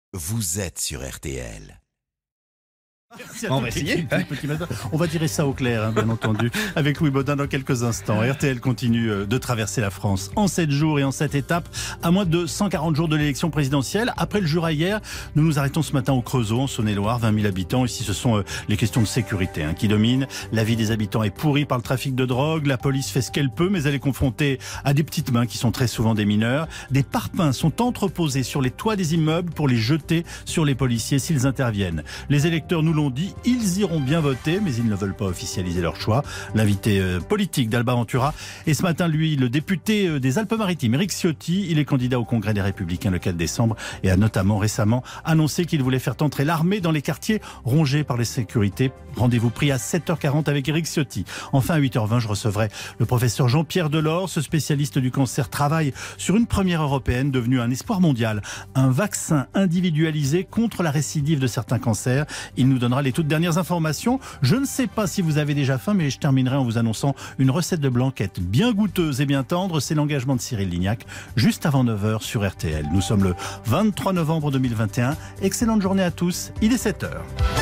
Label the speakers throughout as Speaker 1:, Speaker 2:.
Speaker 1: Vous êtes sur RTL.
Speaker 2: On va essayer. On va tirer ça au clair, bien entendu, avec Louis Baudin dans quelques instants. RTL continue de traverser la France en 7 jours et en 7 étapes, à moins de 140 jours de l'élection présidentielle. Après le Jura hier, nous nous arrêtons ce matin au Creusot, en Saône-et-Loire, 20 000 habitants. Ici, ce sont les questions de sécurité qui dominent. La vie des habitants est pourrie par le trafic de drogue. La police fait ce qu'elle peut, mais elle est confrontée à des petites mains qui sont très souvent des mineurs. Des parpaings sont entreposés sur les toits des immeubles pour les jeter sur les policiers s'ils interviennent. Les électeurs nous l'ont dit, ils iront bien voter, mais ils ne veulent pas officialiser leur choix. L'invité politique d'Alba Ventura est ce matin, lui, le député des Alpes-Maritimes, Éric Ciotti. Il est candidat au Congrès des Républicains le 4 décembre et a notamment récemment annoncé qu'il voulait faire entrer l'armée dans les quartiers rongés par les sécurités. Rendez-vous pris à 7h40 avec Éric Ciotti. Enfin, à 8h20, je recevrai le professeur Jean-Pierre Delors. Ce spécialiste du cancer travaille sur une première européenne devenue un espoir mondial. Un vaccin individualisé contre la récidive de certains cancers. Il nous donnera les toutes dernières informations. Je ne sais pas si vous avez déjà faim, mais je terminerai en vous annonçant une recette de blanquette bien goûteuse et bien tendre. C'est l'engagement de Cyril Lignac, juste avant 9h sur RTL. Nous sommes le 23 novembre 2021. Excellente journée à tous. Il est 7h.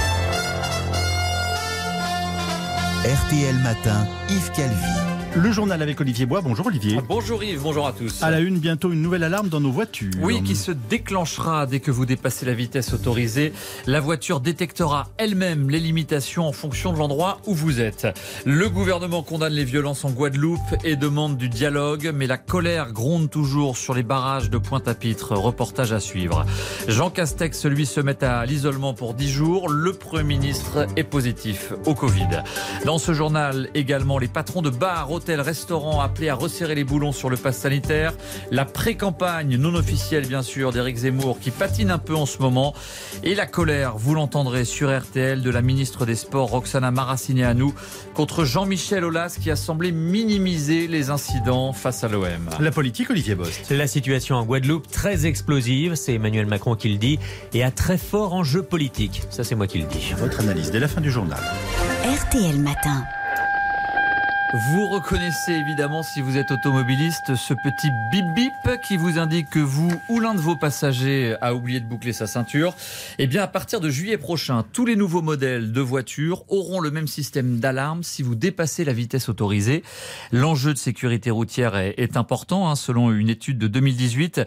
Speaker 1: RTL Matin, Yves Calvi.
Speaker 2: Le journal avec Olivier Bois. Bonjour Olivier.
Speaker 3: Bonjour Yves, bonjour à tous.
Speaker 2: À la une, bientôt une nouvelle alarme dans nos voitures.
Speaker 3: Oui, qui se déclenchera dès que vous dépassez la vitesse autorisée. La voiture détectera elle-même les limitations en fonction de l'endroit où vous êtes. Le gouvernement condamne les violences en Guadeloupe et demande du dialogue, mais la colère gronde toujours sur les barrages de Pointe-à-Pitre. Reportage à suivre. Jean Castex, lui, se met à l'isolement pour 10 jours. Le Premier ministre est positif au Covid. Dans ce journal, également, les patrons de bars, hôtels, restaurants appelés à resserrer les boulons sur le pass sanitaire. La pré-campagne non officielle, bien sûr, d'Éric Zemmour qui patine un peu en ce moment. Et la colère, vous l'entendrez sur RTL, de la ministre des Sports, Roxana Maracineanu, contre Jean-Michel Aulas qui a semblé minimiser les incidents face à l'OM.
Speaker 2: La politique, Olivier Bost.
Speaker 4: La situation en Guadeloupe, très explosive, c'est Emmanuel Macron qui le dit, et à très fort enjeu politique. Ça, c'est moi qui le dis.
Speaker 2: Votre analyse dès la fin du journal.
Speaker 5: RTL Matin.
Speaker 3: Vous reconnaissez évidemment, si vous êtes automobiliste, ce petit bip-bip qui vous indique que vous ou l'un de vos passagers a oublié de boucler sa ceinture. Eh bien, à partir de juillet prochain, tous les nouveaux modèles de voitures auront le même système d'alarme si vous dépassez la vitesse autorisée. L'enjeu de sécurité routière est important. Selon une étude de 2018,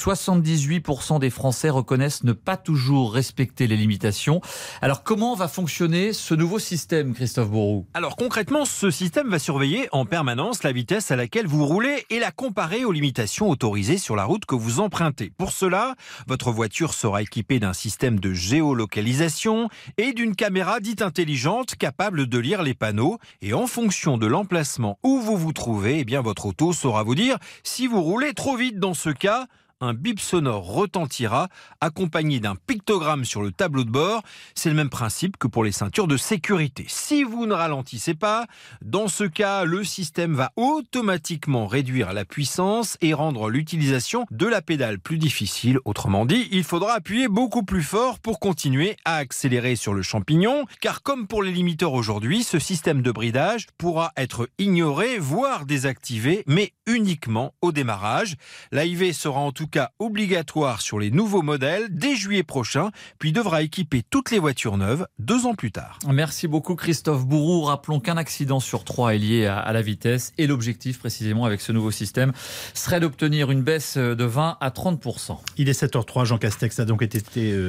Speaker 3: 78% des Français reconnaissent ne pas toujours respecter les limitations. Alors, comment va fonctionner ce nouveau système, Christophe Bourroux ?
Speaker 4: Alors concrètement, ce système va surveiller en permanence la vitesse à laquelle vous roulez et la comparer aux limitations autorisées sur la route que vous empruntez. Pour cela, votre voiture sera équipée d'un système de géolocalisation et d'une caméra dite intelligente capable de lire les panneaux. Et en fonction de l'emplacement où vous vous trouvez, votre auto saura vous dire si vous roulez trop vite. Dans ce cas, un bip sonore retentira, accompagné d'un pictogramme sur le tableau de bord. C'est le même principe que pour les ceintures de sécurité. Si vous ne ralentissez pas, dans ce cas, le système va automatiquement réduire la puissance et rendre l'utilisation de la pédale plus difficile. Autrement dit, il faudra appuyer beaucoup plus fort pour continuer à accélérer sur le champignon, car comme pour les limiteurs aujourd'hui, ce système de bridage pourra être ignoré, voire désactivé, mais uniquement au démarrage. L'AIV sera en tout cas obligatoire sur les nouveaux modèles dès juillet prochain, puis devra équiper toutes les voitures neuves 2 ans plus tard.
Speaker 3: Merci beaucoup Christophe Bourroux. Rappelons qu'un accident sur 3 est lié à la vitesse et l'objectif précisément avec ce nouveau système serait d'obtenir une baisse de 20 à 30%.
Speaker 2: Il est 7h03, Jean Castex a donc été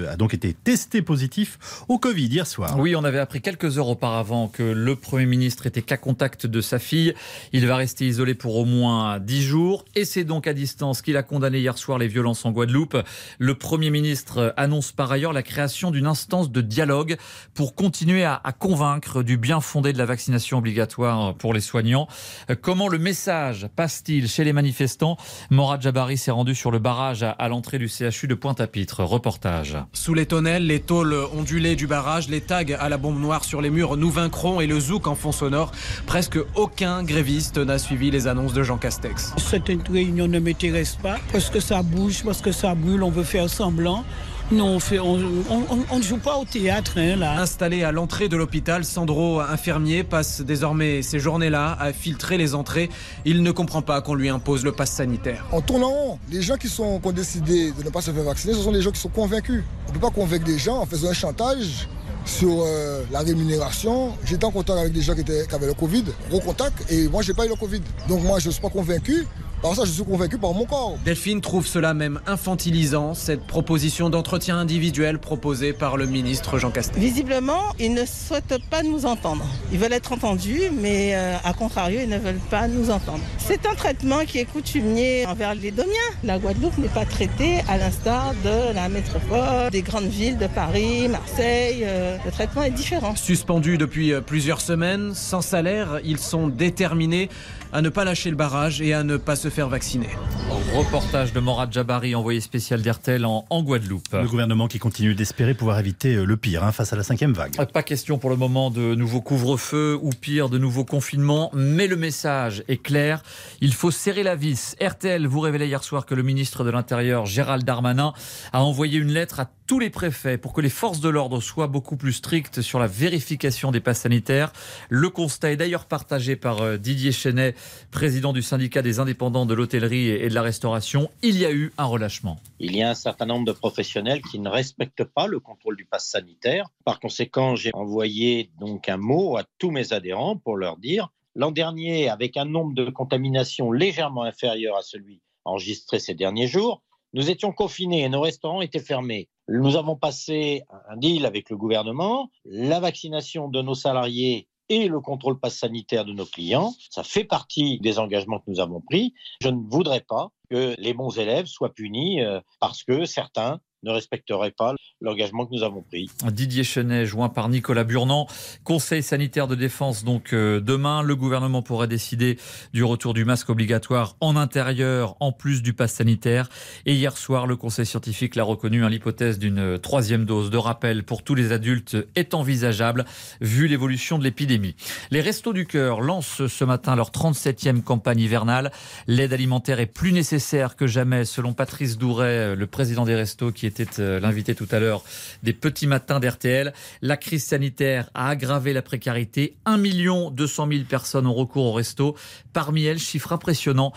Speaker 2: testé positif au Covid hier soir.
Speaker 3: Oui, on avait appris quelques heures auparavant que le Premier ministre était cas contact de sa fille. Il va rester isolé pour au moins 10 jours et c'est donc à distance qu'il a condamné hier soir les violences en Guadeloupe. Le Premier ministre annonce par ailleurs la création d'une instance de dialogue pour continuer à convaincre du bien fondé de la vaccination obligatoire pour les soignants. Comment le message passe-t-il chez les manifestants ? Morad Jabari s'est rendu sur le barrage à l'entrée du CHU de Pointe-à-Pitre. Reportage.
Speaker 6: Sous les tonnelles, les tôles ondulées du barrage, les tags à la bombe noire sur les murs, nous vaincrons et le zouk en fond sonore. Presque aucun gréviste n'a suivi les annonces de Jean Castex.
Speaker 7: Cette réunion ne m'intéresse pas parce que ça bouge, parce que ça brûle, on veut faire semblant. Non, on ne joue pas au théâtre là.
Speaker 6: Installé à l'entrée de l'hôpital, Sandro, infirmier, passe désormais ces journées-là à filtrer les entrées. Il ne comprend pas qu'on lui impose le pass sanitaire.
Speaker 8: En tournant, les gens qui ont décidé de ne pas se faire vacciner, ce sont les gens qui sont convaincus. On ne peut pas convaincre des gens en faisant un chantage sur la rémunération. J'étais en contact avec des gens qui avaient le Covid, gros contact, et moi, je n'ai pas eu le Covid. Donc moi, je ne suis pas convaincu. Par ça, je suis convaincu par mon corps.
Speaker 6: Delphine trouve cela même infantilisant, cette proposition d'entretien individuel proposée par le ministre Jean Castex.
Speaker 9: Visiblement, ils ne souhaitent pas nous entendre. Ils veulent être entendus, mais à contrario, ils ne veulent pas nous entendre. C'est un traitement qui est coutumier envers les Domiens. La Guadeloupe n'est pas traitée à l'instar de la métropole, des grandes villes de Paris, Marseille. Le traitement est différent.
Speaker 6: Suspendus depuis plusieurs semaines, sans salaire, ils sont déterminés à ne pas lâcher le barrage et à ne pas se faire vacciner.
Speaker 3: Reportage de Morad Jabari, envoyé spécial d'RTL en Guadeloupe.
Speaker 2: Le gouvernement qui continue d'espérer pouvoir éviter le pire face à la 5e vague.
Speaker 3: Pas question pour le moment de nouveau couvre-feu ou pire de nouveau confinement, mais le message est clair, il faut serrer la vis. RTL vous révélait hier soir que le ministre de l'Intérieur, Gérald Darmanin, a envoyé une lettre à tous les préfets pour que les forces de l'ordre soient beaucoup plus strictes sur la vérification des passes sanitaires. Le constat est d'ailleurs partagé par Didier Chenet, président du syndicat des indépendants de l'hôtellerie et de la restauration. Il y a eu un relâchement.
Speaker 10: Il y a un certain nombre de professionnels qui ne respectent pas le contrôle du pass sanitaire. Par conséquent, j'ai envoyé donc un mot à tous mes adhérents pour leur dire l'an dernier, avec un nombre de contaminations légèrement inférieur à celui enregistré ces derniers jours, nous étions confinés et nos restaurants étaient fermés. Nous avons passé un deal avec le gouvernement, la vaccination de nos salariés et le contrôle pass sanitaire de nos clients. Ça fait partie des engagements que nous avons pris. Je ne voudrais pas que les bons élèves soient punis parce que certains ne respecteraient pas l'engagement que nous avons pris.
Speaker 3: Didier Chenet, joint par Nicolas Burnand. Conseil sanitaire de défense, donc demain, le gouvernement pourrait décider du retour du masque obligatoire en intérieur, en plus du pass sanitaire. Et hier soir, le conseil scientifique l'a reconnu, l'hypothèse d'une 3e dose de rappel pour tous les adultes est envisageable, vu l'évolution de l'épidémie. Les Restos du Cœur lancent ce matin leur 37e campagne hivernale. L'aide alimentaire est plus nécessaire que jamais, selon Patrice Douret, le président des Restos, qui était l'invité tout à l'heure des petits matins d'RTL. La crise sanitaire a aggravé la précarité. 1 200 000 personnes ont recours au resto. Parmi elles, chiffre impressionnant,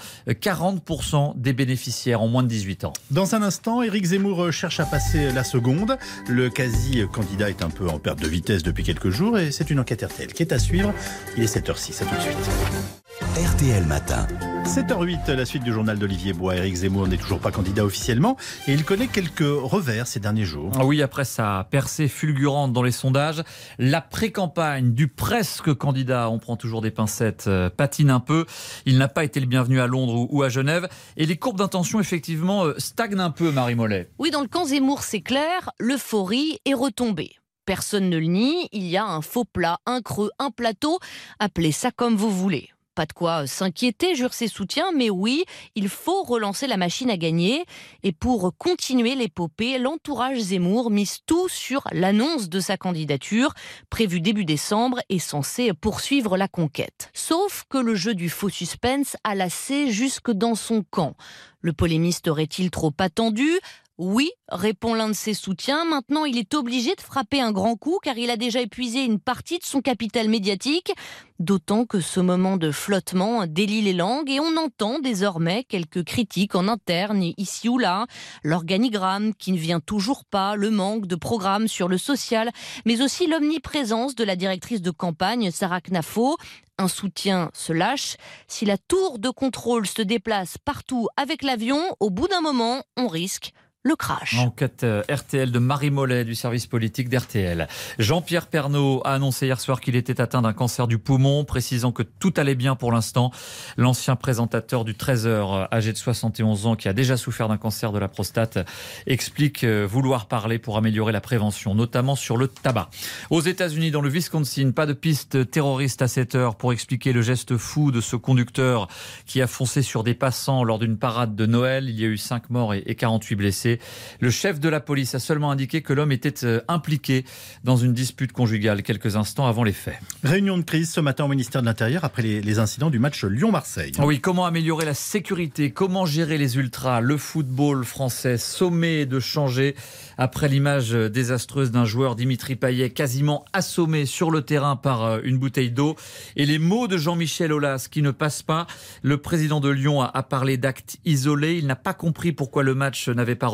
Speaker 3: 40% des bénéficiaires ont moins de 18 ans.
Speaker 2: Dans un instant, Éric Zemmour cherche à passer la seconde. Le quasi-candidat est un peu en perte de vitesse depuis quelques jours et c'est une enquête RTL qui est à suivre. Il est 7h06, à tout de suite.
Speaker 1: RTL Matin.
Speaker 2: 7h08, la suite du journal d'Olivier Bois. Éric Zemmour n'est toujours pas candidat officiellement et il connaît quelques revers ces derniers jours.
Speaker 3: Oui, après sa percée fulgurante dans les sondages, la pré-campagne du presque candidat, on prend toujours des pincettes, patine un peu. Il n'a pas été le bienvenu à Londres ou à Genève et les courbes d'intention effectivement stagnent un peu, Marie Mollet.
Speaker 11: Oui, dans le camp Zemmour, c'est clair, l'euphorie est retombée. Personne ne le nie, il y a un faux plat, un creux, un plateau, appelez ça comme vous voulez. Pas de quoi s'inquiéter, jure ses soutiens, mais oui, il faut relancer la machine à gagner. Et pour continuer l'épopée, l'entourage Zemmour mise tout sur l'annonce de sa candidature, prévue début décembre et censée poursuivre la conquête. Sauf que le jeu du faux suspense a lassé jusque dans son camp. Le polémiste aurait-il trop attendu ? Oui, répond l'un de ses soutiens. Maintenant, il est obligé de frapper un grand coup car il a déjà épuisé une partie de son capital médiatique. D'autant que ce moment de flottement délie les langues et on entend désormais quelques critiques en interne ici ou là. L'organigramme qui ne vient toujours pas, le manque de programmes sur le social, mais aussi l'omniprésence de la directrice de campagne, Sarah Knafo. Un soutien se lâche. Si la tour de contrôle se déplace partout avec l'avion, au bout d'un moment, on risque le crash.
Speaker 3: Enquête RTL de Marie Mollet du service politique d'RTL. Jean-Pierre Pernaut a annoncé hier soir qu'il était atteint d'un cancer du poumon, précisant que tout allait bien pour l'instant. L'ancien présentateur du 13h, âgé de 71 ans, qui a déjà souffert d'un cancer de la prostate, explique vouloir parler pour améliorer la prévention, notamment sur le tabac. Aux États-Unis, dans le Wisconsin, pas de piste terroriste à cette heure pour expliquer le geste fou de ce conducteur qui a foncé sur des passants lors d'une parade de Noël. Il y a eu 5 morts et 48 blessés. Le chef de la police a seulement indiqué que l'homme était impliqué dans une dispute conjugale quelques instants avant les faits.
Speaker 2: Réunion de crise ce matin au ministère de l'Intérieur après les incidents du match Lyon-Marseille.
Speaker 3: Oui, comment améliorer la sécurité, comment gérer les ultras, le football français sommé de changer après l'image désastreuse d'un joueur, Dimitri Payet, quasiment assommé sur le terrain par une bouteille d'eau et les mots de Jean-Michel Aulas qui ne passent pas. Le président de Lyon a parlé d'actes isolés. Il n'a pas compris pourquoi le match n'avait pas repris.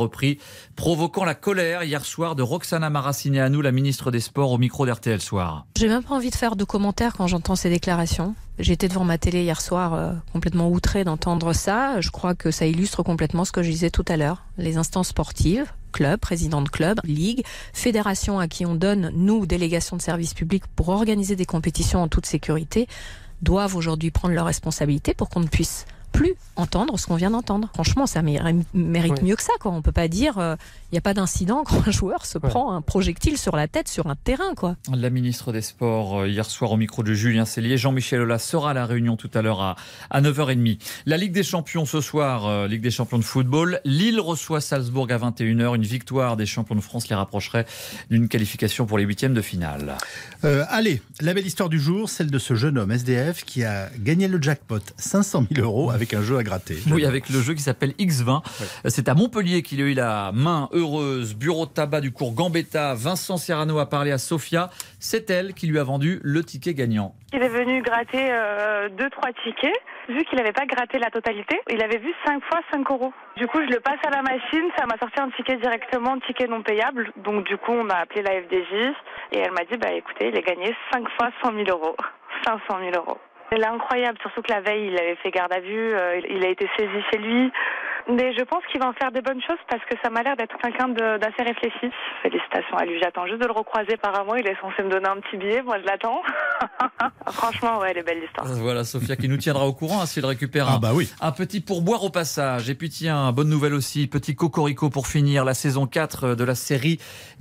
Speaker 3: repris, provoquant la colère hier soir de Roxana Maracineanu, la ministre des Sports, au micro d'RTL Soir.
Speaker 12: J'ai même pas envie de faire de commentaires quand j'entends ces déclarations. J'étais devant ma télé hier soir complètement outrée d'entendre ça. Je crois que ça illustre complètement ce que je disais tout à l'heure. Les instances sportives, clubs, présidents de clubs, ligues, fédérations à qui on donne, nous, délégations de services publics, pour organiser des compétitions en toute sécurité, doivent aujourd'hui prendre leurs responsabilités pour qu'on ne puisse plus entendre ce qu'on vient d'entendre. Franchement, ça mérite mieux que ça, quoi. On peut pas dire il n'y a pas d'incident quand un joueur se prend un projectile sur la tête sur un terrain, quoi.
Speaker 3: La ministre des Sports, hier soir au micro de Julien Cellier. Jean-Michel Aulas sera à la réunion tout à l'heure à 9h30. La Ligue des Champions ce soir, Ligue des Champions de football. Lille reçoit Salzbourg à 21h. Une victoire des champions de France les rapprocherait d'une qualification pour les huitièmes de finale.
Speaker 2: Allez, la belle histoire du jour, celle de ce jeune homme SDF qui a gagné le jackpot, 500 000 € avec un jeu à gratter.
Speaker 3: Oui, avec le jeu qui s'appelle X20. C'est à Montpellier qu'il a eu la main heureuse. Bureau de tabac du cours Gambetta. Vincent Serrano a parlé à Sophia. C'est elle qui lui a vendu le ticket gagnant.
Speaker 13: Il est venu gratter 2-3 tickets. Vu qu'il n'avait pas gratté la totalité, il avait vu 5 fois 5 €. Du coup, je le passe à la machine. Ça m'a sorti un ticket directement, un ticket non payable. Donc du coup, on a appelé la FDJ. Et elle m'a dit, écoutez, il a gagné 5 fois 100 000 €. 500 000 €. C'est incroyable, surtout que la veille, il avait fait garde à vue, il a été saisi chez lui. Mais je pense qu'il va en faire des bonnes choses parce que ça m'a l'air d'être quelqu'un d'assez réfléchi. Félicitations à lui, j'attends juste de le recroiser par un mois, il est censé me donner un petit billet, moi je l'attends. Franchement, elle est belle l'histoire.
Speaker 3: Voilà, Sophia qui nous tiendra au courant s'il récupère un petit pourboire au passage. Et puis tiens, bonne nouvelle aussi, petit cocorico pour finir, la saison 4 de la série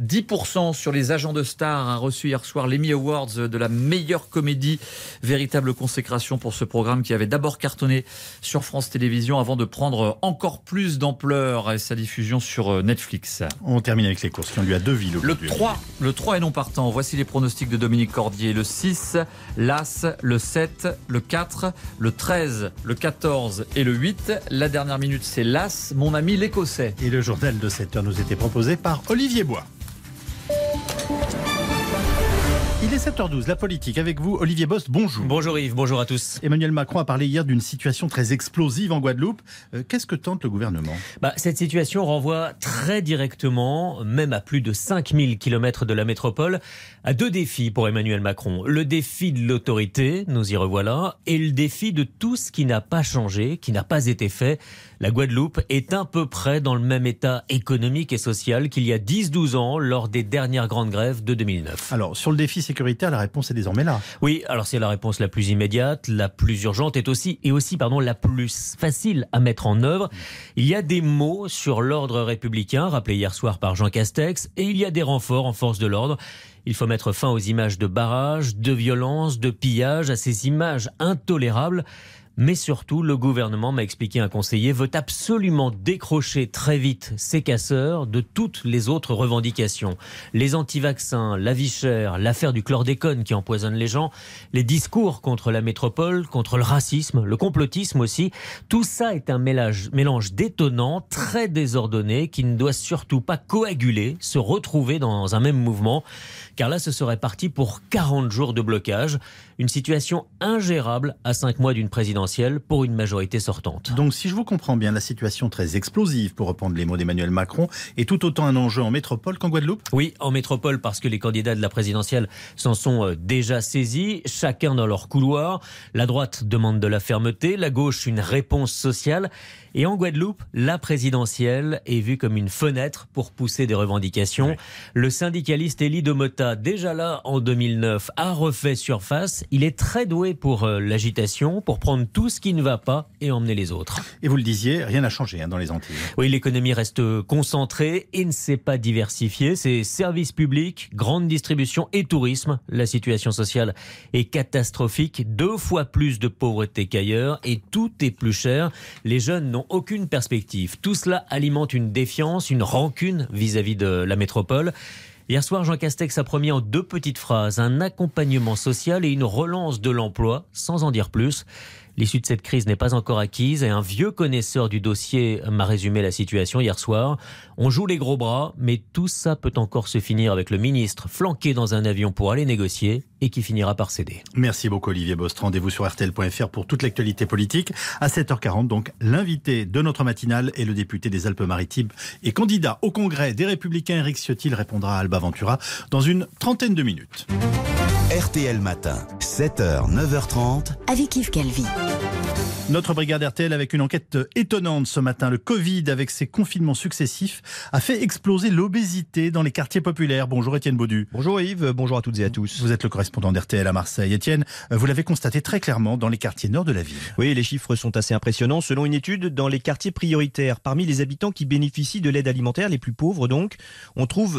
Speaker 3: 10% sur les agents de stars a reçu hier soir l'Emmy Awards de la meilleure comédie. Véritable consécration pour ce programme qui avait d'abord cartonné sur France Télévisions avant de prendre encore plus d'ampleur et sa diffusion sur Netflix.
Speaker 2: On termine avec les courses qui ont lieu à Deauville.
Speaker 3: Le 3 est non partant. Voici les pronostics de Dominique Cordier. Le 6, l'As, le 7, le 4, le 13, le 14 et le 8. La dernière minute, c'est l'As, mon ami l'Écossais.
Speaker 2: Et le journal de 7h nous était proposé par Olivier Bois. Il est 7h12, la politique avec vous, Olivier Bost, bonjour.
Speaker 14: Bonjour Yves, bonjour à tous.
Speaker 2: Emmanuel Macron a parlé hier d'une situation très explosive en Guadeloupe. Qu'est-ce que tente le gouvernement ?
Speaker 14: Cette situation renvoie très directement, même à plus de 5000 km de la métropole, à deux défis pour Emmanuel Macron. Le défi de l'autorité, nous y revoilà, et le défi de tout ce qui n'a pas changé, qui n'a pas été fait. La Guadeloupe est à peu près dans le même état économique et social qu'il y a 10-12 ans, lors des dernières grandes grèves de 2009.
Speaker 2: Alors, sur le défi sécuritaire, la réponse est désormais là.
Speaker 14: Oui, alors c'est la réponse la plus immédiate, la plus urgente et aussi la plus facile à mettre en œuvre. Il y a des mots sur l'ordre républicain, rappelé hier soir par Jean Castex, et il y a des renforts en force de l'ordre. Il faut mettre fin aux images de barrages, de violences, de pillages, à ces images intolérables. Mais surtout, le gouvernement, m'a expliqué un conseiller, veut absolument décrocher très vite ces casseurs de toutes les autres revendications. Les anti-vaccins, la vie chère, l'affaire du chlordécone qui empoisonne les gens, les discours contre la métropole, contre le racisme, le complotisme aussi. Tout ça est un mélange détonnant, très désordonné, qui ne doit surtout pas coaguler, se retrouver dans un même mouvement. Car là, ce serait parti pour 40 jours de blocage. Une situation ingérable à 5 mois d'une présidentielle pour une majorité sortante.
Speaker 2: Donc, si je vous comprends bien, la situation très explosive, pour reprendre les mots d'Emmanuel Macron, est tout autant un enjeu en métropole qu'en Guadeloupe ?
Speaker 14: Oui, en métropole, parce que les candidats de la présidentielle s'en sont déjà saisis, chacun dans leur couloir. La droite demande de la fermeté, la gauche une réponse sociale. Et en Guadeloupe, la présidentielle est vue comme une fenêtre pour pousser des revendications. Oui. Le syndicaliste Élie de Mota, déjà là en 2009, a refait surface. Il est très doué pour l'agitation, pour prendre tout ce qui ne va pas et emmener les autres.
Speaker 2: Et vous le disiez, rien n'a changé dans les Antilles.
Speaker 14: Oui, l'économie reste concentrée et ne s'est pas diversifiée. C'est services publics, grande distribution et tourisme. La situation sociale est catastrophique. 2 fois plus de pauvreté qu'ailleurs et tout est plus cher. Les jeunes n'ont aucune perspective. Tout cela alimente une défiance, une rancune vis-à-vis de la métropole. Hier soir, Jean Castex a promis en 2 petites phrases un accompagnement social et une relance de l'emploi, sans en dire plus. L'issue de cette crise n'est pas encore acquise et un vieux connaisseur du dossier m'a résumé la situation hier soir. On joue les gros bras, mais tout ça peut encore se finir avec le ministre flanqué dans un avion pour aller négocier et qui finira par céder.
Speaker 2: Merci beaucoup Olivier Bost. Rendez-vous sur RTL.fr pour toute l'actualité politique. À 7h40, donc, l'invité de notre matinale est le député des Alpes-Maritimes et candidat au Congrès des Républicains, Éric Ciotti. Il répondra à Alba Ventura dans une trentaine de minutes.
Speaker 1: RTL Matin, 7h, 9h30.
Speaker 5: Avec Yves Calvi.
Speaker 2: Notre brigade RTL avec une enquête étonnante ce matin. Le Covid, avec ses confinements successifs, a fait exploser l'obésité dans les quartiers populaires. Bonjour Étienne Baudu.
Speaker 15: Bonjour Yves, bonjour à toutes et à tous.
Speaker 2: Vous êtes le correspondant d'RTL à Marseille. Étienne, vous l'avez constaté très clairement dans les quartiers nord de la ville.
Speaker 15: Oui, les chiffres sont assez impressionnants. Selon une étude, dans les quartiers prioritaires, parmi les habitants qui bénéficient de l'aide alimentaire, les plus pauvres donc, on trouve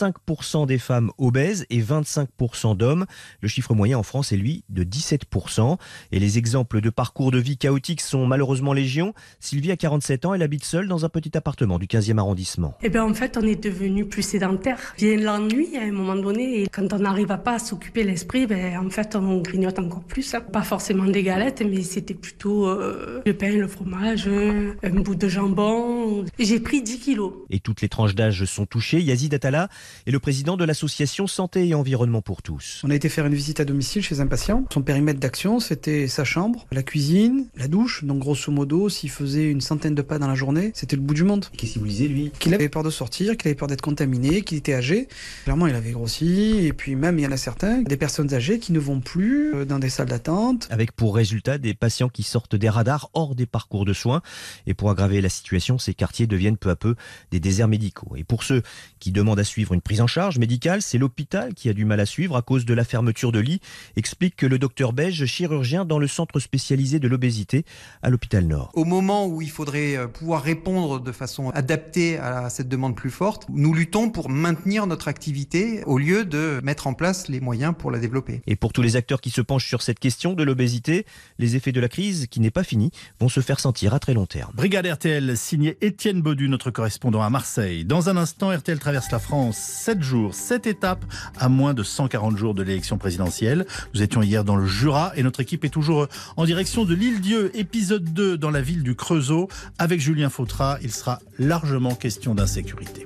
Speaker 15: 35% des femmes obèses et 25% d'hommes. Le chiffre moyen en France est lui de 17%. Et les exemples de parcours de vie chaotiques sont malheureusement légion. Sylvie a 47 ans, elle habite seule dans un petit appartement du 15e arrondissement.
Speaker 16: Eh bien en fait on est devenu plus sédentaire. Vient l'ennui à un moment donné et quand on n'arrive pas à s'occuper l'esprit, en fait on grignote encore plus. Pas forcément des galettes mais c'était plutôt le pain, le fromage, un bout de jambon. J'ai pris 10 kilos.
Speaker 15: Et toutes les tranches d'âge sont touchées. Yazid Attala est le président de l'association Santé et Environnement pour tous.
Speaker 17: On a été faire une visite à domicile chez un patient. Son périmètre d'action c'était sa chambre, la cuisine, la douche. Donc grosso modo, s'il faisait une centaine de pas dans la journée, c'était le bout du monde.
Speaker 15: Qu'est-ce qu'il vous disait lui ?
Speaker 17: Qu'il avait peur de sortir, qu'il avait peur d'être contaminé, qu'il était âgé. Clairement, il avait grossi. Et puis même, il y en a certains, des personnes âgées qui ne vont plus dans des salles d'attente.
Speaker 15: Avec pour résultat des patients qui sortent des radars hors des parcours de soins. Et pour aggraver la situation, ces quartiers deviennent peu à peu des déserts médicaux. Et pour ceux qui demandent à suivre une prise en charge médicale, c'est l'hôpital qui a du mal à suivre à cause de la fermeture de lits, explique que le docteur Beige, chirurgien dans le centre spécialisé de l'obésité à l'hôpital Nord.
Speaker 18: Au moment où il faudrait pouvoir répondre de façon adaptée à cette demande plus forte, nous luttons pour maintenir notre activité au lieu de mettre en place les moyens pour la développer.
Speaker 15: Et pour tous les acteurs qui se penchent sur cette question de l'obésité, les effets de la crise, qui n'est pas finie, vont se faire sentir à très long terme.
Speaker 2: Brigade RTL, signé Étienne Baudu, notre correspondant à Marseille. Dans un instant, RTL traverse la France. 7 jours, 7 étapes, à moins de 140 jours de l'élection présidentielle. Nous étions hier dans le Jura et notre équipe est toujours en direction de l'Île-Dieu, épisode 2 dans la ville du Creusot. Avec Julien Fautra, il sera largement question d'insécurité.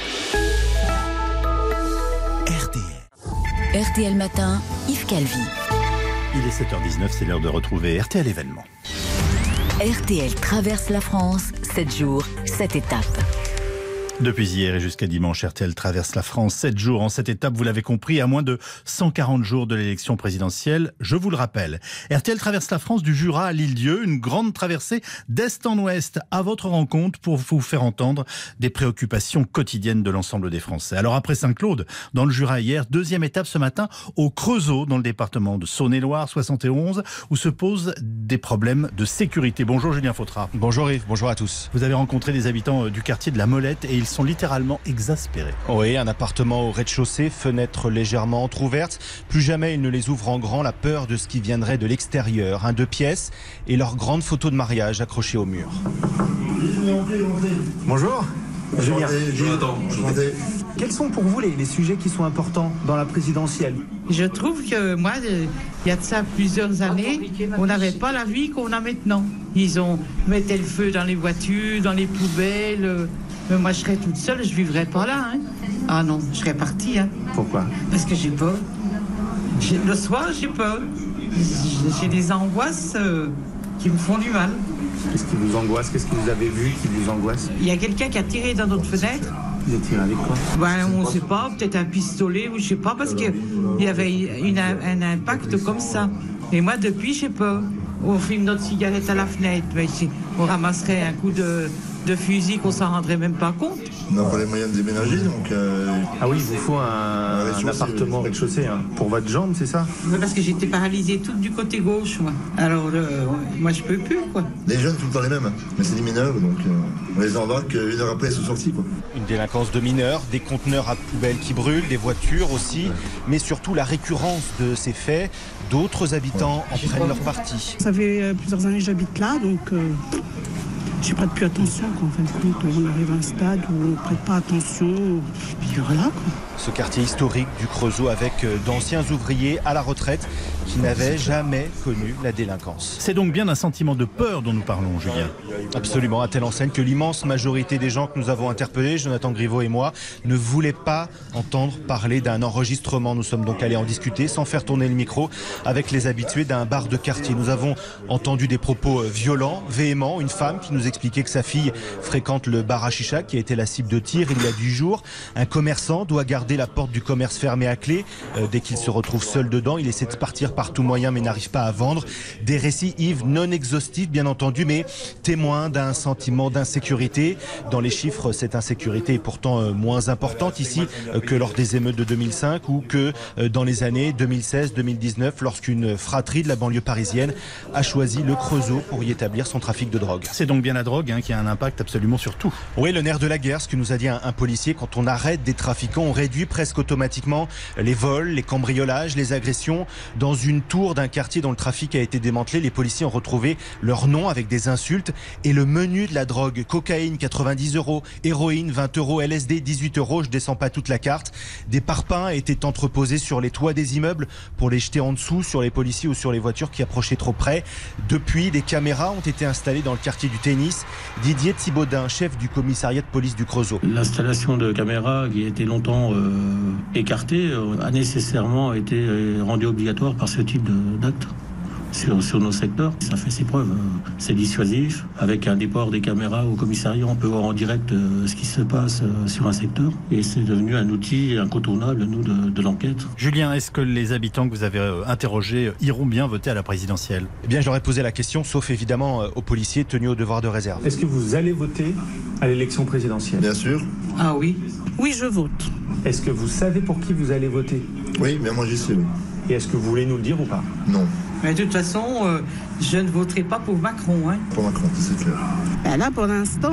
Speaker 5: RTL Matin, Yves Calvi.
Speaker 2: Il est 7h19, c'est l'heure de retrouver RTL événement.
Speaker 5: RTL traverse la France, 7 jours, 7 étapes.
Speaker 2: Depuis hier et jusqu'à dimanche, RTL traverse la France 7 jours en 7 étapes, vous l'avez compris, à moins de 140 jours de l'élection présidentielle. Je vous le rappelle, RTL traverse la France du Jura à l'Île-Dieu, une grande traversée d'est en ouest à votre rencontre pour vous faire entendre des préoccupations quotidiennes de l'ensemble des Français. Alors après Saint-Claude, dans le Jura hier, deuxième étape ce matin au Creusot, dans le département de Saône-et-Loire, 71, où se posent des problèmes de sécurité. Bonjour Julien Fautra.
Speaker 19: Bonjour Yves, bonjour à tous.
Speaker 2: Vous avez rencontré des habitants du quartier de la Molette et ils sont littéralement exaspérés.
Speaker 19: Oui, un appartement au rez-de-chaussée, fenêtres légèrement entrouvertes. Plus jamais ils ne les ouvrent en grand, la peur de ce qui viendrait de l'extérieur. Un 2 pièces et leur grande photo de mariage accrochée au mur.
Speaker 20: Bonjour.
Speaker 19: Julien.
Speaker 20: Quels sont pour vous les sujets qui sont importants dans la présidentielle ?
Speaker 21: Je trouve que moi, il y a de ça plusieurs années, on n'avait pas la vie qu'on a maintenant. Ils mettaient le feu dans les voitures, dans les poubelles. Mais moi, je serais toute seule, je vivrais pas là. Hein. Ah non, je serais partie. Hein.
Speaker 20: Pourquoi ?
Speaker 21: Parce que j'ai peur. Le soir, j'ai peur. J'ai des angoisses qui me font du mal.
Speaker 20: Qu'est-ce qui vous angoisse ? Qu'est-ce que vous avez vu qui vous angoisse ?
Speaker 21: Il y a quelqu'un qui a tiré dans notre fenêtre.
Speaker 20: Vous avez tiré avec quoi ?
Speaker 21: On ne sait pas, peut-être un pistolet ou je sais pas, parce qu'il y avait un impact comme ça. Et moi, depuis, j'ai peur. On fume notre cigarette à la fenêtre, mais on ramasserait un coup de fusil qu'on s'en rendrait même pas compte.
Speaker 22: On n'a pas les moyens de déménager, donc...
Speaker 20: Ah oui, il vous faut un appartement au rez-de-chaussée, hein. Pour votre jambe, c'est ça ?
Speaker 21: Oui, parce que j'étais paralysée toute du côté gauche, moi. Alors, moi, je peux plus, quoi.
Speaker 22: Les jeunes, tout le temps les mêmes, hein. Mais c'est des mineurs, donc on les embarque, une heure après, ils sont sortis, quoi.
Speaker 19: Une délinquance de mineurs, des conteneurs à poubelles qui brûlent, des voitures aussi, mais surtout la récurrence de ces faits. D'autres habitants en prennent leur parti.
Speaker 23: Ça fait plusieurs années que j'habite là, donc
Speaker 4: je prête plus attention, quoi. En fin de compte, on arrive à un stade où on ne prête pas attention, puis voilà, quoi.
Speaker 19: Ce quartier historique du Creusot avec d'anciens ouvriers à la retraite qui n'avaient jamais connu la délinquance.
Speaker 2: C'est donc bien un sentiment de peur dont nous parlons, Julien.
Speaker 19: Absolument, à telle enseigne que l'immense majorité des gens que nous avons interpellés, Jonathan Griveau et moi, ne voulaient pas entendre parler d'un enregistrement. Nous sommes donc allés en discuter sans faire tourner le micro avec les habitués d'un bar de quartier. Nous avons entendu des propos violents, véhéments, une femme qui nous expliquait que sa fille fréquente le bar à chicha qui a été la cible de tir il y a 10 jours. Un commerçant doit garder la porte du commerce fermée à clé. Dès qu'il se retrouve seul dedans, il essaie de partir par tout moyen mais n'arrive pas à vendre. Des récits, Yves, non exhaustifs bien entendu, mais témoins d'un sentiment d'insécurité. Dans les chiffres, cette insécurité est pourtant moins importante ici que lors des émeutes de 2005 ou que dans les années 2016-2019 lorsqu'une fratrie de la banlieue parisienne a choisi le Creusot pour y établir son trafic de drogue.
Speaker 2: C'est donc bien la drogue qui a un impact absolument sur tout.
Speaker 19: Oui, le nerf de la guerre, ce que nous a dit un policier, quand on arrête des trafiquants, on réduit presque automatiquement les vols, les cambriolages, les agressions. Dans une tour d'un quartier dont le trafic a été démantelé, les policiers ont retrouvé leur nom avec des insultes et le menu de la drogue. Cocaïne 90 €, héroïne 20 €, LSD 18 €, je descends pas toute la carte. Des parpaings étaient entreposés sur les toits des immeubles pour les jeter en dessous sur les policiers ou sur les voitures qui approchaient trop près. Depuis, des caméras ont été installées dans le quartier du tennis. Didier Thibaudin, chef du commissariat de police du Creusot.
Speaker 7: L'installation de caméras qui a été longtemps écartée a nécessairement été rendue obligatoire par ce type d'acte. Sur nos secteurs, ça fait ses preuves. C'est dissuasif. Avec un déport des caméras au commissariat, on peut voir en direct ce qui se passe sur un secteur. Et c'est devenu un outil incontournable, nous, de l'enquête.
Speaker 2: Julien, est-ce que les habitants que vous avez interrogés iront bien voter à la présidentielle ?
Speaker 19: Eh bien, je leur ai posé la question, sauf évidemment aux policiers tenus au devoir de réserve.
Speaker 20: Est-ce que vous allez voter à l'élection présidentielle ?
Speaker 22: Bien sûr.
Speaker 4: Ah oui ? Oui, je vote.
Speaker 20: Est-ce que vous savez pour qui vous allez voter ?
Speaker 22: Oui, mais moi j'y suis.
Speaker 20: Et est-ce que vous voulez nous le dire ou pas ?
Speaker 22: Non.
Speaker 4: Mais de toute façon, je ne voterai pas pour Macron.
Speaker 22: Pour Macron, c'est clair.
Speaker 4: Ben là, pour l'instant,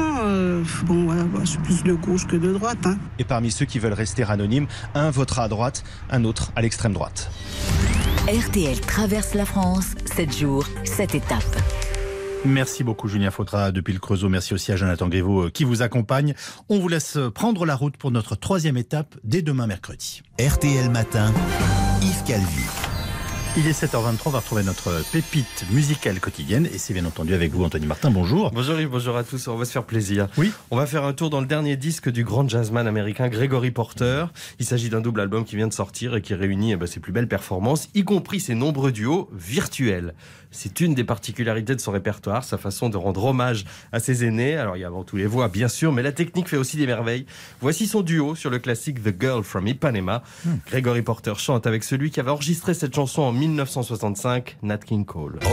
Speaker 4: je suis plus de gauche que de droite.
Speaker 19: Et parmi ceux qui veulent rester anonymes, un votera à droite, un autre à l'extrême droite.
Speaker 5: RTL traverse la France, 7 jours, 7 étapes.
Speaker 2: Merci beaucoup Julien Fautra depuis le Creusot. Merci aussi à Jonathan Griveau qui vous accompagne. On vous laisse prendre la route pour notre 3e étape dès demain mercredi.
Speaker 1: RTL Matin, Yves Calvi.
Speaker 2: Il est 7h23, on va retrouver notre pépite musicale quotidienne et c'est bien entendu avec vous Anthony Martin, bonjour.
Speaker 23: Bonjour Yves, bonjour à tous, on va se faire plaisir.
Speaker 2: Oui.
Speaker 23: On va faire un tour dans le dernier disque du grand jazzman américain Gregory Porter. Il s'agit d'un double album qui vient de sortir et qui réunit ses plus belles performances, y compris ses nombreux duos virtuels. C'est une des particularités de son répertoire, sa façon de rendre hommage à ses aînés. Alors il y a avant tout les voix bien sûr, mais la technique fait aussi des merveilles. Voici son duo sur le classique The Girl from Ipanema. Gregory Porter chante avec celui qui avait enregistré cette chanson en 1965, Nat King Cole.
Speaker 24: Oh,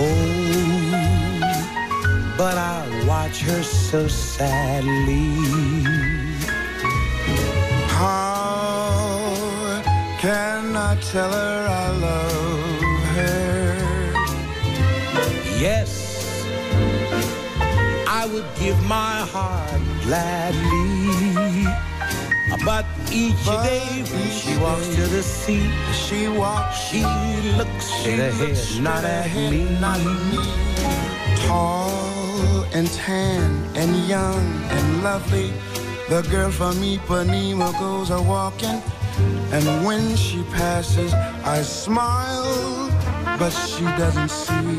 Speaker 24: but I watch her so sadly. How can I tell her I love her? Yes, I would give my heart gladly. But each day when she walks to the sea, she looks straight ahead, not at me. Tall and tan and young and lovely, the girl from Ipanema goes a-walking. And when she passes, I smile, but she doesn't see.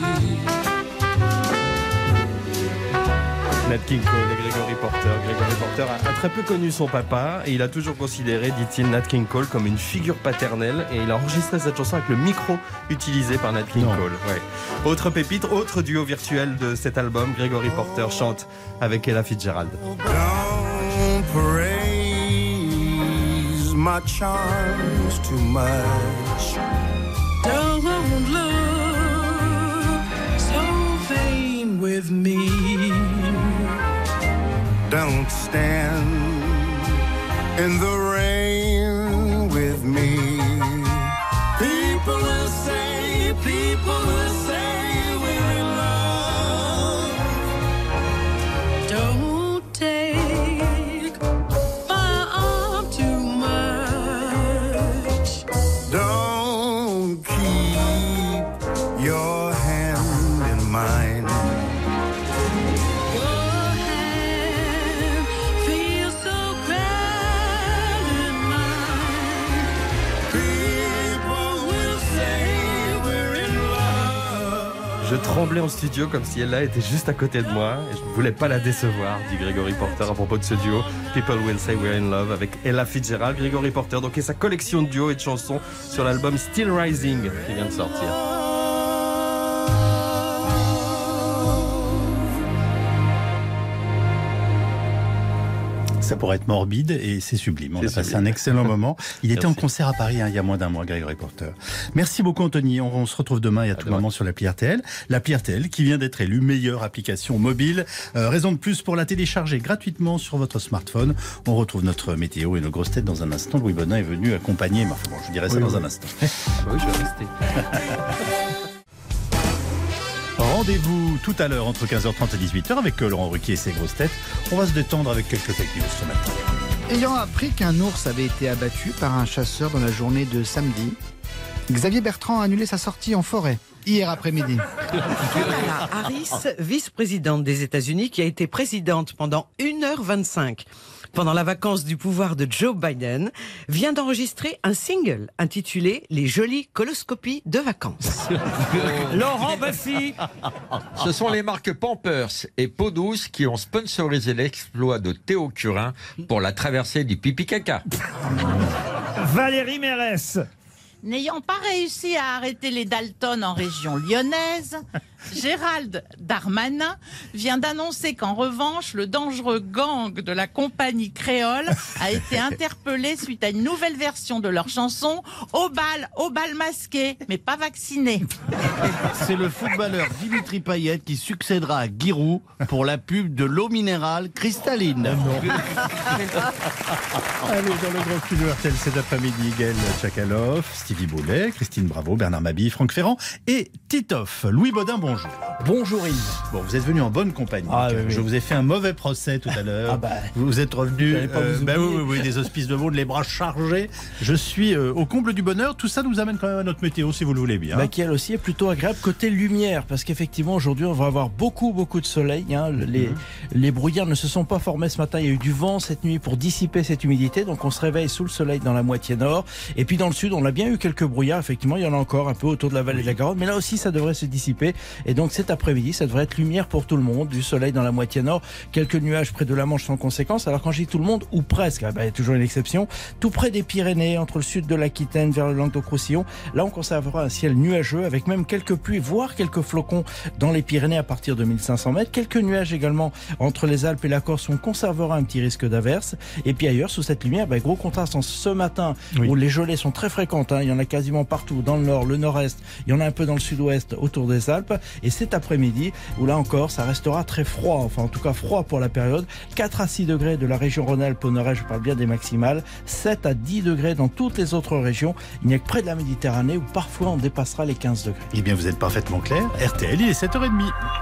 Speaker 23: Nat King Cole et Gregory Porter. Gregory Porter a très peu connu son papa et il a toujours considéré, dit-il, Nat King Cole comme une figure paternelle et il a enregistré cette chanson avec le micro utilisé par Nat King Cole. Ouais. Autre pépite, autre duo virtuel de cet album, Gregory Porter chante avec Ella Fitzgerald.
Speaker 24: Don't praise my charms too much. Don't look so vain with me. Don't stand in the rain with me. People will say we're in love. Don't take my arm too much. Don't keep your hand in mine. Your hand
Speaker 23: Je tremblais en studio comme si Ella était juste à côté de moi et je ne voulais pas la décevoir, dit Gregory Porter à propos de ce duo People Will Say We're in Love avec Ella Fitzgerald. Gregory Porter donc et sa collection de duos et de chansons sur l'album Still Rising qui vient de sortir.
Speaker 2: Ça pourrait être morbide et c'est sublime. On a passé un excellent moment. Il était en concert à Paris il y a moins d'un mois, Gregory Porter. Merci beaucoup Anthony. On se retrouve demain et à tout moment sur l'appli RTL. L'appli RTL qui vient d'être élue meilleure application mobile. Raison de plus pour la télécharger gratuitement sur votre smartphone. On retrouve notre météo et nos grosses têtes dans un instant. Louis Bodin est venu accompagner. Enfin bon, je dirais ça dans un instant.
Speaker 23: Oui, je vais rester.
Speaker 2: Rendez-vous tout à l'heure entre 15h30 et 18h avec Laurent Ruquier et ses grosses têtes. On va se détendre avec quelques fake news ce matin.
Speaker 6: Ayant appris qu'un ours avait été abattu par un chasseur dans la journée de samedi, Xavier Bertrand a annulé sa sortie en forêt hier après-midi.
Speaker 8: Kamala Harris, vice-présidente des États-Unis, qui a été présidente pendant 1h25 pendant la vacance du pouvoir de Joe Biden, vient d'enregistrer un single intitulé « Les jolies coloscopies de vacances ».
Speaker 9: Laurent Baffy. Ce sont les marques Pampers et Peau Douce qui ont sponsorisé l'exploit de Théo Curin pour la traversée du pipi-caca.
Speaker 10: Valérie Mérès.
Speaker 25: N'ayant pas réussi à arrêter les Dalton en région lyonnaise, Gérald Darmanin vient d'annoncer qu'en revanche, le dangereux gang de la compagnie créole a été interpellé suite à une nouvelle version de leur chanson « Au bal masqué, mais pas vacciné ».
Speaker 26: C'est le footballeur Dimitri Payet qui succédera à Giroud pour la pub de l'eau minérale cristalline.
Speaker 2: Allez, dans le grand studio RTL cet après-midi, Gaël Tchakaloff, Stevie Boulet, Christine Bravo, Bernard Mabille, Franck Ferrand et Titoff. Louis Bodin, bonjour.
Speaker 10: Bonjour Yves.
Speaker 2: Bon, vous êtes venu en bonne compagnie. Je vous ai fait un mauvais procès tout à l'heure. Vous êtes revenu oui, des hospices de Vaud, les bras chargés. Je suis au comble du bonheur. Tout ça nous amène quand même à notre météo, si vous le voulez bien.
Speaker 10: Qui elle aussi est plutôt agréable côté lumière, parce qu'effectivement aujourd'hui on va avoir beaucoup de soleil. Les brouillards ne se sont pas formés ce matin. Il y a eu du vent cette nuit pour dissiper cette humidité, donc on se réveille sous le soleil dans la moitié nord. Et puis dans le sud, on a bien eu quelques brouillards. Effectivement, il y en a encore un peu autour de la vallée de la Garonne, mais là aussi ça devrait se dissiper. Et donc cet après-midi, ça devrait être lumière pour tout le monde, du soleil dans la moitié nord, quelques nuages près de la Manche sans conséquence. Alors quand je dis tout le monde, ou presque, il y a toujours une exception, tout près des Pyrénées, entre le sud de l'Aquitaine vers le Languedoc-Roussillon, là on conservera un ciel nuageux avec même quelques pluies, voire quelques flocons dans les Pyrénées à partir de 1500 mètres, quelques nuages également entre les Alpes et la Corse où on conservera un petit risque d'averse. Et puis ailleurs, sous cette lumière, gros contraste en ce matin où les gelées sont très fréquentes, il y en a quasiment partout, dans le nord, le nord-est, il y en a un peu dans le sud-ouest, autour des Alpes. Et cet après-midi, où là encore, ça restera très froid, enfin en tout cas froid pour la période. 4 à 6 degrés de la région Rhône-Alpes au nord-est, je parle bien des maximales. 7 à 10 degrés dans toutes les autres régions. Il n'y a que près de la Méditerranée où parfois on dépassera les 15 degrés.
Speaker 2: Eh bien, vous êtes parfaitement clair. RTL, il est 7h30.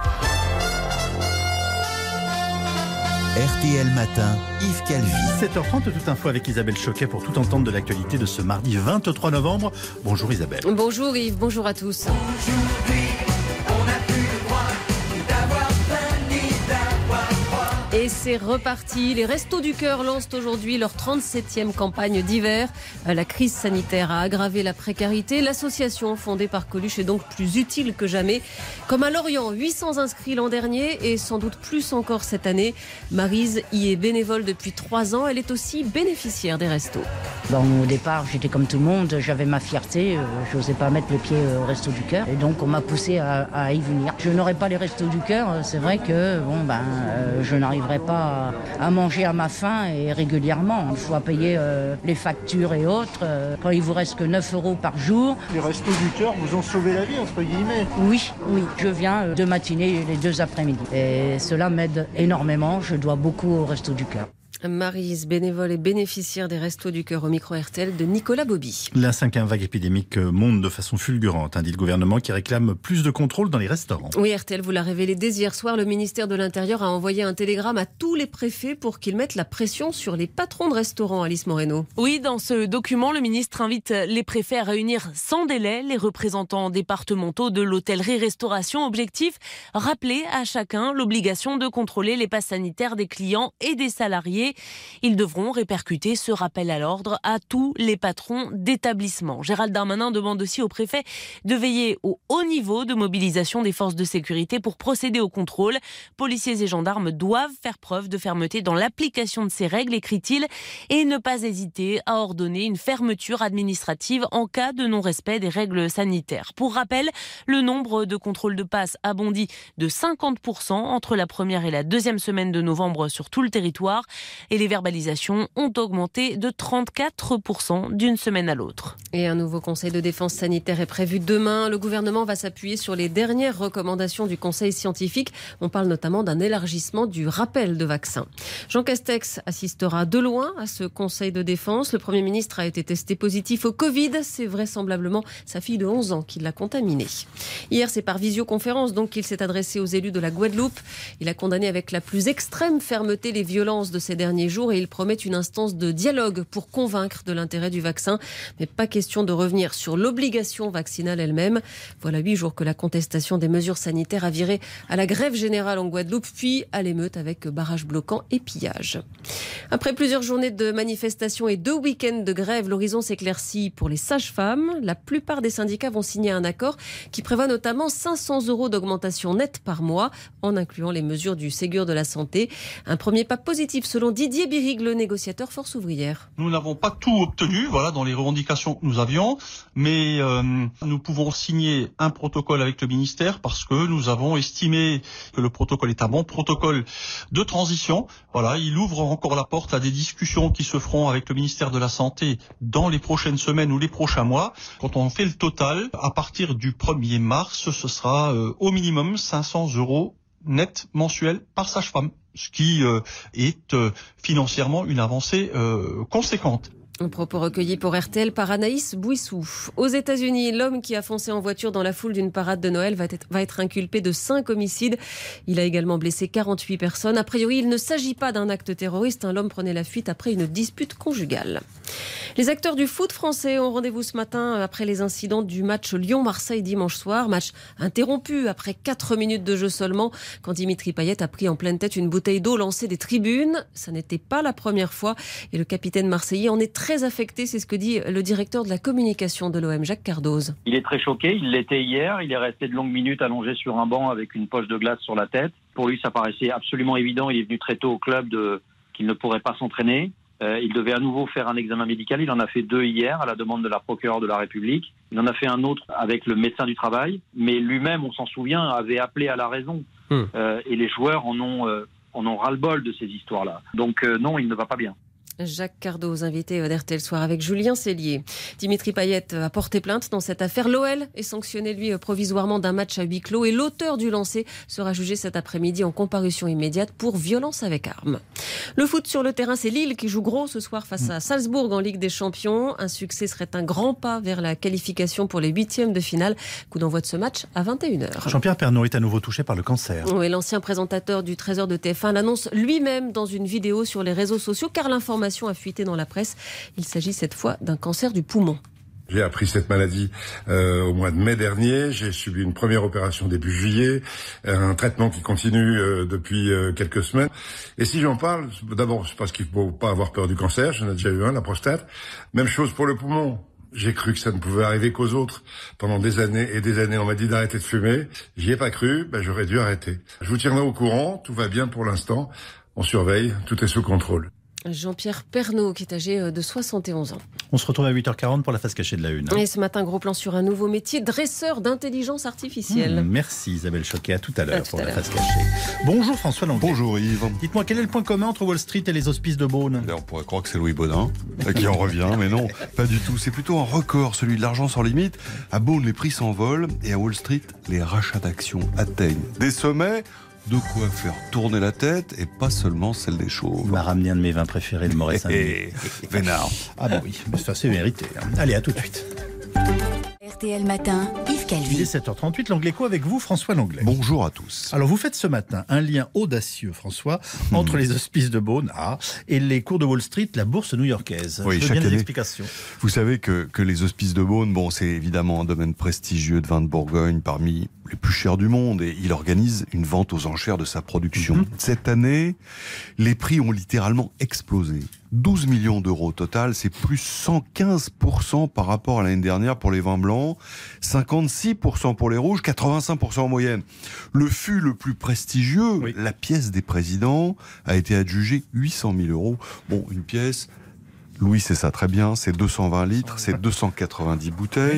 Speaker 1: RTL Matin, Yves Calvi.
Speaker 2: 7h30, toute info avec Isabelle Choquet pour tout entendre de l'actualité de ce mardi 23 novembre. Bonjour Isabelle.
Speaker 27: Bonjour Yves, bonjour à tous. Et c'est reparti. Les Restos du Cœur lancent aujourd'hui leur 37e campagne d'hiver. La crise sanitaire a aggravé la précarité. L'association fondée par Coluche est donc plus utile que jamais. Comme à Lorient, 800 inscrits l'an dernier et sans doute plus encore cette année. Maryse y est bénévole depuis 3 ans. Elle est aussi bénéficiaire des restos.
Speaker 28: Au départ, j'étais comme tout le monde. J'avais ma fierté. Je n'osais pas mettre le pied au Resto du Cœur. Et donc, on m'a poussé à y venir. Je n'aurais pas les Restos du Cœur. C'est vrai que je n'arriverais pas à manger à ma faim et régulièrement. Il faut payer les factures et autres. Quand il vous reste que 9 € par jour.
Speaker 20: Les Restos du Cœur vous ont sauvé la vie, entre guillemets.
Speaker 28: Oui. Je viens 2 matinées et les 2 après-midi. Et cela m'aide énormément. Je dois beaucoup au Resto du Cœur.
Speaker 27: Maryse, bénévole et bénéficiaire des Restos du Cœur au micro RTL de Nicolas Bobby.
Speaker 2: La 5e vague épidémique monte de façon fulgurante, dit le gouvernement qui réclame plus de contrôle dans les restaurants.
Speaker 27: Oui, RTL vous l'a révélé dès hier soir. Le ministère de l'Intérieur a envoyé un télégramme à tous les préfets pour qu'ils mettent la pression sur les patrons de restaurants. Alice Moreno.
Speaker 29: Oui, dans ce document, le ministre invite les préfets à réunir sans délai les représentants départementaux de l'hôtellerie-restauration. Objectif, rappeler à chacun l'obligation de contrôler les passes sanitaires des clients et des salariés. Ils devront répercuter ce rappel à l'ordre à tous les patrons d'établissements. Gérald Darmanin demande aussi au préfet de veiller au haut niveau de mobilisation des forces de sécurité pour procéder au contrôle. Policiers et gendarmes doivent faire preuve de fermeté dans l'application de ces règles, écrit-il, et ne pas hésiter à ordonner une fermeture administrative en cas de non-respect des règles sanitaires. Pour rappel, le nombre de contrôles de passe a bondi de 50% entre la première et la deuxième semaine de novembre sur tout le territoire et les verbalisations ont augmenté de 34% d'une semaine à l'autre.
Speaker 27: Et un nouveau conseil de défense sanitaire est prévu demain. Le gouvernement va s'appuyer sur les dernières recommandations du conseil scientifique. On parle notamment d'un élargissement du rappel de vaccins. Jean Castex assistera de loin à ce conseil de défense. Le Premier ministre a été testé positif au Covid. C'est vraisemblablement sa fille de 11 ans qui l'a contaminé. Hier, c'est par visioconférence donc qu'il s'est adressé aux élus de la Guadeloupe. Il a condamné avec la plus extrême fermeté les violences de ces derniers jours et il promet une instance de dialogue pour convaincre de l'intérêt du vaccin. Mais pas question de revenir sur l'obligation vaccinale elle-même. Voilà 8 jours que la contestation des mesures sanitaires a viré à la grève générale en Guadeloupe, puis à l'émeute avec barrages bloquants et pillages. Après plusieurs journées de manifestations et 2 week-ends de grève, l'horizon s'éclaircit pour les sages-femmes. La plupart des syndicats vont signer un accord qui prévoit notamment 500 € d'augmentation nette par mois, en incluant les mesures du Ségur de la santé. Un premier pas positif selon Didier Birig, le négociateur Force ouvrière.
Speaker 3: Nous n'avons pas tout obtenu, dans les revendications que nous avions, mais nous pouvons signer un protocole avec le ministère parce que nous avons estimé que le protocole est un bon protocole de transition. Il ouvre encore la porte à des discussions qui se feront avec le ministère de la Santé dans les prochaines semaines ou les prochains mois. Quand on fait le total, à partir du 1er mars, ce sera au minimum 500 € net mensuels par sage-femme, ce qui est financièrement une avancée conséquente.
Speaker 27: Un propos recueilli pour RTL par Anaïs Bouissou. Aux États-Unis, l'homme qui a foncé en voiture dans la foule d'une parade de Noël va être inculpé de 5 homicides. Il a également blessé 48 personnes. A priori, il ne s'agit pas d'un acte terroriste. L'homme prenait la fuite après une dispute conjugale. Les acteurs du foot français ont rendez-vous ce matin après les incidents du match Lyon-Marseille dimanche soir. Match interrompu après 4 minutes de jeu seulement quand Dimitri Payet a pris en pleine tête une bouteille d'eau lancée des tribunes. Ça n'était pas la première fois et le capitaine marseillais en est très affecté, c'est ce que dit le directeur de la communication de l'OM, Jacques Cardoz.
Speaker 11: Il est très choqué, il l'était hier, il est resté de longues minutes allongé sur un banc avec une poche de glace sur la tête. Pour lui, ça paraissait absolument évident, il est venu très tôt au club qu'il ne pourrait pas s'entraîner. Il devait à nouveau faire un examen médical, il en a fait 2 hier à la demande de la procureure de la République. Il en a fait un autre avec le médecin du travail, mais lui-même, on s'en souvient, avait appelé à la raison. Et les joueurs en ont ras-le-bol de ces histoires-là. Donc non, il ne va pas bien.
Speaker 27: Jacques Cardoz, invité d'RTL Soir avec Julien Cellier. Dimitri Payet a porté plainte dans cette affaire. L'OL est sanctionné, lui, provisoirement d'un match à huis clos et l'auteur du lancer sera jugé cet après-midi en comparution immédiate pour violence avec arme. Le foot sur le terrain, c'est Lille qui joue gros ce soir face à Salzbourg en Ligue des Champions. Un succès serait un grand pas vers la qualification pour les 8e de finale. Coup d'envoi de ce match à 21h.
Speaker 2: Jean-Pierre Pernaut est à nouveau touché par le cancer.
Speaker 27: Oui, l'ancien présentateur du Trésor de TF1 l'annonce lui-même dans une vidéo sur les réseaux sociaux car l'information a fuité dans la presse. Il s'agit cette fois d'un cancer du poumon.
Speaker 12: J'ai appris cette maladie au mois de mai dernier. J'ai subi une première opération début juillet, un traitement qui continue depuis quelques semaines. Et si j'en parle, d'abord c'est parce qu'il ne faut pas avoir peur du cancer. J'en ai déjà eu un, la prostate. Même chose pour le poumon. J'ai cru que ça ne pouvait arriver qu'aux autres. Pendant des années et des années, on m'a dit d'arrêter de fumer. J'y ai pas cru, j'aurais dû arrêter. Je vous tiendrai au courant, tout va bien pour l'instant. On surveille, tout est sous contrôle.
Speaker 27: Jean-Pierre Pernaut, qui est âgé de 71 ans.
Speaker 2: On se retrouve à 8h40 pour la face cachée de la Une.
Speaker 27: Et ce matin, gros plan sur un nouveau métier, dresseur d'intelligence artificielle.
Speaker 2: Merci Isabelle Choquet, à tout à l'heure pour la face cachée. Bonjour François Langlais.
Speaker 13: Bonjour Yves.
Speaker 2: Dites-moi, quel est le point commun entre Wall Street et les hospices de Beaune ?
Speaker 13: On pourrait croire que c'est Louis Baudin qui en revient, mais non, pas du tout. C'est plutôt un record, celui de l'argent sans limite. À Beaune, les prix s'envolent et à Wall Street, les rachats d'actions atteignent des sommets. De quoi faire tourner la tête et pas seulement celle des chauves.
Speaker 2: Il m'a ramené un de mes vins préférés, le Moret Saint-Denis.
Speaker 13: Vénard.
Speaker 2: Ah bah oui, mais ça c'est mérité. Allez, à tout de suite.
Speaker 5: RTL Matin, Yves Calvi.
Speaker 2: Il est 7h38, l'Anglais Co avec vous, François Langlais.
Speaker 13: Bonjour à tous.
Speaker 2: Alors vous faites ce matin un lien audacieux, François, entre les hospices de Beaune et les cours de Wall Street, la bourse new-yorkaise.
Speaker 13: Oui,
Speaker 2: Je veux
Speaker 13: chaque
Speaker 2: bien des
Speaker 13: année.
Speaker 2: explications.
Speaker 13: Vous savez que les hospices de Beaune, bon, c'est évidemment un domaine prestigieux de vin de Bourgogne parmi les plus chers du monde et il organise une vente aux enchères de sa production. Cette année, les prix ont littéralement explosé. 12 millions d'euros au total, c'est plus 115% par rapport à l'année dernière pour les vins blancs, 56% pour les rouges, 85% en moyenne. Le fût le plus prestigieux, la pièce des présidents, a été adjugée 800 000 euros. Bon, une pièce, Louis c'est ça très bien, c'est 220 litres, c'est 290 bouteilles.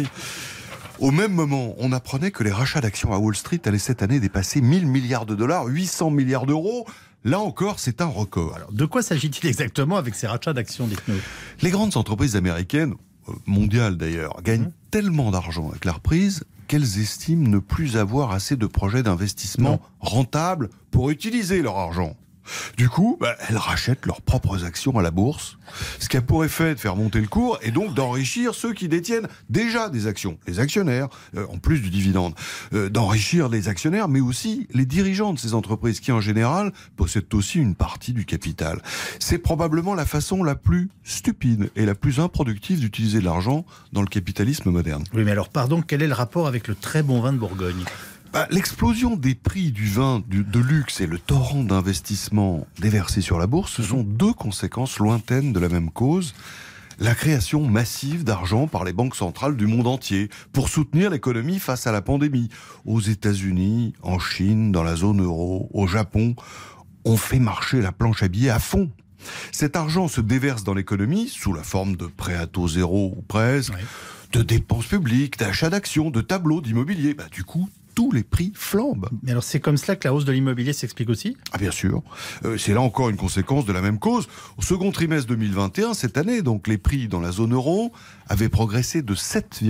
Speaker 13: Au même moment, on apprenait que les rachats d'actions à Wall Street allaient cette année dépasser 1000 milliards de dollars, 800 milliards d'euros. Là encore, c'est un record.
Speaker 2: Alors, de quoi s'agit-il exactement avec ces rachats d'actions, dites-nous ?
Speaker 13: Les grandes entreprises américaines, mondiales d'ailleurs, gagnent tellement d'argent avec la reprise qu'elles estiment ne plus avoir assez de projets d'investissement rentables pour utiliser leur argent. Du coup, elles rachètent leurs propres actions à la bourse, ce qui a pour effet de faire monter le cours et donc d'enrichir ceux qui détiennent déjà des actions, les actionnaires, en plus du dividende, d'enrichir les actionnaires, mais aussi les dirigeants de ces entreprises qui, en général, possèdent aussi une partie du capital. C'est probablement la façon la plus stupide et la plus improductive d'utiliser de l'argent dans le capitalisme moderne.
Speaker 2: Oui, mais alors, pardon, quel est le rapport avec le très bon vin de Bourgogne ?
Speaker 13: L'explosion des prix du vin de luxe et le torrent d'investissement déversé sur la bourse, ce sont deux conséquences lointaines de la même cause. La création massive d'argent par les banques centrales du monde entier pour soutenir l'économie face à la pandémie. Aux États-Unis, en Chine, dans la zone euro, au Japon, on fait marcher la planche à billets à fond. Cet argent se déverse dans l'économie sous la forme de prêts à taux zéro ou presque, de dépenses publiques, d'achats d'actions, de tableaux, d'immobilier. Du coup, tous les prix flambent.
Speaker 2: Mais alors c'est comme cela que la hausse de l'immobilier s'explique aussi ?
Speaker 13: Ah bien sûr. C'est là encore une conséquence de la même cause. Au second trimestre 2021, cette année, donc les prix dans la zone euro avaient progressé de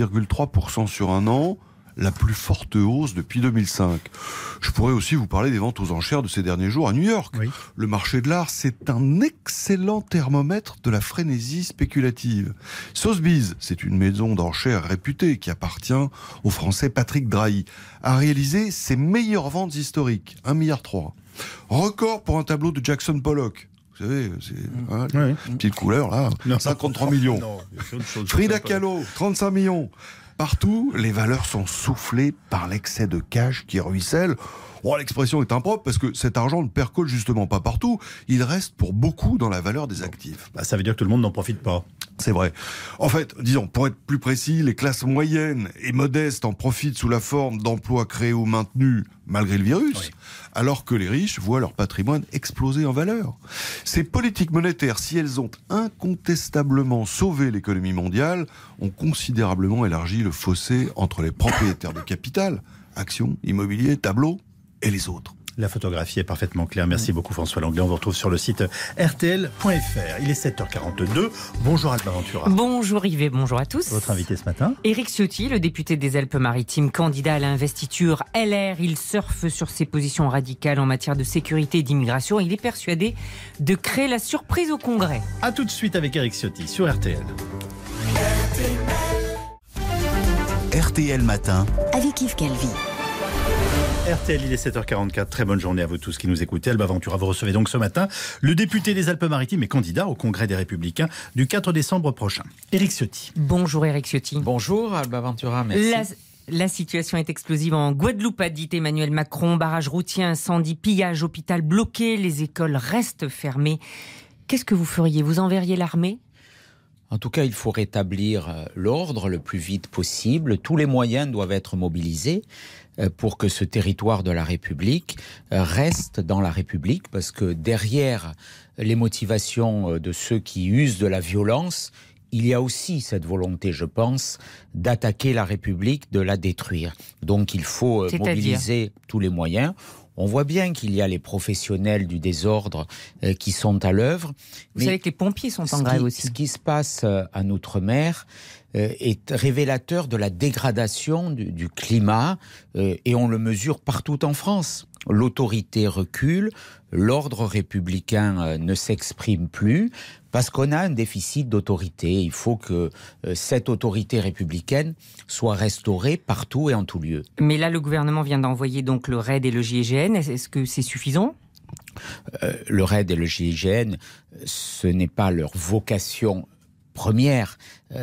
Speaker 13: 7,3% sur un an, la plus forte hausse depuis 2005. Je pourrais aussi vous parler des ventes aux enchères de ces derniers jours à New York. Le marché de l'art, c'est un excellent thermomètre de la frénésie spéculative. Sotheby's, c'est une maison d'enchères réputée qui appartient au français Patrick Drahi, a réalisé ses meilleures ventes historiques, 1,3 milliard. Record pour un tableau de Jackson Pollock. Vous savez, c'est une petite couleur là, 53 millions. Frida Kahlo, 35 millions. Partout, les valeurs sont soufflées par l'excès de cash qui ruisselle. L'expression est impropre parce que cet argent ne percole justement pas partout. Il reste pour beaucoup dans la valeur des actifs.
Speaker 2: Ça veut dire que tout le monde n'en profite pas.
Speaker 13: C'est vrai. En fait, disons, pour être plus précis, les classes moyennes et modestes en profitent sous la forme d'emplois créés ou maintenus malgré le virus, alors que les riches voient leur patrimoine exploser en valeur. Ces politiques monétaires, si elles ont incontestablement sauvé l'économie mondiale, ont considérablement élargi le fossé entre les propriétaires de capital, actions, immobilier, tableaux, et les autres.
Speaker 2: La photographie est parfaitement claire. Merci beaucoup François Langlais. On vous retrouve sur le site rtl.fr. Il est 7h42. Bonjour Alba Ventura.
Speaker 4: Bonjour Yves, bonjour à tous.
Speaker 2: Votre invité ce matin ?
Speaker 4: Éric Ciotti, le député des Alpes-Maritimes, candidat à l'investiture LR. Il surfe sur ses positions radicales en matière de sécurité et d'immigration. Il est persuadé de créer la surprise au Congrès.
Speaker 2: A tout de suite avec Éric Ciotti sur RTL.
Speaker 1: RTL Matin.
Speaker 5: Avec Yves Calvi.
Speaker 2: RTL, il est 7h44. Très bonne journée à vous tous qui nous écoutez. Alba Ventura, vous recevez donc ce matin le député des Alpes-Maritimes et candidat au Congrès des Républicains du 4 décembre prochain. Éric Ciotti.
Speaker 4: Bonjour Éric Ciotti.
Speaker 9: Bonjour Alba Ventura, merci.
Speaker 4: La situation est explosive en Guadeloupe, a dit Emmanuel Macron. Barrage routier, incendie, pillage, hôpital bloqué, les écoles restent fermées. Qu'est-ce que vous feriez ? Vous enverriez l'armée ?
Speaker 7: En tout cas, il faut rétablir l'ordre le plus vite possible. Tous les moyens doivent être mobilisés pour que ce territoire de la République reste dans la République, parce que derrière les motivations de ceux qui usent de la violence, il y a aussi cette volonté, je pense, d'attaquer la République, de la détruire. Donc il faut mobiliser tous les moyens. On voit bien qu'il y a les professionnels du désordre qui sont à l'œuvre.
Speaker 4: Vous savez que les pompiers sont en grève aussi.
Speaker 7: Ce qui se passe en Outre-mer est révélateur de la dégradation du climat et on le mesure partout en France. L'autorité recule, l'ordre républicain ne s'exprime plus parce qu'on a un déficit d'autorité. Il faut que cette autorité républicaine soit restaurée partout et en tout lieu.
Speaker 4: Mais là, le gouvernement vient d'envoyer donc le RAID et le GIGN. Est-ce que c'est suffisant ?
Speaker 7: Le RAID et le GIGN, ce n'est pas leur vocation première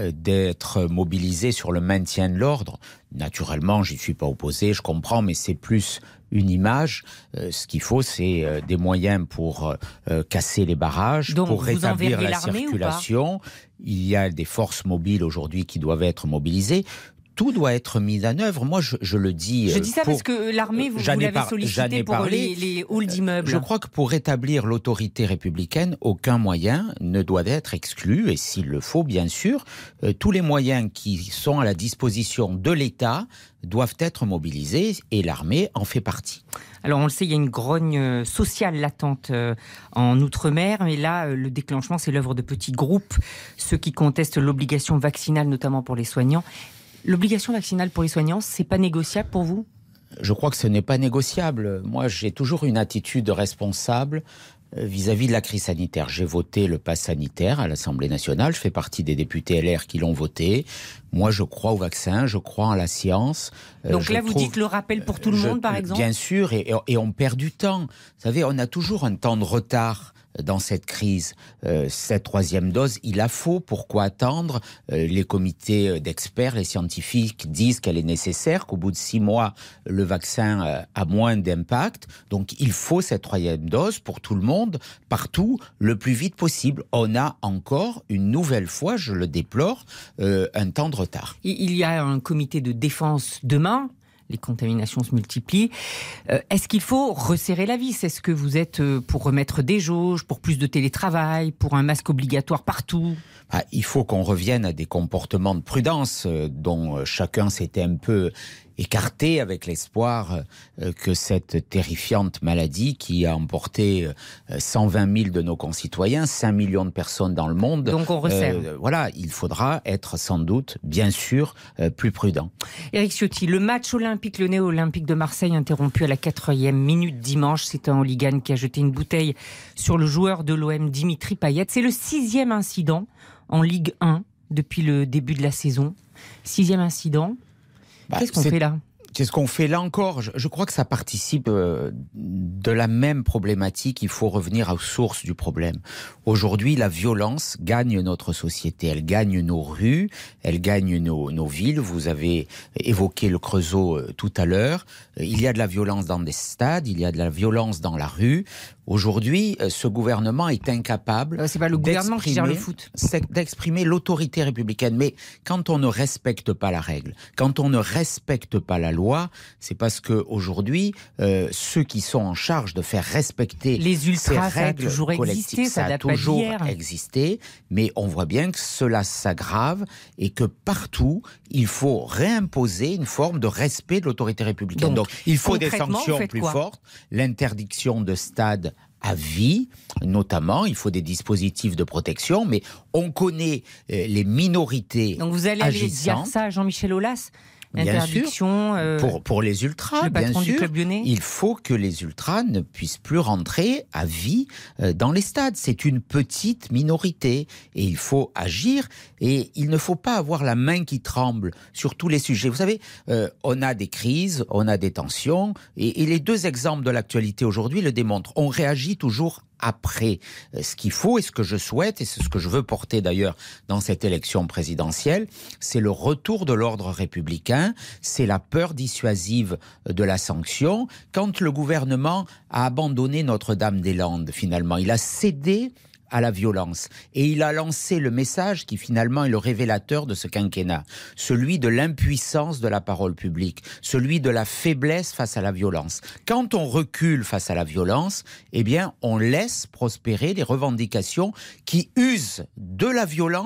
Speaker 7: d'être mobilisés sur le maintien de l'ordre. Naturellement, j'y suis pas opposé, je comprends, mais c'est plus une image. Ce qu'il faut, c'est des moyens pour casser les barrages,
Speaker 4: donc,
Speaker 7: pour rétablir la circulation. Il y a des forces mobiles aujourd'hui qui doivent être mobilisées. Tout doit être mis en œuvre. Moi, je le dis...
Speaker 4: Je dis ça parce que l'armée, vous l'avez sollicité pour les halls d'immeubles.
Speaker 7: Je crois que pour rétablir l'autorité républicaine, aucun moyen ne doit être exclu. Et s'il le faut, bien sûr, tous les moyens qui sont à la disposition de l'État doivent être mobilisés et l'armée en fait partie.
Speaker 4: Alors on le sait, il y a une grogne sociale latente en Outre-mer, mais là, le déclenchement, c'est l'œuvre de petits groupes, ceux qui contestent l'obligation vaccinale, notamment pour les soignants. L'obligation vaccinale pour les soignants, c'est pas négociable pour vous ?
Speaker 7: Je crois que ce n'est pas négociable. Moi, j'ai toujours une attitude responsable vis-à-vis de la crise sanitaire. J'ai voté le pass sanitaire à l'Assemblée nationale. Je fais partie des députés LR qui l'ont voté. Moi, je crois au vaccin, je crois en la science.
Speaker 4: Donc là, vous dites le rappel pour tout le monde, par exemple ?
Speaker 7: Bien sûr, et on perd du temps. Vous savez, on a toujours un temps de retard dans cette crise. Cette troisième dose, il la faut. Pourquoi attendre ? Les comités d'experts, les scientifiques disent qu'elle est nécessaire, qu'au bout de 6 mois, le vaccin a moins d'impact. Donc il faut cette troisième dose pour tout le monde, partout, le plus vite possible. On a encore, une nouvelle fois, je le déplore, un temps de retard.
Speaker 4: Il y a un comité de défense demain. Les contaminations se multiplient. Est-ce qu'il faut resserrer la vis ? Est-ce que vous êtes pour remettre des jauges, pour plus de télétravail, pour un masque obligatoire partout ?
Speaker 7: Il faut qu'on revienne à des comportements de prudence dont chacun s'était un peu écarté avec l'espoir que cette terrifiante maladie qui a emporté 120 000 de nos concitoyens, 5 millions de personnes dans le monde.
Speaker 4: Donc on resserre.
Speaker 7: Voilà, il faudra être sans doute, bien sûr, plus prudent.
Speaker 4: Éric Ciotti, le match olympique, le néo-olympique de Marseille interrompu à la 4e minute dimanche. C'est un hooligan qui a jeté une bouteille sur le joueur de l'OM, Dimitri Payet. C'est le 6e incident en Ligue 1 depuis le début de la saison. 6e incident. Qu'est-ce qu'on fait là ?
Speaker 7: Qu'est-ce qu'on fait là encore ? Je crois que ça participe de la même problématique. Il faut revenir aux sources du problème. Aujourd'hui, la violence gagne notre société. Elle gagne nos rues, elle gagne nos villes. Vous avez évoqué le Creusot tout à l'heure. Il y a de la violence dans des stades, il y a de la violence dans la rue. Aujourd'hui, ce gouvernement est incapable
Speaker 4: c'est pas le gouvernement qui gère le foot.
Speaker 7: D'exprimer l'autorité républicaine. Mais quand on ne respecte pas la règle, quand on ne respecte pas la loi, c'est parce que aujourd'hui, ceux qui sont en charge de faire respecter
Speaker 4: les ultras,
Speaker 7: ces règles
Speaker 4: ça a toujours existé,
Speaker 7: ça a toujours existé, mais on voit bien que cela s'aggrave et que partout, il faut réimposer une forme de respect de l'autorité républicaine. Donc il faut des sanctions plus fortes, l'interdiction de stade à vie, notamment, il faut des dispositifs de protection, mais on connaît les minorités.
Speaker 4: Donc vous allez aller dire ça à Jean-Michel Aulas ? Interdiction
Speaker 7: pour les ultras, bien sûr. Du club lyonnais. Il faut que les ultras ne puissent plus rentrer à vie dans les stades. C'est une petite minorité et il faut agir. Et il ne faut pas avoir la main qui tremble sur tous les sujets. Vous savez, on a des crises, on a des tensions, et les deux exemples de l'actualité aujourd'hui le démontrent. On réagit toujours après. Ce qu'il faut et ce que je souhaite, et c'est ce que je veux porter d'ailleurs dans cette élection présidentielle, c'est le retour de l'ordre républicain, c'est la peur dissuasive de la sanction. Quand le gouvernement a abandonné Notre-Dame-des-Landes, finalement, il a cédé à la violence. Et il a lancé le message qui finalement est le révélateur de ce quinquennat, celui de l'impuissance de la parole publique, celui de la faiblesse face à la violence. Quand on recule face à la violence, eh bien, on laisse prospérer des revendications qui usent de la violence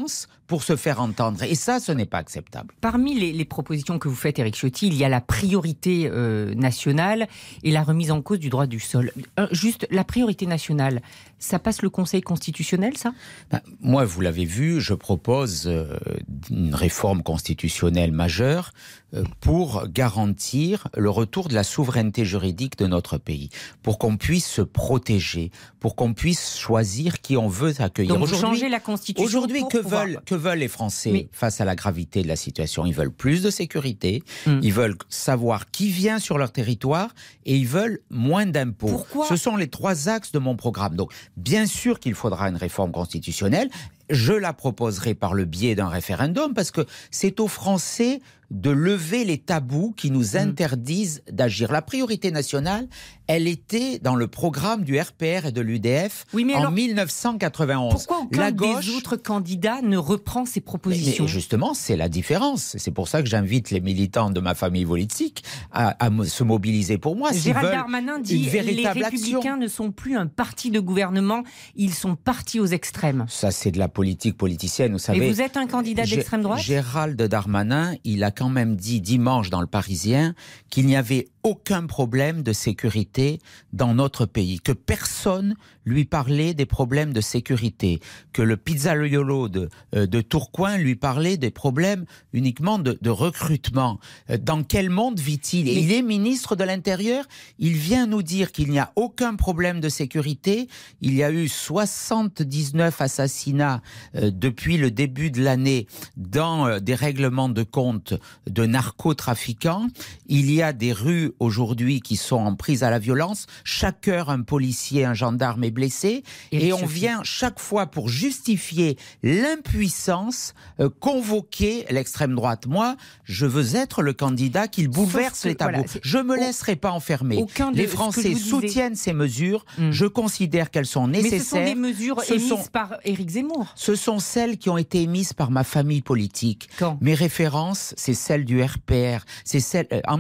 Speaker 7: pour se faire entendre. Et ça, ce n'est pas acceptable.
Speaker 4: Parmi les propositions que vous faites, Éric Ciotti, il y a la priorité nationale et la remise en cause du droit du sol. Juste, la priorité nationale, ça passe le Conseil constitutionnel, ça ?
Speaker 7: Moi, vous l'avez vu, je propose une réforme constitutionnelle majeure pour garantir le retour de la souveraineté juridique de notre pays, pour qu'on puisse se protéger, pour qu'on puisse choisir qui on veut accueillir.
Speaker 4: Donc vous changez la Constitution.
Speaker 7: Aujourd'hui, que veulent les Français face à la gravité de la situation ? Ils veulent plus de sécurité, ils veulent savoir qui vient sur leur territoire et ils veulent moins d'impôts.
Speaker 4: Pourquoi ?
Speaker 7: Ce sont les 3 axes de mon programme. Donc, bien sûr qu'il faudra une réforme constitutionnelle. Je la proposerai par le biais d'un référendum parce que c'est aux Français de lever les tabous qui nous interdisent d'agir. La priorité nationale, elle était dans le programme du RPR et de l'UDF en 1991.
Speaker 4: Pourquoi aucun des autres candidats ne reprend ces propositions ?
Speaker 7: Mais justement, c'est la différence. C'est pour ça que j'invite les militants de ma famille politique à se mobiliser pour moi.
Speaker 4: Gérald Darmanin dit les Républicains ne sont plus un parti de gouvernement, ils sont partis aux extrêmes.
Speaker 7: Ça, c'est de la politique politicienne, vous savez.
Speaker 4: Et vous êtes un candidat d'extrême droite ?
Speaker 7: Gérald Darmanin, il a quand même dit dimanche dans le Parisien qu'il n'y avait aucun problème de sécurité dans notre pays, que personne lui parlait des problèmes de sécurité, que le pizzaiolo de Tourcoing lui parlait des problèmes uniquement de recrutement. Dans quel monde vit-il ? Et il est ministre de l'Intérieur, il vient nous dire qu'il n'y a aucun problème de sécurité. Il y a eu 79 assassinats depuis le début de l'année dans des règlements de compte de narcotrafiquants. Il y a des rues aujourd'hui qui sont en prise à la violence. Chaque heure, un policier, un gendarme est blessé. Et on vient chaque fois pour justifier l'impuissance convoquer l'extrême droite. Moi, je veux être le candidat qui bouleverse les tabous. Voilà, je ne me laisserai pas enfermer. Les Français soutiennent ces mesures. Je considère qu'elles sont nécessaires.
Speaker 4: Mais ce sont des mesures émises par Éric Zemmour.
Speaker 7: Ce sont celles qui ont été émises par ma famille politique.
Speaker 4: Mes
Speaker 7: références, c'est celles du RPR. C'est celles en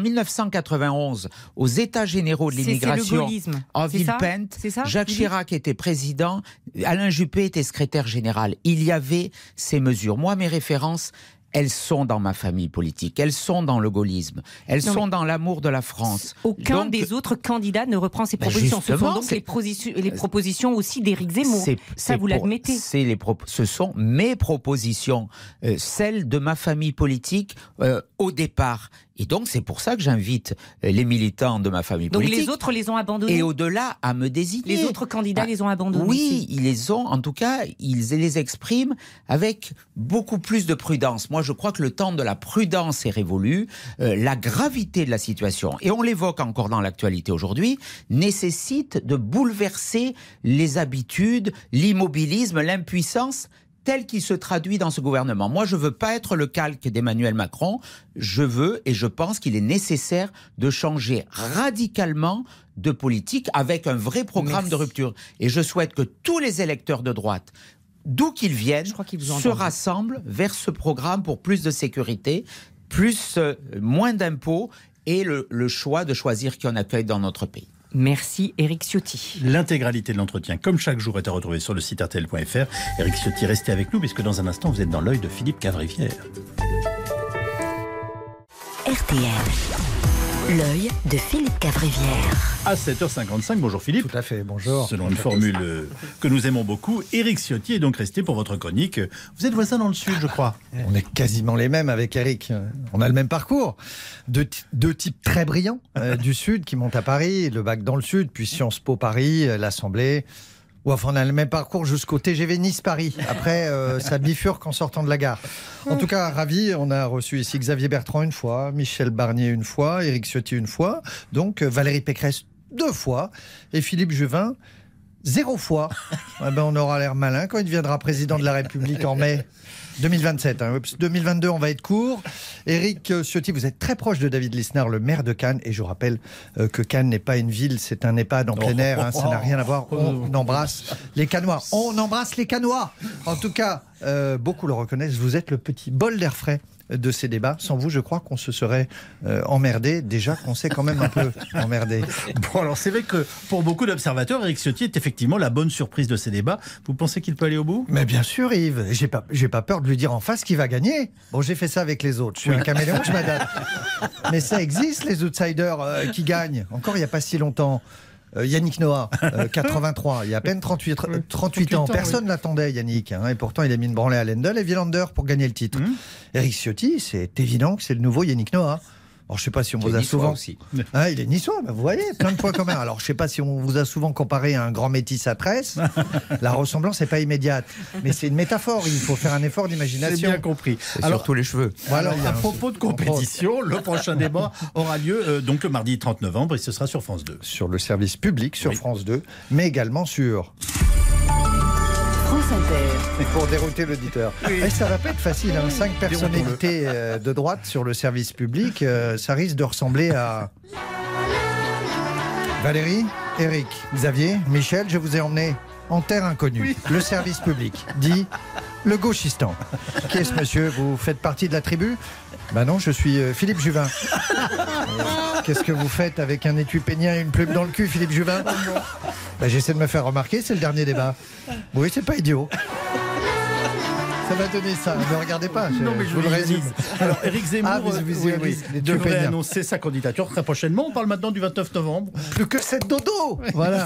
Speaker 7: 1991, aux États généraux de l'immigration, en Villepinte, Jacques Chirac était président, Alain Juppé était secrétaire général. Il y avait ces mesures. Moi, mes références, elles sont dans ma famille politique, elles sont dans le gaullisme, elles sont dans l'amour de la France.
Speaker 4: Aucun des autres candidats ne reprend ces propositions. Ce sont donc les propositions aussi d'Éric Zemmour. Ça, vous l'admettez.
Speaker 7: Ce sont mes propositions, celles de ma famille politique au départ. Et donc, c'est pour ça que j'invite les militants de ma famille politique.
Speaker 4: Donc, les autres les ont abandonnés.
Speaker 7: Et au-delà, à me désigner.
Speaker 4: Les autres candidats les ont abandonnés.
Speaker 7: Oui, ils les ont. En tout cas, ils les expriment avec beaucoup plus de prudence. Moi, je crois que le temps de la prudence est révolu. La gravité de la situation, et on l'évoque encore dans l'actualité aujourd'hui, nécessite de bouleverser les habitudes, l'immobilisme, l'impuissance tel qu'il se traduit dans ce gouvernement. Moi, je ne veux pas être le calque d'Emmanuel Macron. Je veux et je pense qu'il est nécessaire de changer radicalement de politique avec un vrai programme de rupture. Et je souhaite que tous les électeurs de droite, d'où qu'ils viennent, se rassemblent vers ce programme pour plus de sécurité, moins d'impôts et le choix de choisir qui on accueille dans notre pays.
Speaker 4: Merci Éric Ciotti.
Speaker 2: L'intégralité de l'entretien, comme chaque jour, est à retrouver sur le site rtl.fr. Éric Ciotti, restez avec nous, puisque dans un instant, vous êtes dans l'œil de Philippe Cavrivière.
Speaker 5: RTL. L'œil de Philippe Cavrivière.
Speaker 2: À 7h55, bonjour Philippe.
Speaker 14: Tout à fait, bonjour.
Speaker 2: Selon une formule que nous aimons beaucoup, Éric Ciotti est donc resté pour votre chronique. Vous êtes voisins dans le Sud, je crois.
Speaker 14: On est quasiment les mêmes avec Éric. On a le même parcours. Deux types très brillants du Sud qui montent à Paris, le bac dans le Sud, puis Sciences Po Paris, l'Assemblée. Ou enfin, on a le même parcours jusqu'au TGV Nice-Paris. Après, ça bifurque en sortant de la gare. En tout cas, ravi. On a reçu ici Xavier Bertrand une fois, Michel Barnier une fois, Éric Ciotti une fois, donc Valérie Pécresse 2 fois, et Philippe Juvin 0 fois. On aura l'air malin quand il deviendra président de la République en mai 2027. 2022, on va être court. Éric Ciotti, vous êtes très proche de David Lisnard, le maire de Cannes. Et je vous rappelle que Cannes n'est pas une ville, c'est un EHPAD en plein air. Ça n'a rien à voir. On embrasse les Cannois. On embrasse les Cannois. En tout cas, beaucoup le reconnaissent, vous êtes le petit bol d'air frais de ces débats. Sans vous, je crois qu'on se serait emmerdé. Déjà qu'on s'est quand même un peu emmerdé.
Speaker 2: Bon, alors c'est vrai que pour beaucoup d'observateurs, Éric Ciotti est effectivement la bonne surprise de ces débats. Vous pensez qu'il peut aller au bout ?
Speaker 14: Mais bien sûr, Yves. J'ai pas peur de lui dire en face qu'il va gagner. Bon, j'ai fait ça avec les autres. Je suis un caméléon, je m'adapte. Mais ça existe, les outsiders qui gagnent. Encore il n'y a pas si longtemps. Yannick Noah, 83, il y a à peine 38 ans. Personne ne l'attendait, Yannick. Et pourtant, il a mis une branlée à Lendl et Wielander pour gagner le titre. Éric Ciotti, c'est évident que c'est le nouveau Yannick Noah. Alors, je ne sais pas si on vous a souvent...
Speaker 7: aussi.
Speaker 14: Il est niçois, vous voyez, plein de points communs. Alors, je ne sais pas si on vous a souvent comparé à un grand métis à Tresse. La ressemblance n'est pas immédiate. Mais c'est une métaphore, il faut faire un effort d'imagination.
Speaker 2: C'est bien compris.
Speaker 7: Alors, surtout les cheveux.
Speaker 2: Voilà, à propos de compétition, le prochain débat aura lieu donc le mardi 30 novembre et ce sera sur France 2.
Speaker 14: Sur le service public, sur France 2, mais également sur...
Speaker 5: France Inter.
Speaker 14: Pour dérouter l'auditeur. Ça va pas être facile, 5 personnalités de droite sur le service public, ça risque de ressembler à Valérie, Éric, Xavier, Michel, je vous ai emmené en terre inconnue. Le service public, dit le gauchistan. Qui est ce monsieur ? Vous faites partie de la tribu ? Ben non, je suis Philippe Juvin. Qu'est-ce que vous faites avec un étui pénien et une plume dans le cul, Philippe Juvin ? J'essaie de me faire remarquer, c'est le dernier débat. Oui, c'est pas idiot. Ça va donner ça, ne regardez pas,
Speaker 2: non, mais je
Speaker 14: vous le résume.
Speaker 2: Alors, Éric Zemmour
Speaker 14: les
Speaker 2: devrait
Speaker 14: péniens.
Speaker 2: annoncer sa candidature très prochainement. On parle maintenant du 29 novembre.
Speaker 14: Plus que 7 dodo. Voilà.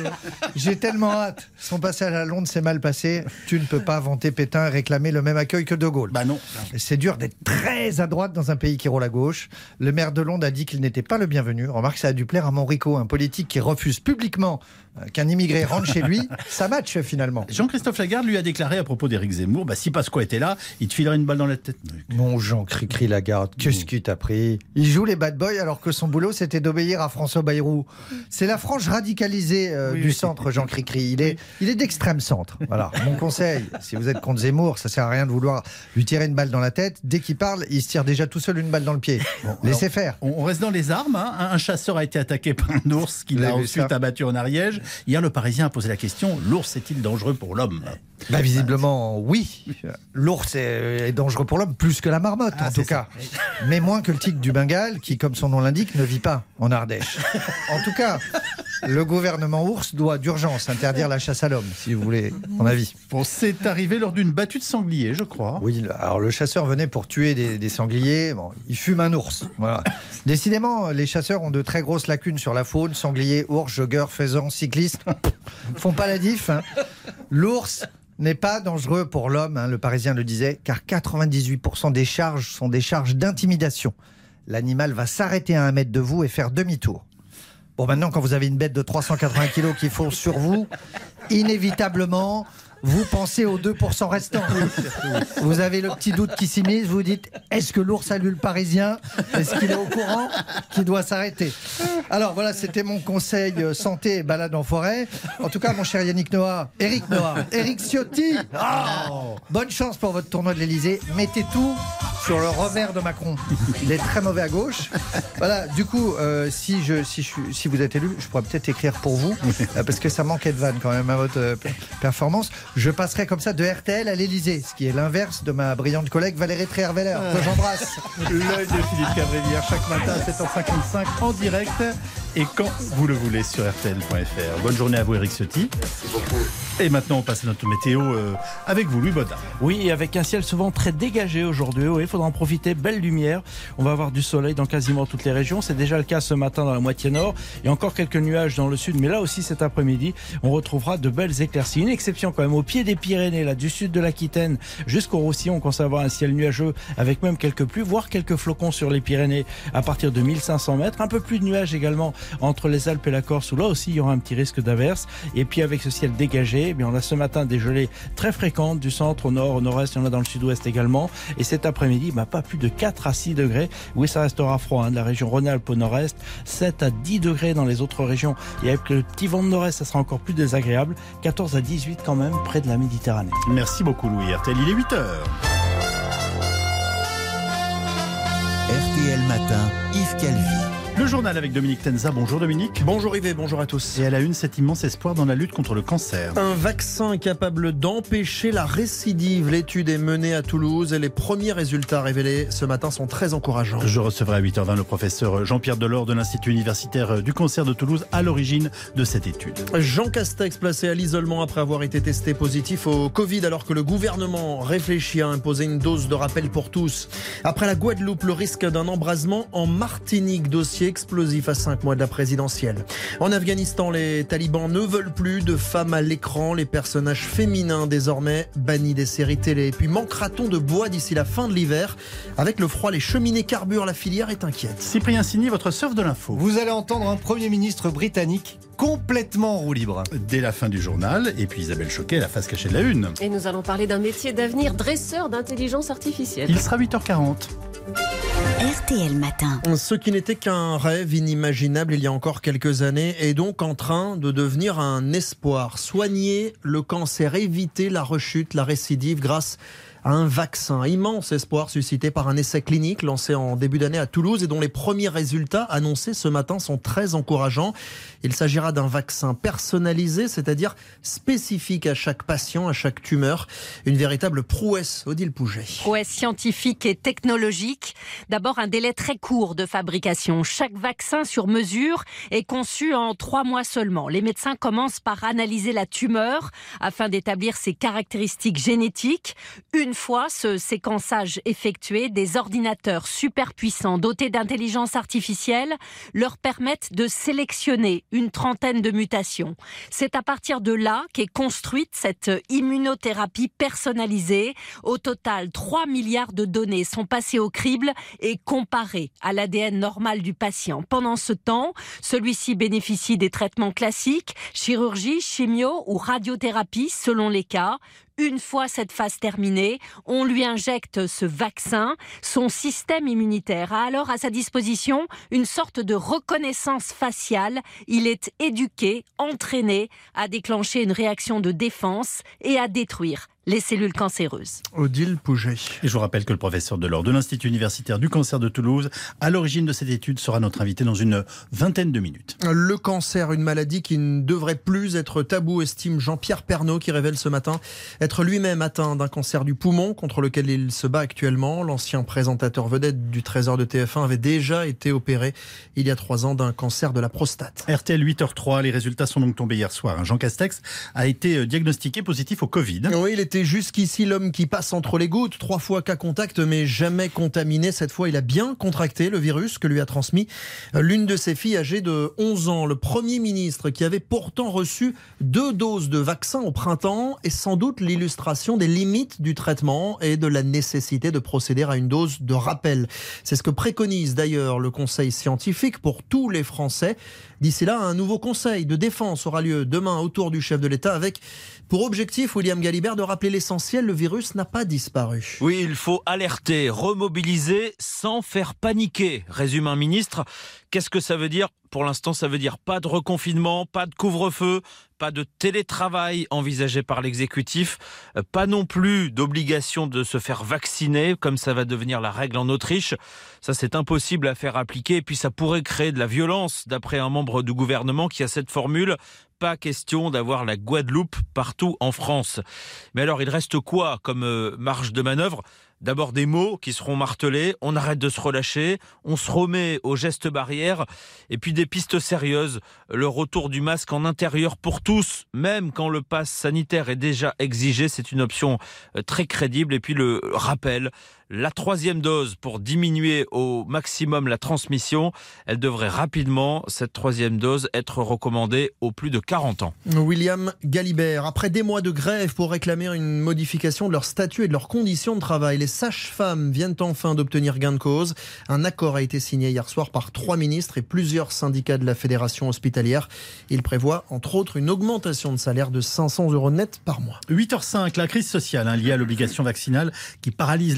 Speaker 14: J'ai tellement hâte. Son passage à Londres s'est mal passé. Tu ne peux pas vanter Pétain et réclamer le même accueil que De Gaulle.
Speaker 2: Bah non.
Speaker 14: C'est dur d'être très à droite dans un pays qui roule à gauche. Le maire de Londres a dit qu'il n'était pas le bienvenu. Remarque, ça a dû plaire à Monrico, un politique qui refuse publiquement qu'un immigré rentre chez lui. Ça match finalement.
Speaker 2: Jean-Christophe Lagarde lui a déclaré à propos d'Éric Zemmour, si Pasqua était là, il te filerait une balle dans la tête.
Speaker 14: Mon Jean Cricri Lagarde, qu'est-ce qu'il t'a pris ? Il joue les bad boys alors que son boulot c'était d'obéir à François Bayrou. C'est la frange radicalisée du centre, Jean Cricri. Il est d'extrême centre. Voilà. Mon conseil, si vous êtes contre Zemmour, ça sert à rien de vouloir lui tirer une balle dans la tête. Dès qu'il parle, il se tire déjà tout seul une balle dans le pied. Bon, laissez faire.
Speaker 2: On reste dans les armes. Un chasseur a été attaqué par un ours qui l'a ensuite abattu en Ariège. Hier, le Parisien a posé la question, l'ours est-il dangereux pour l'homme ?
Speaker 14: Visiblement, oui. L'ours est dangereux pour l'homme, plus que la marmotte, en tout cas. Mais moins que le tigre du Bengale, qui, comme son nom l'indique, ne vit pas en Ardèche. En tout cas, le gouvernement ours doit d'urgence interdire la chasse à l'homme, si vous voulez mon avis.
Speaker 2: Bon, c'est arrivé lors d'une battue de sangliers, je crois.
Speaker 14: Oui, alors le chasseur venait pour tuer des sangliers. Bon, il fume un ours. Voilà. Décidément, les chasseurs ont de très grosses lacunes sur la faune. Sangliers, ours, joggeurs, faisans, cyclistes font pas la diff. L'ours n'est pas dangereux pour l'homme, le Parisien le disait, car 98% des charges sont des charges d'intimidation. L'animal va s'arrêter à 1 mètre de vous et faire demi-tour. Bon, maintenant, quand vous avez une bête de 380 kilos qui fonce sur vous, inévitablement, vous pensez aux 2% restants. Vous avez le petit doute qui s'immisce, vous dites, est-ce que l'ours a lu le Parisien ? Est-ce qu'il est au courant qu'il doit s'arrêter ? Alors voilà, c'était mon conseil santé et balade en forêt. En tout cas, mon cher Yannick Noah, Éric Ciotti, bonne chance pour votre tournoi de l'Elysée. Mettez tout sur le revers de Macron. Il est très mauvais à gauche. Voilà, du coup, si vous êtes élu, je pourrais peut-être écrire pour vous, parce que ça manquait de vanne quand même à votre performance. Je passerai comme ça de RTL à l'Elysée, ce qui est l'inverse de ma brillante collègue Valérie Trierweiler, que j'embrasse.
Speaker 2: L'œil de Philippe Cavrivière chaque matin à 7h55 en direct et quand vous le voulez sur RTL.fr. Bonne journée à vous, Éric Ciotti.
Speaker 9: Merci beaucoup.
Speaker 2: Et maintenant, on passe à notre météo avec vous, Louis Baudin.
Speaker 10: Oui, avec un ciel souvent très dégagé aujourd'hui. Oui, il faudra en profiter. Belle lumière. On va avoir du soleil dans quasiment toutes les régions. C'est déjà le cas ce matin dans la moitié nord. Il y a encore quelques nuages dans le sud. Mais là aussi, cet après-midi, on retrouvera de belles éclaircies. Une exception quand même au pied des Pyrénées, là, du sud de l'Aquitaine jusqu'au Roussillon. On commence à avoir un ciel nuageux avec même quelques pluies, voire quelques flocons sur les Pyrénées à partir de 1500 mètres. Un peu plus de nuages également entre les Alpes et la Corse, où là aussi, il y aura un petit risque d'averse. Et puis avec ce ciel dégagé, eh bien, on a ce matin des gelées très fréquentes du centre au nord, au nord-est, il y en a dans le sud-ouest également. Et cet après-midi, pas plus de 4 à 6 degrés. Oui, ça restera froid, de la région Rhône-Alpes au nord-est, 7 à 10 degrés dans les autres régions. Et avec le petit vent de nord-est, ça sera encore plus désagréable. 14 à 18 quand même, près de la Méditerranée.
Speaker 2: Merci beaucoup, Louis. RTL, il est 8h.
Speaker 1: RTL Matin, Yves Calvi.
Speaker 2: Le journal avec Dominique Tenza. Bonjour Dominique.
Speaker 10: Bonjour Yves, bonjour à tous.
Speaker 2: Et à la une, cet immense espoir dans la lutte contre le cancer.
Speaker 10: Un vaccin capable d'empêcher la récidive. L'étude est menée à Toulouse et les premiers résultats révélés ce matin sont très encourageants.
Speaker 2: Je recevrai à 8h20 le professeur Jean-Pierre Delors de l'Institut universitaire du cancer de Toulouse à l'origine de cette étude.
Speaker 10: Jean Castex placé à l'isolement après avoir été testé positif au Covid alors que le gouvernement réfléchit à imposer une dose de rappel pour tous. Après la Guadeloupe, le risque d'un embrasement en Martinique, dossier explosif à 5 mois de la présidentielle. En Afghanistan, les talibans ne veulent plus de femmes à l'écran, les personnages féminins désormais bannis des séries télé. Et puis manquera-t-on de bois d'ici la fin de l'hiver? Avec le froid, les cheminées carburent, la filière est inquiète.
Speaker 2: Cyprien Signy, votre surf de l'info.
Speaker 14: Vous allez entendre un Premier ministre britannique complètement en roue libre.
Speaker 2: Dès la fin du journal, et puis Isabelle Choquet, la face cachée de la une.
Speaker 27: Et nous allons parler d'un métier d'avenir, dresseur d'intelligence artificielle.
Speaker 2: Il sera 8h40.
Speaker 5: RTL Matin.
Speaker 10: Ce qui n'était qu'un rêve inimaginable il y a encore quelques années est donc en train de devenir un espoir. Soigner le cancer, éviter la rechute, la récidive grâce à un vaccin. Immense espoir suscité par un essai clinique lancé en début d'année à Toulouse et dont les premiers résultats annoncés ce matin sont très encourageants. Il s'agira d'un vaccin personnalisé, c'est-à-dire spécifique à chaque patient, à chaque tumeur. Une véritable prouesse, Odile Pouget.
Speaker 15: Prouesse scientifique et technologique. D'abord, un délai très court de fabrication. Chaque vaccin sur mesure est conçu en 3 mois seulement. Les médecins commencent par analyser la tumeur afin d'établir ses caractéristiques génétiques. Une fois ce séquençage effectué, des ordinateurs super puissants dotés d'intelligence artificielle leur permettent de sélectionner une trentaine de mutations. C'est à partir de là qu'est construite cette immunothérapie personnalisée. Au total, 3 milliards de données sont passées au crible et comparées à l'ADN normal du patient. Pendant ce temps, celui-ci bénéficie des traitements classiques, chirurgie, chimio ou radiothérapie selon les cas. Une fois cette phase terminée, on lui injecte ce vaccin. Son système immunitaire a alors à sa disposition une sorte de reconnaissance faciale. Il est éduqué, entraîné à déclencher une réaction de défense et à détruire les cellules cancéreuses.
Speaker 10: Odile Pouget.
Speaker 2: Et je vous rappelle que le professeur Delors de l'Institut universitaire du cancer de Toulouse, à l'origine de cette étude, sera notre invité dans une vingtaine de minutes.
Speaker 10: Le cancer, une maladie qui ne devrait plus être tabou, estime Jean-Pierre Pernaut, qui révèle ce matin être lui-même atteint d'un cancer du poumon contre lequel il se bat actuellement. L'ancien présentateur vedette du Trésor de TF1 avait déjà été opéré il y a 3 ans d'un cancer de la prostate.
Speaker 2: RTL 8h03, les résultats sont donc tombés hier soir. Jean Castex a été diagnostiqué positif au Covid.
Speaker 10: Oui, il était jusqu'ici l'homme qui passe entre les gouttes, 3 fois cas contact mais jamais contaminé. Cette fois, il a bien contracté le virus que lui a transmis l'une de ses filles âgée de 11 ans. Le Premier ministre, qui avait pourtant reçu 2 doses de vaccin au printemps, est sans doute l'illustration des limites du traitement et de la nécessité de procéder à une dose de rappel. C'est ce que préconise d'ailleurs le Conseil scientifique pour tous les Français. D'ici là, un nouveau conseil de défense aura lieu demain autour du chef de l'État avec pour objectif, William Galibert, de rappeler l'essentiel, le virus n'a pas disparu.
Speaker 16: Oui, il faut alerter, remobiliser sans faire paniquer, résume un ministre. Qu'est-ce que ça veut dire ? Pour l'instant, ça veut dire pas de reconfinement, pas de couvre-feu, pas de télétravail envisagé par l'exécutif, pas non plus d'obligation de se faire vacciner, comme ça va devenir la règle en Autriche. Ça, c'est impossible à faire appliquer et puis ça pourrait créer de la violence, d'après un membre du gouvernement qui a cette formule. Pas question d'avoir la Guadeloupe partout en France. Mais alors, il reste quoi comme marge de manœuvre ? D'abord des mots qui seront martelés, on arrête de se relâcher, on se remet aux gestes barrières, et puis des pistes sérieuses, le retour du masque en intérieur pour tous, même quand le pass sanitaire est déjà exigé, c'est une option très crédible, et puis le rappel, la 3e dose pour diminuer au maximum la transmission, elle devrait rapidement, cette 3e dose, être recommandée aux plus de 40 ans.
Speaker 10: William Galibert, après des mois de grève pour réclamer une modification de leur statut et de leurs conditions de travail, les sages-femmes viennent enfin d'obtenir gain de cause. Un accord a été signé hier soir par 3 ministres et plusieurs syndicats de la fédération hospitalière. Il prévoit entre autres une augmentation de salaire de 500 € net par mois.
Speaker 2: 8h05, la crise sociale liée à l'obligation vaccinale qui paralyse la Guadeloupe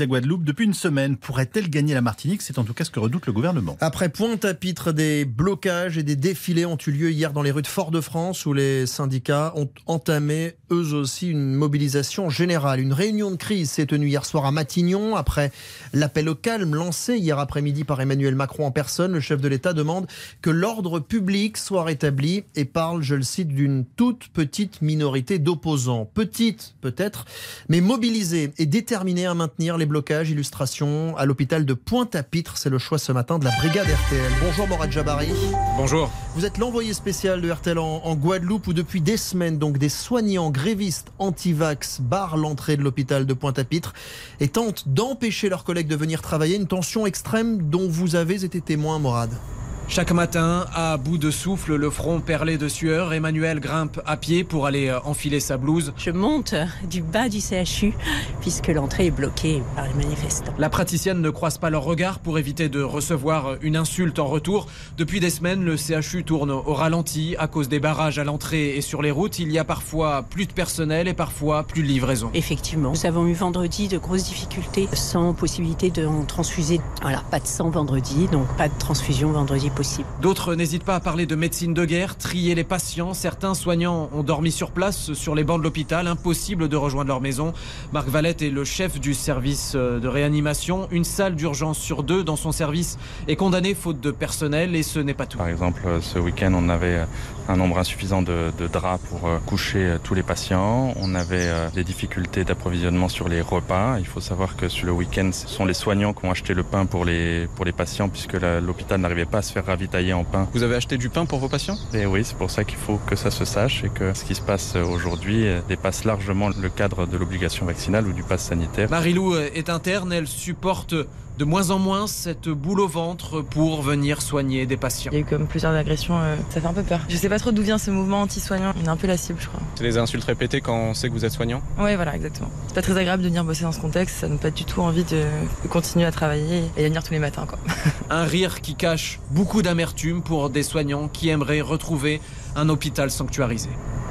Speaker 2: Guadeloupe depuis une semaine. Pourrait-elle gagner la Martinique? C'est en tout cas ce que redoute le gouvernement.
Speaker 6: Après Pointe-à-Pitre, des blocages et des défilés ont eu lieu hier dans les rues de Fort-de-France où les syndicats ont entamé eux aussi une mobilisation générale. Une réunion de crise s'est tenue hier soir à Matignon après l'appel au calme lancé hier après-midi par Emmanuel Macron en personne. Le chef de l'État demande que l'ordre public soit rétabli et parle, je le cite, d'une toute petite minorité d'opposants. Petite peut-être, mais mobilisée et déterminée à maintenir les blocages. Illustration à l'hôpital de Pointe-à-Pitre. C'est le choix ce matin de la brigade RTL. Bonjour Morad Jabari.
Speaker 8: Bonjour.
Speaker 6: Vous êtes l'envoyé spécial de RTL en Guadeloupe où depuis des semaines, donc des soignants grévistes anti-vax barrent l'entrée de l'hôpital de Pointe-à-Pitre et tentent d'empêcher leurs collègues de venir travailler. Une tension extrême dont vous avez été témoin, Morad.
Speaker 8: Chaque matin, à bout de souffle, le front perlé de sueur, Emmanuel grimpe à pied pour aller enfiler sa blouse.
Speaker 17: Je monte du bas du CHU puisque l'entrée est bloquée par les manifestants.
Speaker 8: La praticienne ne croise pas leur regard pour éviter de recevoir une insulte en retour. Depuis des semaines, le CHU tourne au ralenti à cause des barrages à l'entrée et sur les routes. Il y a parfois plus de personnel et parfois plus de livraison.
Speaker 17: Effectivement, nous avons eu vendredi de grosses difficultés sans possibilité de transfuser. Voilà, pas de sang vendredi, donc pas de transfusion vendredi possible.
Speaker 8: D'autres n'hésitent pas à parler de médecine de guerre, trier les patients. Certains soignants ont dormi sur place, sur les bancs de l'hôpital. Impossible de rejoindre leur maison. Marc Valette est le chef du service de réanimation. Une salle d'urgence sur 2 dans son service est condamnée faute de personnel et ce n'est pas tout.
Speaker 18: Par exemple, ce week-end, on avait un nombre insuffisant de draps pour coucher tous les patients. On avait des difficultés d'approvisionnement sur les repas. Il faut savoir que sur le week-end, ce sont les soignants qui ont acheté le pain pour les patients puisque l'hôpital n'arrivait pas à se faire ravitailler en pain.
Speaker 8: Vous avez acheté du pain pour vos patients ?
Speaker 18: Et oui, c'est pour ça qu'il faut que ça se sache et que ce qui se passe aujourd'hui dépasse largement le cadre de l'obligation vaccinale ou du pass sanitaire.
Speaker 8: Marie-Lou est interne, elle supporte de moins en moins cette boule au ventre pour venir soigner des patients.
Speaker 19: Il y a eu comme plusieurs agressions, ça fait un peu peur. Je sais pas trop d'où vient ce mouvement anti-soignant, on est un peu la cible je crois.
Speaker 8: C'est des insultes répétées quand on sait que vous êtes soignant ?
Speaker 19: Ouais voilà, exactement. C'est pas très agréable de venir bosser dans ce contexte, ça donne pas du tout envie de continuer à travailler et de venir tous les matins quoi.
Speaker 8: Un rire qui cache beaucoup d'amertume pour des soignants qui aimeraient retrouver un hôpital sanctuarisé.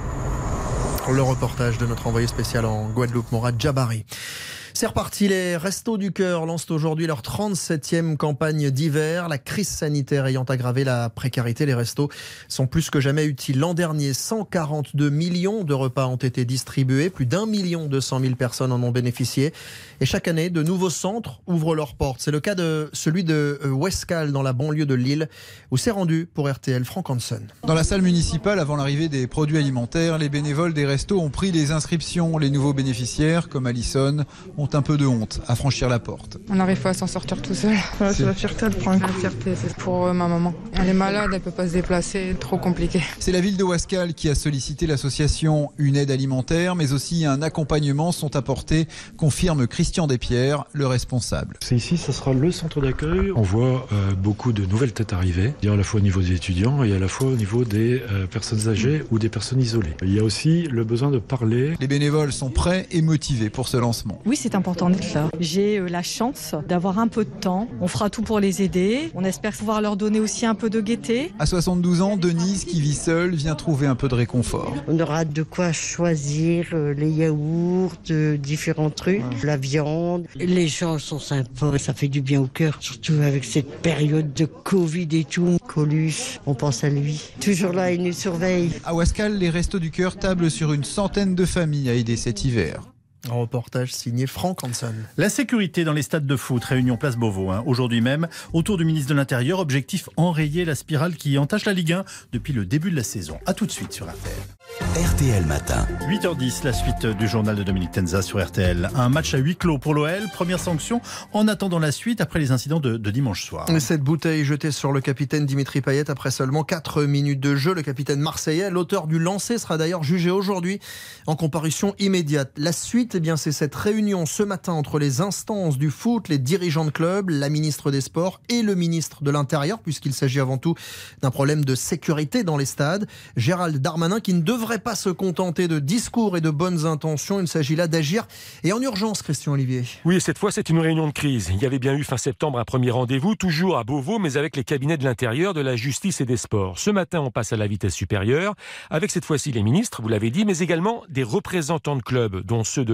Speaker 6: Le reportage de notre envoyé spécial en Guadeloupe, Morad Jabari. C'est reparti, les Restos du Cœur lancent aujourd'hui leur 37e campagne d'hiver. La crise sanitaire ayant aggravé la précarité, les restos sont plus que jamais utiles. L'an dernier, 142 millions de repas ont été distribués. Plus d'1 200 000 personnes en ont bénéficié. Et chaque année, de nouveaux centres ouvrent leurs portes. C'est le cas de celui de Westcal, dans la banlieue de Lille, où s'est rendu pour RTL Franck Hansen.
Speaker 21: Dans la salle municipale, avant l'arrivée des produits alimentaires, les bénévoles des restos ont pris les inscriptions. Les nouveaux bénéficiaires, comme Alison, ont un peu de honte à franchir la porte.
Speaker 22: On n'arrive pas à s'en sortir tout seul. C'est la fierté de prendre. La fierté, c'est pour ma maman. Elle est malade, elle peut pas se déplacer, trop compliqué.
Speaker 21: C'est la ville de Wascal qui a sollicité l'association. Une aide alimentaire, mais aussi un accompagnement sont apportés, confirme Christian Despierres, le responsable.
Speaker 23: C'est ici, ça sera le centre d'accueil. On voit beaucoup de nouvelles têtes arriver, à la fois au niveau des étudiants et à la fois au niveau des personnes âgées ou des personnes isolées. Il y a aussi le besoin de parler.
Speaker 21: Les bénévoles sont prêts et motivés pour ce lancement.
Speaker 24: Oui, c'est important d'être là. J'ai la chance d'avoir un peu de temps. On fera tout pour les aider. On espère pouvoir leur donner aussi un peu de gaieté.
Speaker 21: À 72 ans, Denise, qui vit seule, vient trouver un peu de réconfort.
Speaker 30: On aura de quoi choisir les yaourts, différents trucs, la viande. Les gens sont sympas, ça fait du bien au cœur, surtout avec cette période de Covid et tout. Coluche, on pense à lui. Toujours là, il nous surveille.
Speaker 21: À Wascal, les Restos du Cœur tablent sur une centaine de familles à aider cet hiver.
Speaker 6: Un reportage signé Franck Hansen.
Speaker 2: La sécurité dans les stades de foot, réunion place Beauvau. Aujourd'hui même, autour du ministre de l'Intérieur, objectif enrayer la spirale qui entache la Ligue 1 depuis le début de la saison. A tout de suite sur RTL.
Speaker 1: RTL Matin.
Speaker 2: 8h10, la suite du journal de Dominique Tenza sur RTL. Un match à huis clos pour l'OL, première sanction en attendant la suite après les incidents de dimanche soir.
Speaker 6: Cette bouteille jetée sur le capitaine Dimitri Payet après seulement 4 minutes de jeu. Le capitaine marseillais, l'auteur du lancer, sera d'ailleurs jugé aujourd'hui en comparution immédiate. La suite, eh bien, c'est cette réunion ce matin entre les instances du foot, les dirigeants de club, la ministre des Sports et le ministre de l'Intérieur, puisqu'il s'agit avant tout d'un problème de sécurité dans les stades. Gérald Darmanin qui ne devrait pas se contenter de discours et de bonnes intentions. Il s'agit là d'agir et en urgence, Christian Olivier.
Speaker 31: Oui, cette fois, c'est une réunion de crise. Il y avait bien eu fin septembre un premier rendez-vous, toujours à Beauvau, mais avec les cabinets de l'Intérieur, de la Justice et des Sports. Ce matin, on passe à la vitesse supérieure, avec cette fois-ci les ministres, vous l'avez dit, mais également des représentants de clubs, dont ceux de Lyon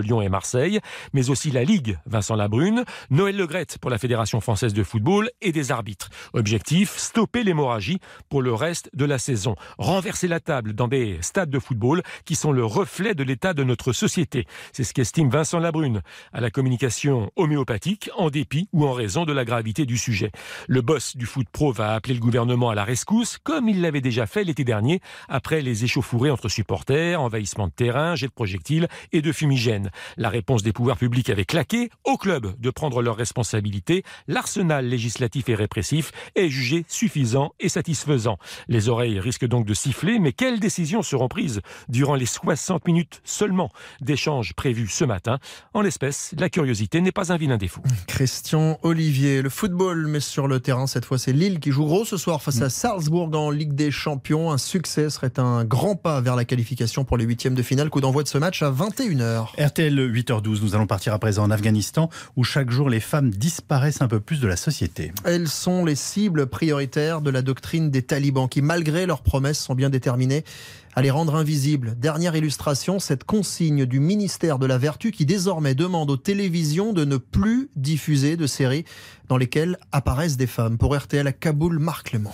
Speaker 31: Lyon et Marseille, mais aussi la Ligue, Vincent Labrune, Noël Le Graët pour la Fédération française de football et des arbitres. Objectif, stopper l'hémorragie pour le reste de la saison. Renverser la table dans des stades de football qui sont le reflet de l'état de notre société. C'est ce qu'estime Vincent Labrune à la communication homéopathique, en dépit ou en raison de la gravité du sujet. Le boss du foot pro va appeler le gouvernement à la rescousse, comme il l'avait déjà fait l'été dernier, après les échauffourées entre supporters, envahissement de terrain, jets de projectiles et de fumigènes. La réponse des pouvoirs publics avait claqué, au club de prendre leurs responsabilités. L'arsenal législatif et répressif est jugé suffisant et satisfaisant. Les oreilles risquent donc de siffler, mais quelles décisions seront prises durant les 60 minutes seulement d'échanges prévus ce matin? En l'espèce, la curiosité n'est pas un vilain défaut.
Speaker 6: Christian Olivier, le football, mais sur le terrain, cette fois c'est Lille qui joue gros ce soir face à Salzbourg en Ligue des Champions. Un succès serait un grand pas vers la qualification pour les huitièmes de finale. Coup d'envoi de ce match à 21h.
Speaker 2: RTL 8h12, nous allons partir à présent en Afghanistan où chaque jour les femmes disparaissent un peu plus de la société.
Speaker 6: Elles sont les cibles prioritaires de la doctrine des talibans qui, malgré leurs promesses, sont bien déterminés à les rendre invisibles. Dernière illustration, cette consigne du ministère de la Vertu qui désormais demande aux télévisions de ne plus diffuser de séries dans lesquelles apparaissent des femmes. Pour RTL à Kaboul, Marc Clément.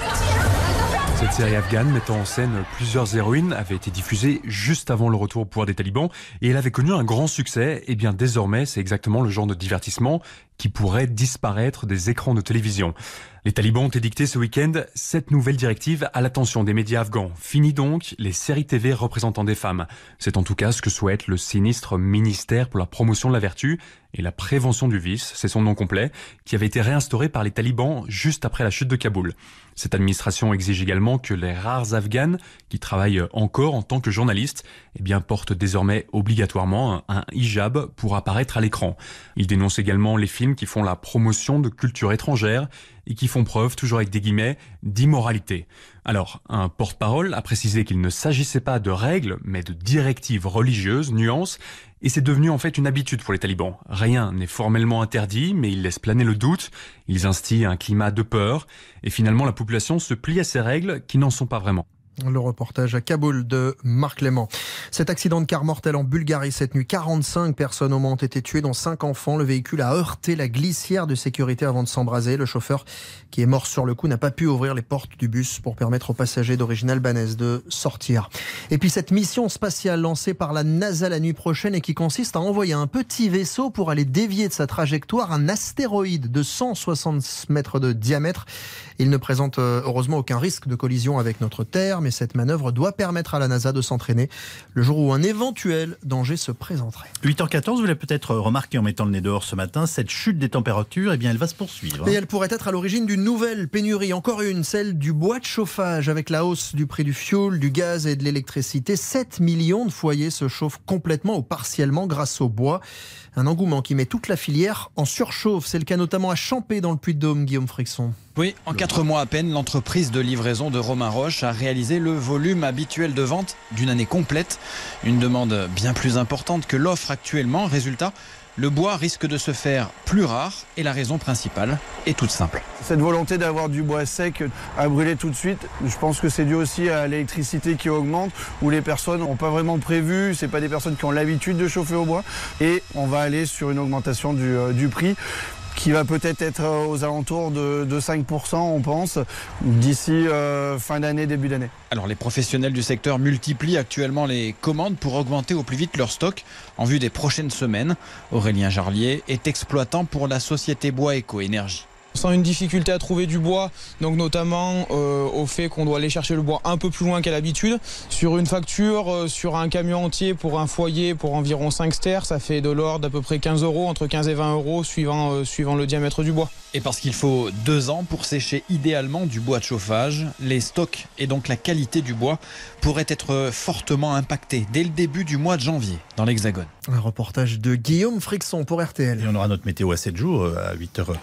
Speaker 3: Cette série afghane mettant en scène plusieurs héroïnes avait été diffusée juste avant le retour au pouvoir des talibans et elle avait connu un grand succès. Et bien désormais, c'est exactement le genre de divertissement qui pourrait disparaître des écrans de télévision. Les talibans ont édicté ce week-end cette nouvelle directive à l'attention des médias afghans. Fini donc les séries TV représentant des femmes. C'est en tout cas ce que souhaite le sinistre ministère pour la promotion de la vertu et la prévention du vice, c'est son nom complet, qui avait été réinstauré par les talibans juste après la chute de Kaboul. Cette administration exige également que les rares Afghanes qui travaillent encore en tant que journalistes portent désormais obligatoirement un hijab pour apparaître à l'écran. Il dénonce également les films qui font la promotion de culture étrangère et qui font preuve, toujours avec des guillemets, d'immoralité. Alors, un porte-parole a précisé qu'il ne s'agissait pas de règles, mais de directives religieuses, nuances, et c'est devenu en fait une habitude pour les talibans. Rien n'est formellement interdit, mais ils laissent planer le doute, ils instillent un climat de peur, et finalement la population se plie à ces règles qui n'en sont pas vraiment.
Speaker 6: Le reportage à Kaboul de Marc Clément. Cet accident de car mortel en Bulgarie cette nuit. 45 personnes au moins ont été tuées, dont 5 enfants. Le véhicule a heurté la glissière de sécurité avant de s'embraser. Le chauffeur, qui est mort sur le coup, n'a pas pu ouvrir les portes du bus pour permettre aux passagers d'origine albanaise de sortir. Et puis cette mission spatiale lancée par la NASA la nuit prochaine et qui consiste à envoyer un petit vaisseau pour aller dévier de sa trajectoire un astéroïde de 160 mètres de diamètre. Il ne présente heureusement aucun risque de collision avec notre Terre, mais cette manœuvre doit permettre à la NASA de s'entraîner le jour où un éventuel danger se présenterait.
Speaker 2: 8h14, vous l'avez peut-être remarqué en mettant le nez dehors ce matin, cette chute des températures, elle va se poursuivre.
Speaker 6: Et elle pourrait être à l'origine d'une nouvelle pénurie, encore une, celle du bois de chauffage. Avec la hausse du prix du fioul, du gaz et de l'électricité, 7 millions de foyers se chauffent complètement ou partiellement grâce au bois. Un engouement qui met toute la filière en surchauffe. C'est le cas notamment à Champé dans le Puy-de-Dôme, Guillaume Frixon.
Speaker 4: Oui, en 4 mois à peine, l'entreprise de livraison de Romain Roche a réalisé le volume habituel de vente d'une année complète. Une demande bien plus importante que l'offre actuellement. Résultat, le bois risque de se faire plus rare et la raison principale est toute simple.
Speaker 7: Cette volonté d'avoir du bois sec à brûler tout de suite, je pense que c'est dû aussi à l'électricité qui augmente, où les personnes n'ont pas vraiment prévu, c'est pas des personnes qui ont l'habitude de chauffer au bois, et on va aller sur une augmentation du prix qui va peut-être être aux alentours de 5%, on pense, d'ici fin d'année, début d'année.
Speaker 4: Alors les professionnels du secteur multiplient actuellement les commandes pour augmenter au plus vite leur stock en vue des prochaines semaines. Aurélien Jarlier est exploitant pour la société Bois Éco-Énergie.
Speaker 11: On sent une difficulté à trouver du bois, donc notamment au fait qu'on doit aller chercher le bois un peu plus loin qu'à l'habitude. Sur une facture, sur un camion entier pour un foyer pour environ 5 stères, ça fait de l'ordre d'à peu près 15 €, entre 15 et 20 € suivant le diamètre du bois.
Speaker 4: Et parce qu'il faut 2 ans pour sécher idéalement du bois de chauffage, les stocks et donc la qualité du bois pourraient être fortement impactés dès le début du mois de janvier dans l'Hexagone.
Speaker 6: Un reportage de Guillaume Frixon pour RTL.
Speaker 2: Et on aura notre météo à 7 jours à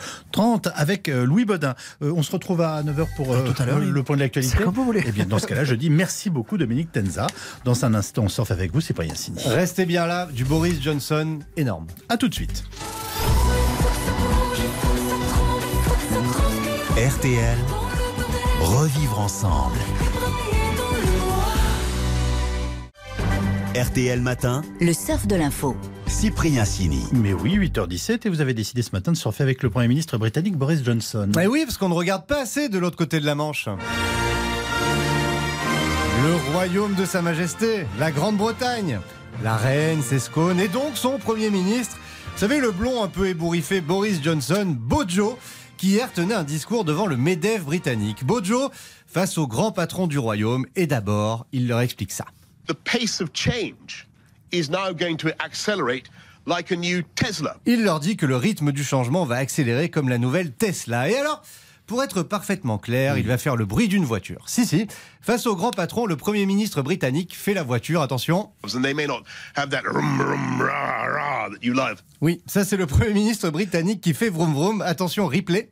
Speaker 2: 8h30 avec Louis Baudin. On se retrouve à 9h pour
Speaker 6: tout à l'heure,
Speaker 2: le point de l'actualité.
Speaker 6: C'est comme vous voulez.
Speaker 2: Et bien dans ce cas-là, je dis merci beaucoup Dominique Tenza. Dans un instant, on surfe avec vous, c'est pas Yassine.
Speaker 12: Restez bien là, du Boris Johnson énorme.
Speaker 2: À tout de suite.
Speaker 1: RTL, revivre ensemble. RTL Matin,
Speaker 5: le surf de l'info.
Speaker 1: Cyprien Sini.
Speaker 2: Mais oui, 8h17 et vous avez décidé ce matin de surfer avec le Premier ministre britannique Boris Johnson.
Speaker 12: Eh oui, parce qu'on ne regarde pas assez de l'autre côté de la Manche. Le royaume de Sa Majesté, la Grande-Bretagne. La reine, ses scones et donc son Premier ministre. Vous savez, le blond un peu ébouriffé Boris Johnson, Bojo, qui hier tenait un discours devant le MEDEF britannique. Bojo, face aux grands patrons du royaume, et d'abord, il leur explique ça.
Speaker 9: The pace of change is now going to accelerate like a new Tesla.
Speaker 12: Il leur dit que le rythme du changement va accélérer comme la nouvelle Tesla. Et alors, pour être parfaitement clair, il va faire le bruit d'une voiture. Si, face au grand patron, le Premier ministre britannique fait la voiture, attention. Oui, ça c'est le Premier ministre britannique qui fait vroom vroom, attention, replay.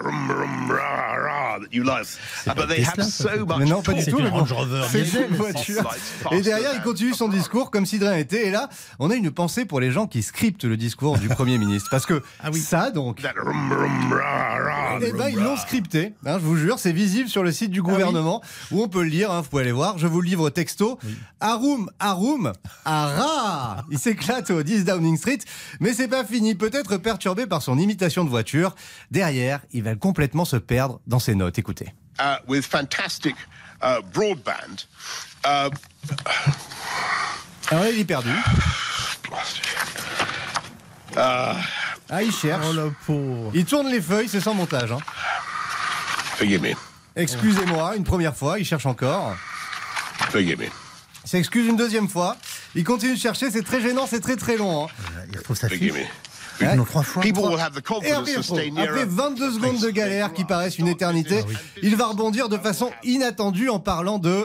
Speaker 12: Mais non, pas du tout. C'est une voiture. Et derrière, il continue son discours comme si de rien n'était. Et là, on a une pensée pour les gens qui scriptent le discours du Premier ministre. Parce que ça, donc... Eh ben, ils l'ont scripté. Je vous jure, c'est visible sur le site du gouvernement où on peut le lire. Vous pouvez aller voir. Je vous le livre texto. Arum, ara. Il s'éclate au 10 Downing Street. Mais c'est pas fini. Peut-être perturbé par son imitation de voiture. Derrière, il va complètement se perdre dans ses notes. Écoutez.
Speaker 9: With fantastic broadband.
Speaker 12: Alors il est perdu. Il cherche.
Speaker 2: Oh, le pauvre.
Speaker 12: Il tourne les feuilles, c'est sans montage.
Speaker 9: Forgive me.
Speaker 12: Excusez-moi, une première fois, il cherche encore.
Speaker 9: Forgive me.
Speaker 12: Il s'excuse une deuxième fois. Il continue de chercher, c'est très gênant, c'est très long.
Speaker 2: Il faut s'afficher.
Speaker 9: Non,
Speaker 2: 3 fois.
Speaker 9: People will have the confidence to stay near
Speaker 12: Après 22 secondes de galère qui paraissent une éternité, il va rebondir de façon inattendue en parlant de...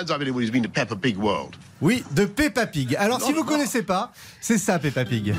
Speaker 12: Oui, de Peppa Pig. Alors si vous connaissez pas, c'est ça Peppa Pig.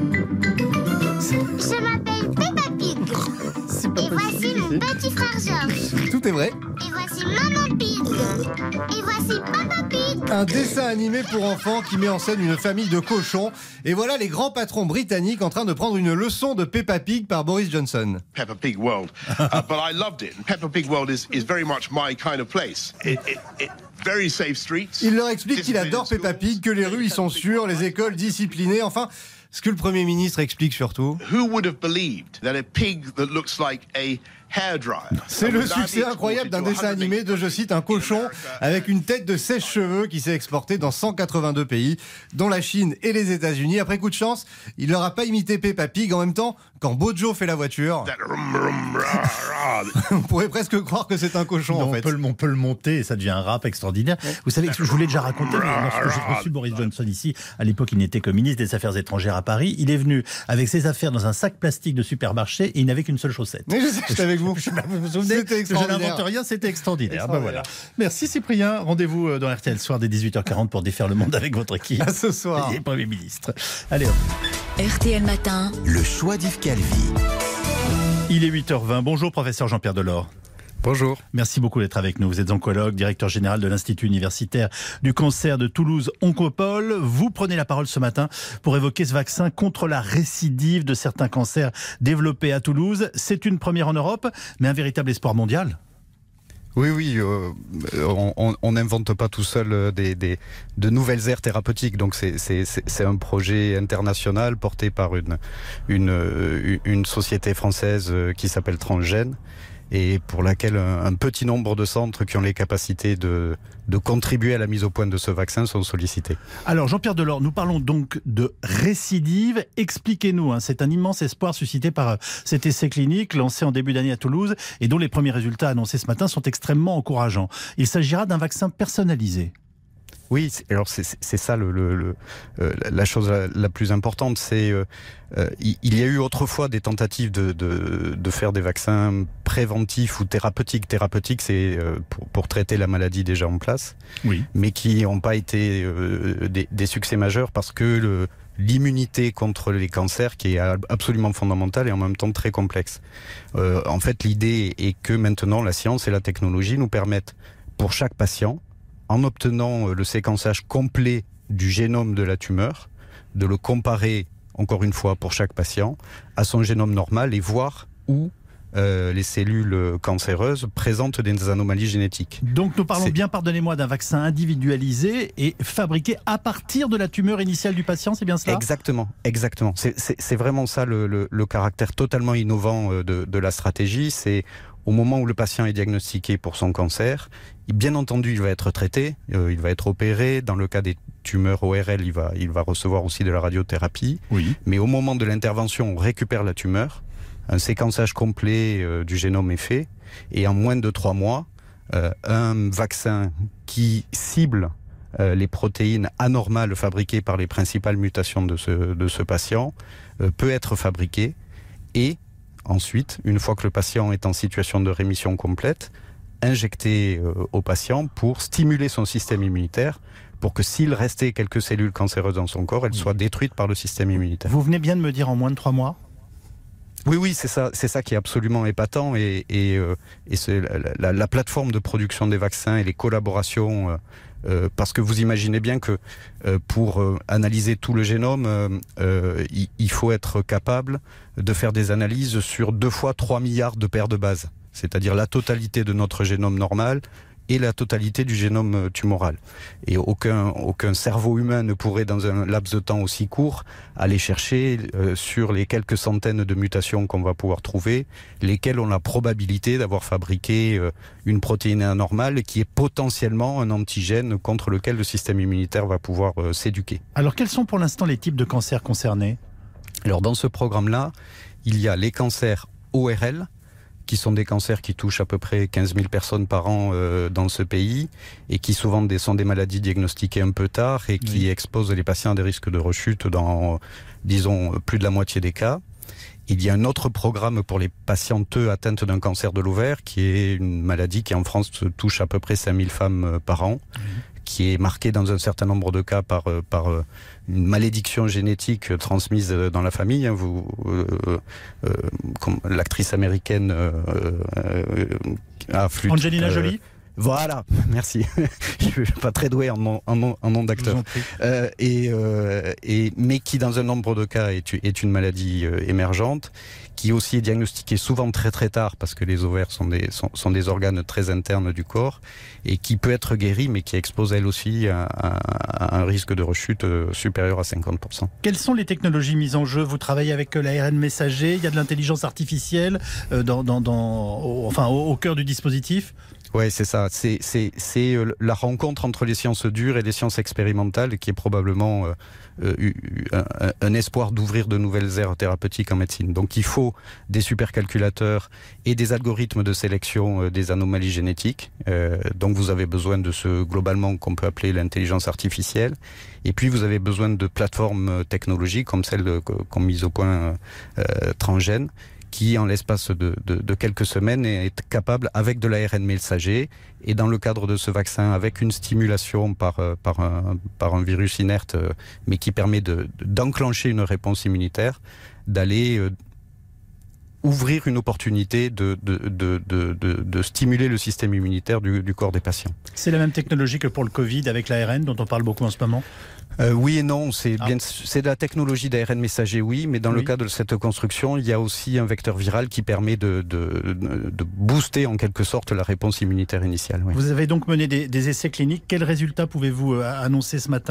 Speaker 13: Je m'appelle Peppa Pig. Et voici mon petit frère George.
Speaker 12: Tout est vrai.
Speaker 13: Et voici Maman Pig. Et voici Papa Pig.
Speaker 12: Un dessin animé pour enfants qui met en scène une famille de cochons. Et voilà les grands patrons britanniques en train de prendre une leçon de Peppa Pig par Boris Johnson.
Speaker 9: Peppa Pig World. But I loved it. Peppa Pig World is very much my kind of place. Very safe streets.
Speaker 12: Il leur explique qu'il adore Peppa Pig, que les rues y sont sûres, les écoles disciplinées, enfin... Ce que le Premier ministre explique surtout.
Speaker 9: Who would have believed that a pig that looks like a hairdryer.
Speaker 12: C'est le succès incroyable d'un dessin animé de, je cite, un cochon avec une tête de sèche-cheveux qui s'est exporté dans 182 pays, dont la Chine et les États-Unis. Après coup de chance, il leur a pas imité Peppa Pig en même temps quand Bojo fait la voiture. On pourrait presque croire que c'est un cochon.
Speaker 2: Non,
Speaker 12: en fait.
Speaker 2: On peut le monter et ça devient un rap extraordinaire. Vous savez que je vous l'ai déjà raconté, mais lorsque j'ai reçu Boris Johnson ici, à l'époque il n'était que ministre des Affaires étrangères à Paris, il est venu avec ses affaires dans un sac plastique de supermarché et il n'avait qu'une seule chaussette.
Speaker 12: Mais je sais, j'étais avec vous.
Speaker 2: Vous vous souvenez?
Speaker 12: C'était extraordinaire.
Speaker 2: Je n'invente rien, c'était extraordinaire. Ben voilà. Merci Cyprien. Rendez-vous dans RTL Soir dès 18h40 pour défaire le monde avec votre équipe.
Speaker 12: À ce soir.
Speaker 2: Et Premier ministre. Allez.
Speaker 5: RTL Matin.
Speaker 1: Le choix d'Yves Calvi.
Speaker 2: Il est 8h20. Bonjour professeur Jean-Pierre Delors.
Speaker 14: Bonjour.
Speaker 2: Merci beaucoup d'être avec nous. Vous êtes oncologue, directeur général de l'Institut universitaire du cancer de Toulouse Oncopole. Vous prenez la parole ce matin pour évoquer ce vaccin contre la récidive de certains cancers développés à Toulouse. C'est une première en Europe, mais un véritable espoir mondial.
Speaker 14: Oui, on n'invente pas tout seul de nouvelles aires thérapeutiques. Donc c'est un projet international porté par une société française qui s'appelle Transgène, et pour laquelle un petit nombre de centres qui ont les capacités de contribuer à la mise au point de ce vaccin sont sollicités.
Speaker 2: Alors Jean-Pierre Delors, nous parlons donc de récidive. Expliquez-nous, c'est un immense espoir suscité par cet essai clinique lancé en début d'année à Toulouse et dont les premiers résultats annoncés ce matin sont extrêmement encourageants. Il s'agira d'un vaccin personnalisé.
Speaker 14: Oui, alors c'est ça la chose la plus importante. C'est il y a eu autrefois des tentatives de faire des vaccins préventifs ou thérapeutiques. Thérapeutique, c'est pour traiter la maladie déjà en place,
Speaker 2: oui,
Speaker 14: mais qui n'ont pas été des succès majeurs parce que l'immunité contre les cancers qui est absolument fondamentale et en même temps très complexe. En fait, l'idée est que maintenant la science et la technologie nous permettent pour chaque patient, en obtenant le séquençage complet du génome de la tumeur, de le comparer, encore une fois, pour chaque patient, à son génome normal et voir où les cellules cancéreuses présentent des anomalies génétiques.
Speaker 2: Donc nous parlons bien, pardonnez-moi, d'un vaccin individualisé et fabriqué à partir de la tumeur initiale du patient, c'est bien cela ?
Speaker 14: Exactement. C'est vraiment ça le caractère totalement innovant de la stratégie. C'est au moment où le patient est diagnostiqué pour son cancer, bien entendu, il va être traité, il va être opéré. Dans le cas des tumeurs ORL, il va recevoir aussi de la radiothérapie.
Speaker 2: Oui.
Speaker 14: Mais au moment de l'intervention, on récupère la tumeur, un séquençage complet du génome est fait, et en moins de 3 mois, un vaccin qui cible les protéines anormales fabriquées par les principales mutations de ce patient peut être fabriqué, et ensuite, une fois que le patient est en situation de rémission complète, injecté au patient pour stimuler son système immunitaire, pour que s'il restait quelques cellules cancéreuses dans son corps, elles soient détruites par le système immunitaire.
Speaker 2: Vous venez bien de me dire en moins de 3 mois ?
Speaker 14: Oui, c'est ça qui est absolument épatant, et c'est la plateforme de production des vaccins et les collaborations, parce que vous imaginez bien que pour analyser tout le génome, il faut être capable de faire des analyses sur 2 fois 3 milliards de paires de bases, c'est-à-dire la totalité de notre génome normal et la totalité du génome tumoral. Et aucun cerveau humain ne pourrait, dans un laps de temps aussi court, aller chercher sur les quelques centaines de mutations qu'on va pouvoir trouver, lesquelles ont la probabilité d'avoir fabriqué une protéine anormale qui est potentiellement un antigène contre lequel le système immunitaire va pouvoir s'éduquer.
Speaker 2: Alors quels sont pour l'instant les types de cancers concernés ?
Speaker 14: Alors dans ce programme-là, il y a les cancers ORL, qui sont des cancers qui touchent à peu près 15 000 personnes par an dans ce pays, et qui souvent sont des maladies diagnostiquées un peu tard et qui exposent les patients à des risques de rechute dans, disons, plus de la moitié des cas. Il y a un autre programme pour les patientes atteintes d'un cancer de l'ovaire, qui est une maladie qui en France touche à peu près 5 000 femmes par an, qui est marquée dans un certain nombre de cas par une malédiction génétique transmise dans la famille. Comme l'actrice américaine
Speaker 2: Angelina Jolie.
Speaker 14: Voilà, merci. Je suis pas très doué en nom d'acteur. Mais qui, dans un nombre de cas, est une maladie émergente, qui aussi est diagnostiquée souvent très très tard, parce que les ovaires sont des organes très internes du corps, et qui peut être guérie, mais qui expose elle aussi à un risque de rechute supérieur à 50%.
Speaker 2: Quelles sont les technologies mises en jeu ? Vous travaillez avec l'ARN messager, il y a de l'intelligence artificielle au cœur du dispositif ?
Speaker 14: Oui, c'est ça. C'est la rencontre entre les sciences dures et les sciences expérimentales qui est probablement un espoir d'ouvrir de nouvelles aires thérapeutiques en médecine. Donc il faut des supercalculateurs et des algorithmes de sélection des anomalies génétiques. Donc vous avez besoin de ce globalement qu'on peut appeler l'intelligence artificielle. Et puis vous avez besoin de plateformes technologiques comme celles qu'ont mises au point Transgène, qui, en l'espace de quelques semaines, est capable, avec de l'ARN messager, et dans le cadre de ce vaccin, avec une stimulation par un virus inerte, mais qui permet d'enclencher une réponse immunitaire, d'aller ouvrir une opportunité de stimuler le système immunitaire du corps des patients.
Speaker 2: C'est la même technologie que pour le Covid, avec l'ARN, dont on parle beaucoup en ce moment ?
Speaker 14: Oui et non, c'est de la technologie d'ARN messager, oui, mais dans le cas de cette construction, il y a aussi un vecteur viral qui permet de booster en quelque sorte la réponse immunitaire initiale. Oui.
Speaker 2: Vous avez donc mené des essais cliniques. Quels résultats pouvez-vous annoncer ce matin ?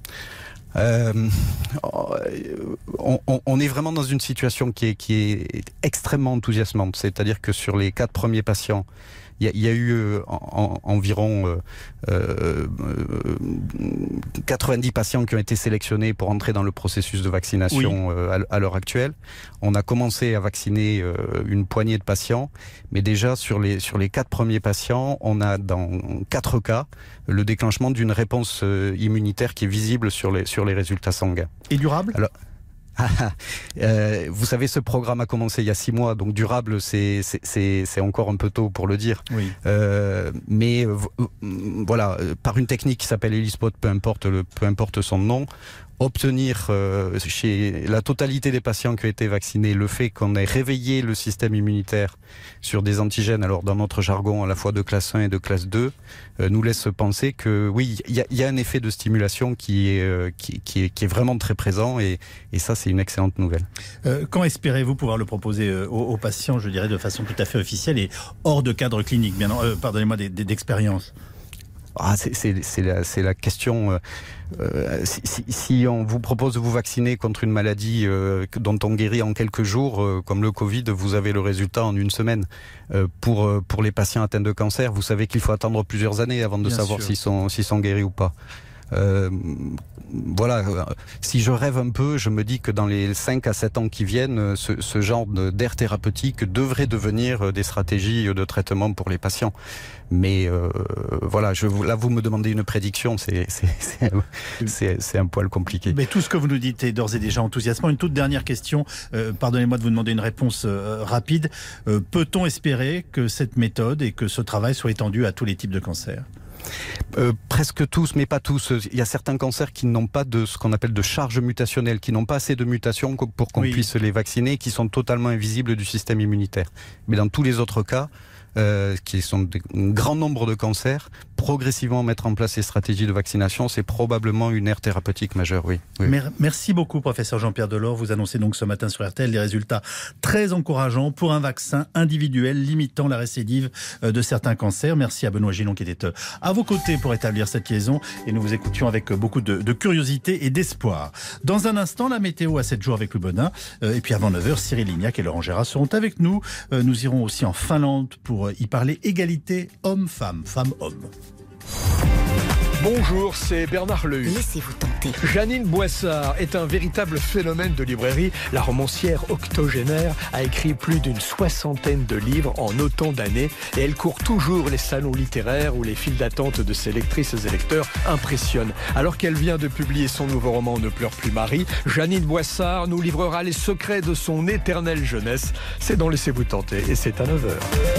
Speaker 14: On est vraiment dans une situation qui est extrêmement enthousiasmante. C'est-à-dire que sur les 4 premiers patients, il y a eu environ 90 patients qui ont été sélectionnés pour entrer dans le processus de vaccination à l'heure actuelle. On a commencé à vacciner une poignée de patients, mais déjà sur les 4 premiers patients, on a dans 4 cas le déclenchement d'une réponse immunitaire qui est visible sur les résultats sanguins.
Speaker 2: Et durable ?
Speaker 14: Alors, vous savez, ce programme a commencé il y a 6 mois, donc durable, c'est encore un peu tôt pour le dire.
Speaker 2: Oui.
Speaker 14: Mais voilà, par une technique qui s'appelle ELISpot, peu importe son nom, obtenir chez la totalité des patients qui ont été vaccinés le fait qu'on ait réveillé le système immunitaire sur des antigènes, alors dans notre jargon à la fois de classe 1 et de classe 2, nous laisse penser que oui, il y a un effet de stimulation qui est vraiment très présent et ça c'est une excellente nouvelle.
Speaker 2: Quand espérez-vous pouvoir le proposer aux patients, je dirais de façon tout à fait officielle et hors de cadre clinique, bien pardonnez-moi, d'expérience?
Speaker 14: C'est la question. Si on vous propose de vous vacciner contre une maladie dont on guérit en quelques jours, comme le Covid, vous avez le résultat en une semaine. Pour les patients atteints de cancer, vous savez qu'il faut attendre plusieurs années avant de savoir s'ils sont guéris ou pas. Voilà, si je rêve un peu, je me dis que dans les 5 à 7 ans qui viennent, ce genre d'aire thérapeutique devrait devenir des stratégies de traitement pour les patients. Mais voilà, là vous me demandez une prédiction, c'est un poil compliqué.
Speaker 2: Mais tout ce que vous nous dites est d'ores et déjà enthousiasmant. Une toute dernière question, pardonnez-moi de vous demander une réponse rapide. Peut-on espérer que cette méthode et que ce travail soit étendu à tous les types de cancers ?
Speaker 14: Presque tous, mais pas tous. Il y a certains cancers qui n'ont pas de ce qu'on appelle de charge mutationnelle, qui n'ont pas assez de mutations pour qu'on puisse les vacciner, qui sont totalement invisibles du système immunitaire. Mais dans tous les autres cas, qui sont un grand nombre de cancers, progressivement mettre en place ces stratégies de vaccination, c'est probablement une aire thérapeutique majeure, oui.
Speaker 2: Merci beaucoup, professeur Jean-Pierre Delors. Vous annoncez donc ce matin sur RTL des résultats très encourageants pour un vaccin individuel limitant la récidive de certains cancers. Merci à Benoît Gillon qui était à vos côtés pour établir cette liaison et nous vous écoutions avec beaucoup de curiosité et d'espoir. Dans un instant, la météo à 7 jours avec Louis Bodin. Et puis avant 9h, Cyril Lignac et Laurent Gérard seront avec nous. Nous irons aussi en Finlande pour y parler égalité homme-femme, femme-homme.
Speaker 10: Bonjour, c'est Bernard Lehu.
Speaker 5: Laissez-vous tenter.
Speaker 10: Jeannine Boissard est un véritable phénomène de librairie. La romancière octogénaire a écrit plus d'une 60aine de livres en autant d'années et elle court toujours les salons littéraires où les files d'attente de ses lectrices et lecteurs impressionnent. Alors qu'elle vient de publier son nouveau roman Ne pleure plus Marie, Jeannine Boissard nous livrera les secrets de son éternelle jeunesse. C'est dans Laissez-vous tenter et c'est à 9h.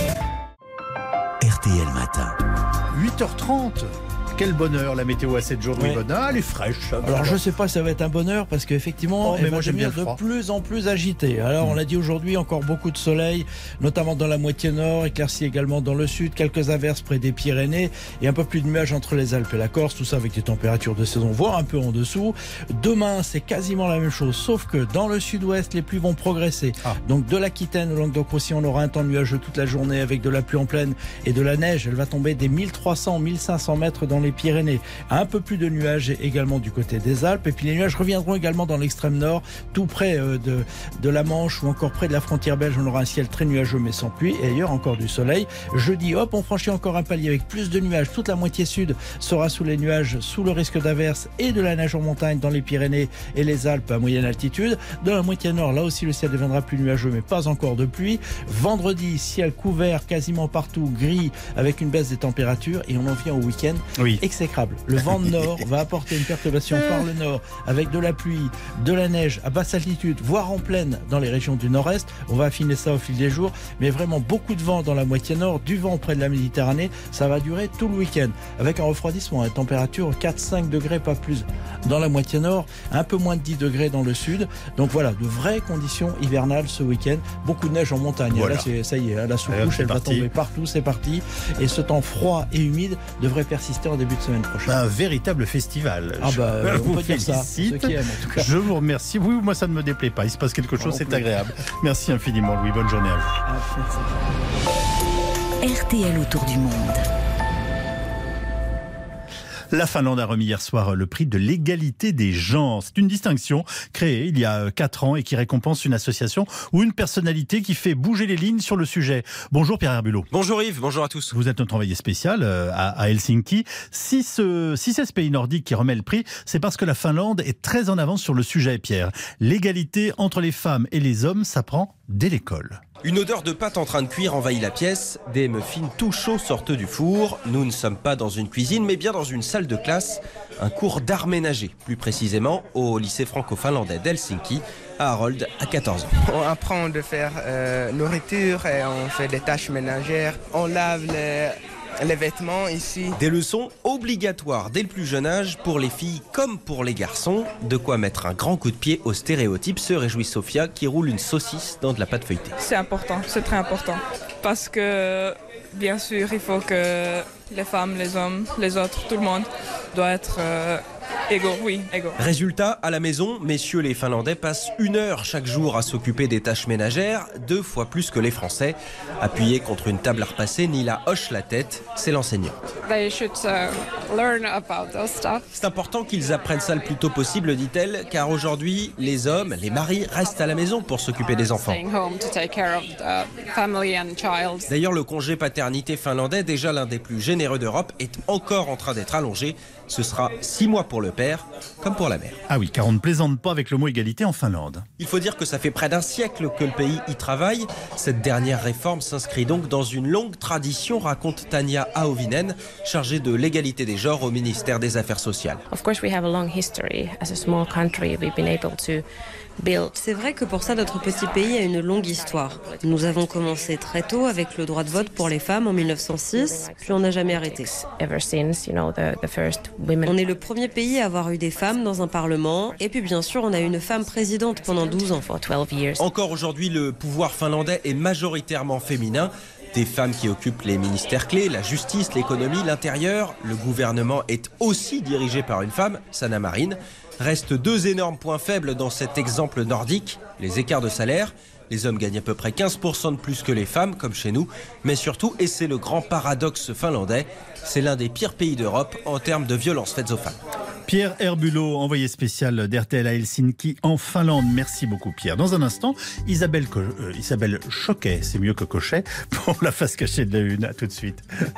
Speaker 1: RTL Matin.
Speaker 2: 8h30. Quel bonheur, la météo à 7 jours de Louis Bodin, elle est fraîche.
Speaker 15: Alors je sais pas si ça va être un bonheur parce qu'effectivement elle va devenir de plus en plus agitée. Alors on l'a dit aujourd'hui, encore beaucoup de soleil, notamment dans la moitié nord, éclairci également dans le sud, quelques averses près des Pyrénées et un peu plus de nuages entre les Alpes et la Corse, tout ça avec des températures de saison, voire un peu en dessous. Demain c'est quasiment la même chose, sauf que dans le sud-ouest les pluies vont progresser. Donc de l'Aquitaine au Languedoc-Roussillon, on aura un temps nuageux toute la journée avec de la pluie en pleine et de la neige. Elle va tomber des 1300-1500 mètres dans les Pyrénées. Un peu plus de nuages également du côté des Alpes. Et puis les nuages reviendront également dans l'extrême nord, tout près de la Manche ou encore près de la frontière belge. On aura un ciel très nuageux mais sans pluie. Et ailleurs encore du soleil. Jeudi, hop, on franchit encore un palier avec plus de nuages. Toute la moitié sud sera sous les nuages, sous le risque d'averse et de la neige en montagne dans les Pyrénées et les Alpes à moyenne altitude. Dans la moitié nord, là aussi le ciel deviendra plus nuageux mais pas encore de pluie. Vendredi, ciel couvert quasiment partout, gris avec une baisse des températures. Et on en vient au week-end exécrable. Le vent de nord va apporter une perturbation par le nord avec de la pluie, de la neige à basse altitude, voire en plaine dans les régions du nord-est. On va affiner ça au fil des jours, mais vraiment beaucoup de vent dans la moitié nord, du vent près de la Méditerranée. Ça va durer tout le week-end avec un refroidissement à température 4-5 degrés, pas plus dans la moitié nord, un peu moins de 10 degrés dans le sud. Donc voilà, de vraies conditions hivernales ce week-end. Beaucoup de neige en montagne. Voilà. Là, ça y est, la sous-couche, elle va tomber partout, c'est parti. Et ce temps froid et humide devrait persister en début de semaine prochaine.
Speaker 2: Un véritable festival.
Speaker 15: Je vous
Speaker 2: félicite.
Speaker 15: Ceux qui aiment, en tout cas.
Speaker 2: Je vous remercie. Oui, moi ça ne me déplaît pas. Il se passe quelque chose, c'est agréable. Merci infiniment, Louis. Bonne journée à
Speaker 5: vous. RTL autour du monde.
Speaker 2: La Finlande a remis hier soir le prix de l'égalité des genres. C'est une distinction créée il y a 4 ans et qui récompense une association ou une personnalité qui fait bouger les lignes sur le sujet. Bonjour Pierre Herbulot.
Speaker 16: Bonjour Yves, bonjour à tous.
Speaker 2: Vous êtes notre envoyé spécial à Helsinki. Si c'est ce pays nordique qui remet le prix, c'est parce que la Finlande est très en avance sur le sujet, Pierre. L'égalité entre les femmes et les hommes s'apprend dès l'école.
Speaker 16: Une odeur de pâte en train de cuire envahit la pièce. Des muffins tout chauds sortent du four. Nous ne sommes pas dans une cuisine, mais bien dans une salle de classe. Un cours d'art ménager, plus précisément au lycée franco-finlandais d'Helsinki. À Harold, à 14 ans.
Speaker 17: On apprend de faire nourriture et on fait des tâches ménagères. On lave
Speaker 8: les vêtements ici.
Speaker 16: Des leçons obligatoires dès le plus jeune âge pour les filles comme pour les garçons. De quoi mettre un grand coup de pied aux stéréotypes, se réjouit Sophia qui roule une saucisse dans de la pâte feuilletée.
Speaker 17: C'est important, c'est très important. Parce que, bien sûr, il faut que les femmes, les hommes, les autres, tout le monde doit être égaux.
Speaker 16: Résultat, à la maison, messieurs les Finlandais passent 1 heure chaque jour à s'occuper des tâches ménagères, 2 fois plus que les Français. Appuyés contre une table à repasser, Nila hoche la tête, c'est l'enseignante. C'est important qu'ils apprennent ça le plus tôt possible, dit-elle, car aujourd'hui, les hommes, les maris, restent à la maison pour s'occuper des enfants. D'ailleurs, le congé paternité finlandais, déjà l'un des plus généreux d'Europe, est encore en train d'être allongé. Ce sera 6 mois pour le père, comme pour la mère.
Speaker 2: Ah oui, car on ne plaisante pas avec le mot égalité en Finlande.
Speaker 16: Il faut dire que ça fait près d'1 siècle que le pays y travaille. Cette dernière réforme s'inscrit donc dans une longue tradition, raconte Tania Auvinen, chargée de l'égalité des genres au ministère des Affaires sociales.
Speaker 18: C'est vrai que pour ça, notre petit pays a une longue histoire. Nous avons commencé très tôt avec le droit de vote pour les femmes en 1906, puis on n'a jamais arrêté. On est le premier pays à avoir eu des femmes dans un parlement, et puis bien sûr, on a eu une femme présidente pendant 12 ans.
Speaker 16: Encore aujourd'hui, le pouvoir finlandais est majoritairement féminin. Des femmes qui occupent les ministères clés, la justice, l'économie, l'intérieur. Le gouvernement est aussi dirigé par une femme, Sanna Marin. Restent 2 énormes points faibles dans cet exemple nordique, les écarts de salaire. Les hommes gagnent à peu près 15% de plus que les femmes, comme chez nous. Mais surtout, et c'est le grand paradoxe finlandais, c'est l'un des pires pays d'Europe en termes de violences faites aux femmes.
Speaker 2: Pierre Herbulot, envoyé spécial d'RTL à Helsinki en Finlande. Merci beaucoup Pierre. Dans un instant, Isabelle Choquet, c'est mieux que Cochet, pour la face cachée de la une. À tout de suite.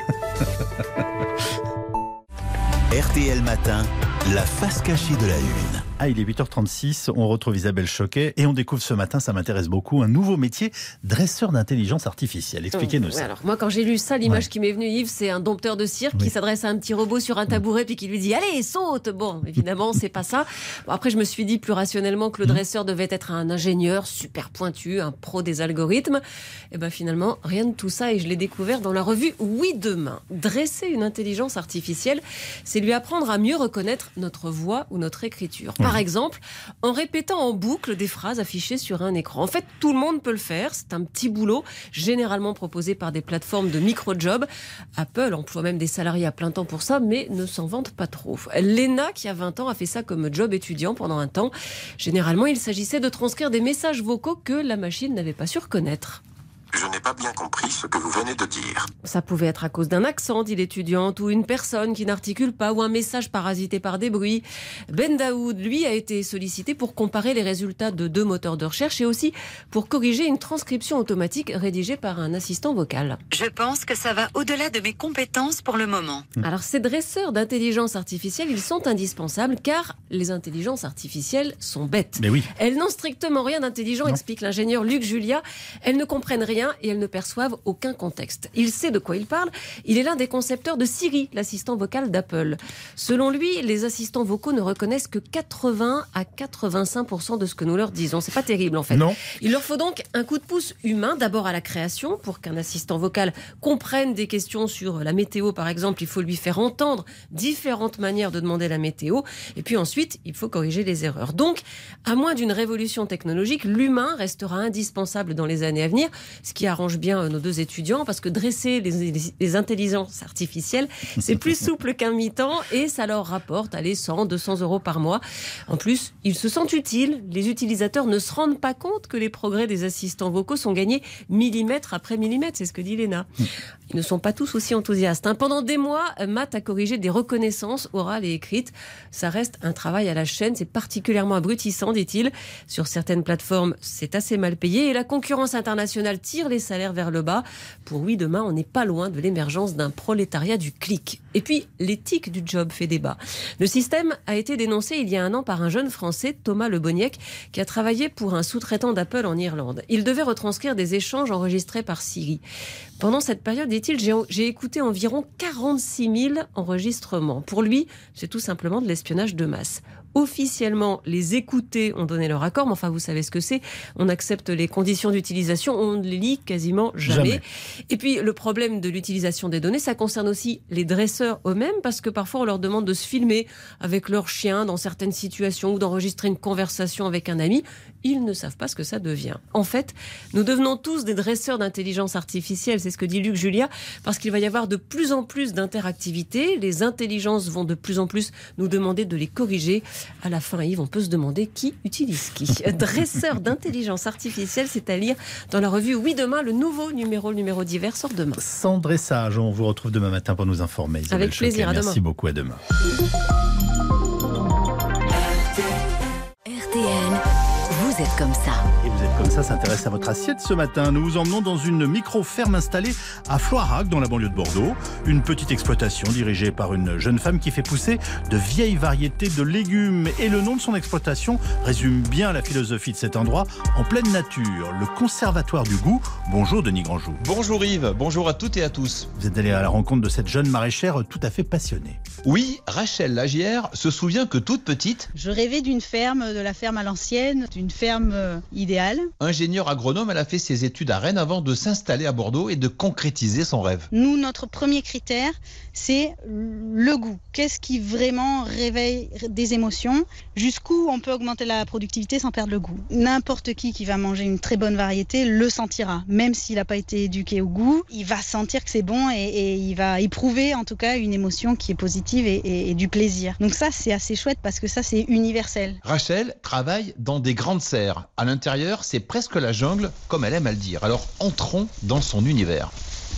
Speaker 1: RTL Matin, la face cachée de la une.
Speaker 2: Ah, il est 8h36, on retrouve Isabelle Choquet et on découvre ce matin, ça m'intéresse beaucoup, un nouveau métier, dresseur d'intelligence artificielle. Expliquez-nous ça.
Speaker 19: Alors moi quand j'ai lu ça, l'image qui m'est venue, Yves, c'est un dompteur de cirque qui s'adresse à un petit robot sur un tabouret puis qui lui dit « Allez, saute !» Bon, évidemment, c'est pas ça. Bon, après, je me suis dit plus rationnellement que le dresseur devait être un ingénieur super pointu, un pro des algorithmes. Et bien finalement, rien de tout ça et je l'ai découvert dans la revue Oui Demain. Dresser une intelligence artificielle, c'est lui apprendre à mieux reconnaître notre voix ou notre écriture. Par exemple, en répétant en boucle des phrases affichées sur un écran. En fait, tout le monde peut le faire. C'est un petit boulot, généralement proposé par des plateformes de micro-jobs. Apple emploie même des salariés à plein temps pour ça, mais ne s'en vante pas trop. Léna, qui a 20 ans, a fait ça comme job étudiant pendant un temps. Généralement, il s'agissait de transcrire des messages vocaux que la machine n'avait pas su reconnaître.
Speaker 20: Je n'ai pas bien compris ce que vous venez de dire.
Speaker 19: Ça pouvait être à cause d'un accent, dit l'étudiante, ou une personne qui n'articule pas, ou un message parasité par des bruits. Ben Daoud, lui, a été sollicité pour comparer les résultats de 2 moteurs de recherche et aussi pour corriger une transcription automatique rédigée par un assistant vocal.
Speaker 22: Je pense que ça va au-delà de mes compétences pour le moment.
Speaker 19: Alors, ces dresseurs d'intelligence artificielle, ils sont indispensables car les intelligences artificielles sont bêtes.
Speaker 2: Mais oui.
Speaker 19: Elles n'ont strictement rien d'intelligent, explique l'ingénieur Luc Julia. Elles ne comprennent rien et elles ne perçoivent aucun contexte. Il sait de quoi il parle. Il est l'un des concepteurs de Siri, l'assistant vocal d'Apple. Selon lui, les assistants vocaux ne reconnaissent que 80 à 85% de ce que nous leur disons. C'est pas terrible en fait.
Speaker 2: Non.
Speaker 19: Il leur faut donc un coup de pouce humain, d'abord à la création, pour qu'un assistant vocal comprenne des questions sur la météo par exemple. Il faut lui faire entendre différentes manières de demander la météo. Et puis ensuite, il faut corriger les erreurs. Donc, à moins d'une révolution technologique, l'humain restera indispensable dans les années à venir, ce qui arrange bien nos 2 étudiants, parce que dresser les intelligences artificielles, c'est plus souple qu'un mi-temps et ça leur rapporte 100, 200 euros par mois. En plus, ils se sentent utiles. Les utilisateurs ne se rendent pas compte que les progrès des assistants vocaux sont gagnés millimètre après millimètre, c'est ce que dit Léna. Ils ne sont pas tous aussi enthousiastes. Pendant des mois, Matt a corrigé des reconnaissances orales et écrites. Ça reste un travail à la chaîne, c'est particulièrement abrutissant, dit-il. Sur certaines plateformes, c'est assez mal payé et la concurrence internationale tire les salaires vers le bas. Pour Oui Demain, on n'est pas loin de l'émergence d'un prolétariat du clic. Et puis, l'éthique du job fait débat. Le système a été dénoncé il y a 1 an par un jeune Français, Thomas Le Boniec, qui a travaillé pour un sous-traitant d'Apple en Irlande. Il devait retranscrire des échanges enregistrés par Siri. Pendant cette période, dit-il, j'ai écouté environ 46 000 enregistrements. Pour lui, c'est tout simplement de l'espionnage de masse. officiellement, les écoutés ont donné leur accord, mais enfin, vous savez ce que c'est. On accepte les conditions d'utilisation, on ne les lit quasiment jamais. Et puis, le problème de l'utilisation des données, ça concerne aussi les dresseurs eux-mêmes, parce que parfois, on leur demande de se filmer avec leur chien dans certaines situations ou d'enregistrer une conversation avec un ami. Ils ne savent pas ce que ça devient. En fait, nous devenons tous des dresseurs d'intelligence artificielle, c'est ce que dit Luc Julia, parce qu'il va y avoir de plus en plus d'interactivité. Les intelligences vont de plus en plus nous demander de les corriger. À la fin, Yves, on peut se demander qui utilise qui. Dresseur d'intelligence artificielle, c'est à lire dans la revue Oui Demain, le nouveau numéro d'hiver sort demain.
Speaker 2: Sans dressage, on vous retrouve demain matin pour nous informer. Isabelle
Speaker 19: Avec plaisir,
Speaker 2: Choquet.
Speaker 19: à demain.
Speaker 2: Merci beaucoup, à demain.
Speaker 5: RTL, vous êtes comme ça.
Speaker 2: Et vous êtes comme ça s'intéresse à votre assiette ce matin. Nous vous emmenons dans une micro-ferme installée à Floirac, dans la banlieue de Bordeaux. Une petite exploitation dirigée par une jeune femme qui fait pousser de vieilles variétés de légumes. Et le nom de son exploitation résume bien la philosophie de cet endroit, en pleine nature, le Conservatoire du Goût. Bonjour Denis Grandjou.
Speaker 8: Bonjour Yves, bonjour à toutes et à tous.
Speaker 2: Vous êtes allé à la rencontre de cette jeune maraîchère tout à fait passionnée.
Speaker 8: Oui, Rachel Lagière se souvient que toute petite,
Speaker 21: je rêvais d'une ferme, de la ferme à l'ancienne, d'une ferme idéale.
Speaker 8: Ingénieure agronome, elle a fait ses études à Rennes avant de s'installer à Bordeaux et de concrétiser son rêve.
Speaker 21: Nous, notre premier critère, c'est le goût. Qu'est-ce qui vraiment réveille des émotions? Jusqu'où on peut augmenter la productivité sans perdre le goût? N'importe qui va manger une très bonne variété le sentira. Même s'il n'a pas été éduqué au goût, il va sentir que c'est bon et il va éprouver en tout cas une émotion qui est positive et du plaisir. Donc ça, c'est assez chouette parce que ça, c'est universel.
Speaker 8: Rachel travaille dans des grandes serres. À l'intérieur, c'est presque la jungle, comme elle aime à le dire. Alors entrons dans son univers.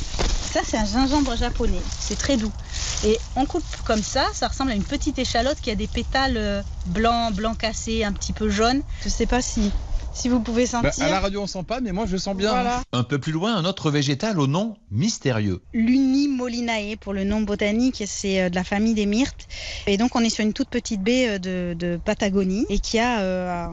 Speaker 21: Ça, c'est un gingembre japonais. C'est très doux. Et on coupe comme ça. Ça ressemble à une petite échalote qui a des pétales blancs cassés, un petit peu jaunes. Je ne sais pas si vous pouvez sentir.
Speaker 8: À la radio, on sent pas, mais moi, je sens bien.
Speaker 21: Voilà.
Speaker 8: Un peu plus loin, un autre végétal au nom mystérieux.
Speaker 21: L'Unimolinae pour le nom botanique, c'est de la famille des myrtes. Et donc, on est sur une toute petite baie de Patagonie et qui a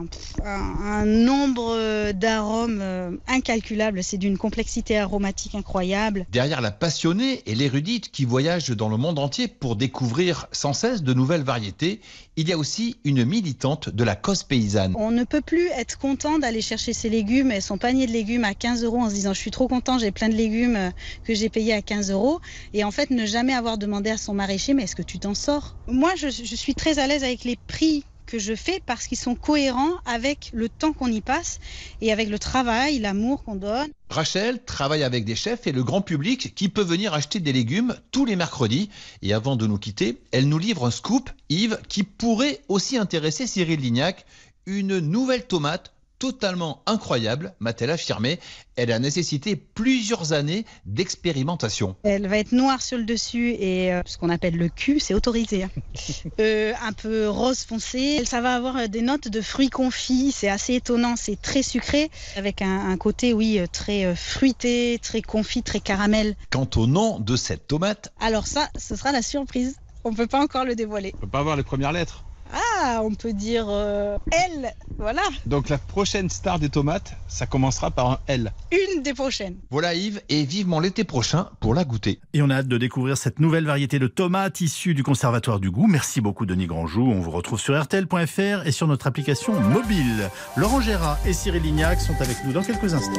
Speaker 21: un nombre d'arômes incalculables. C'est d'une complexité aromatique incroyable.
Speaker 8: Derrière la passionnée et l'érudite qui voyage dans le monde entier pour découvrir sans cesse de nouvelles variétés, il y a aussi une militante de la cause paysanne.
Speaker 21: On ne peut plus être content d'aller chercher ses légumes et son panier de légumes à 15 € en se disant je suis trop content, j'ai plein de légumes que j'ai payés à 15 € et en fait ne jamais avoir demandé à son maraîcher mais est-ce que tu t'en sors? Moi je suis très à l'aise avec les prix que je fais parce qu'ils sont cohérents avec le temps qu'on y passe et avec le travail, l'amour qu'on donne.
Speaker 8: Rachel travaille avec des chefs et le grand public qui peut venir acheter des légumes tous les mercredis. Et avant de nous quitter, elle nous livre un scoop, Yves, qui pourrait aussi intéresser Cyril Lignac, une nouvelle tomate totalement incroyable, m'a-t-elle affirmé. Elle a nécessité plusieurs années d'expérimentation.
Speaker 21: Elle va être noire sur le dessus et ce qu'on appelle le cul, c'est autorisé. Un peu rose foncé. Ça va avoir des notes de fruits confits, c'est assez étonnant, c'est très sucré, avec un côté, oui, très fruité, très confit, très caramel.
Speaker 8: Quant au nom de cette tomate...
Speaker 21: Alors ça, ce sera la surprise. On ne peut pas encore le dévoiler.
Speaker 8: On ne peut pas avoir les premières lettres.
Speaker 21: Ah, on peut dire L, voilà.
Speaker 8: Donc la prochaine star des tomates, ça commencera par un L.
Speaker 21: Une des prochaines.
Speaker 8: Voilà Yves, et vivement l'été prochain pour la goûter.
Speaker 2: Et on a hâte de découvrir cette nouvelle variété de tomates issue du Conservatoire du Goût. Merci beaucoup Denis Grandjou. On vous retrouve sur RTL.fr et sur notre application mobile. Laurent Gérard et Cyril Lignac sont avec nous dans quelques instants.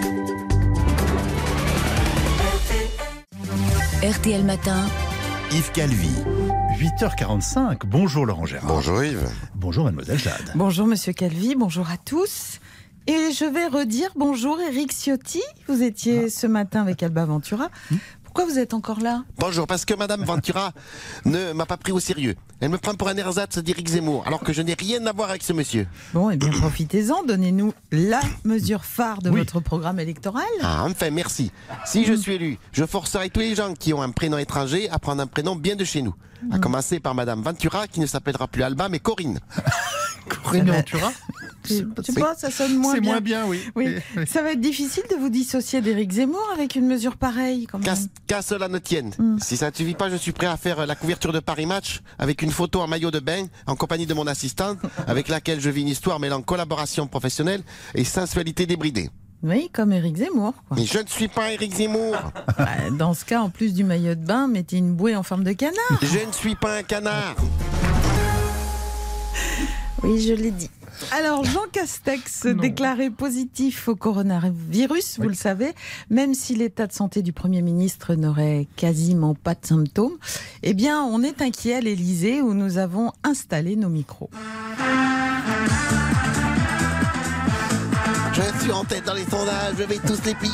Speaker 5: RTL Matin,
Speaker 1: Yves Calvi.
Speaker 2: 8h45. Bonjour Laurent Gérard.
Speaker 23: Bonjour Yves.
Speaker 2: Bonjour Mademoiselle Jade.
Speaker 24: Bonjour Monsieur Calvi, bonjour à tous. Et je vais redire bonjour Éric Ciotti. Vous étiez ce matin avec Alba Ventura. Pourquoi vous êtes encore là?
Speaker 23: Bonjour, parce que Madame Ventura ne m'a pas pris au sérieux. Elle me prend pour un ersatz d'Éric Zemmour, alors que je n'ai rien à voir avec ce monsieur.
Speaker 24: Bon, eh bien profitez-en, donnez-nous la mesure phare de votre programme électoral.
Speaker 23: Ah, enfin, merci. Si je suis élu, je forcerai tous les gens qui ont un prénom étranger à prendre un prénom bien de chez nous. À commencer par Madame Ventura, qui ne s'appellera plus Alba, mais Corinne.
Speaker 2: Corinne Ventura?
Speaker 24: Tu sais pas, ça sonne moins bien.
Speaker 2: C'est moins bien, oui.
Speaker 24: Ça va être difficile de vous dissocier d'Éric Zemmour avec une mesure pareille.
Speaker 23: Qu'à cela ne tienne. Si ça ne suffit pas, je suis prêt à faire la couverture de Paris Match avec une photo en maillot de bain en compagnie de mon assistante, avec laquelle je vis une histoire mêlant collaboration professionnelle et sensualité débridée.
Speaker 24: Oui, comme Éric Zemmour. Quoi.
Speaker 23: Mais je ne suis pas Éric Zemmour.
Speaker 24: Dans ce cas, en plus du maillot de bain, mettez une bouée en forme de canard.
Speaker 23: Je ne suis pas un canard.
Speaker 24: Oui, je l'ai dit. Alors, Jean Castex déclaré positif au coronavirus, vous le savez, même si l'état de santé du Premier ministre n'aurait quasiment pas de symptômes, eh bien, on est inquiet à l'Élysée où nous avons installé nos micros.
Speaker 23: Je suis en tête dans les sondages, je vais tous les piller.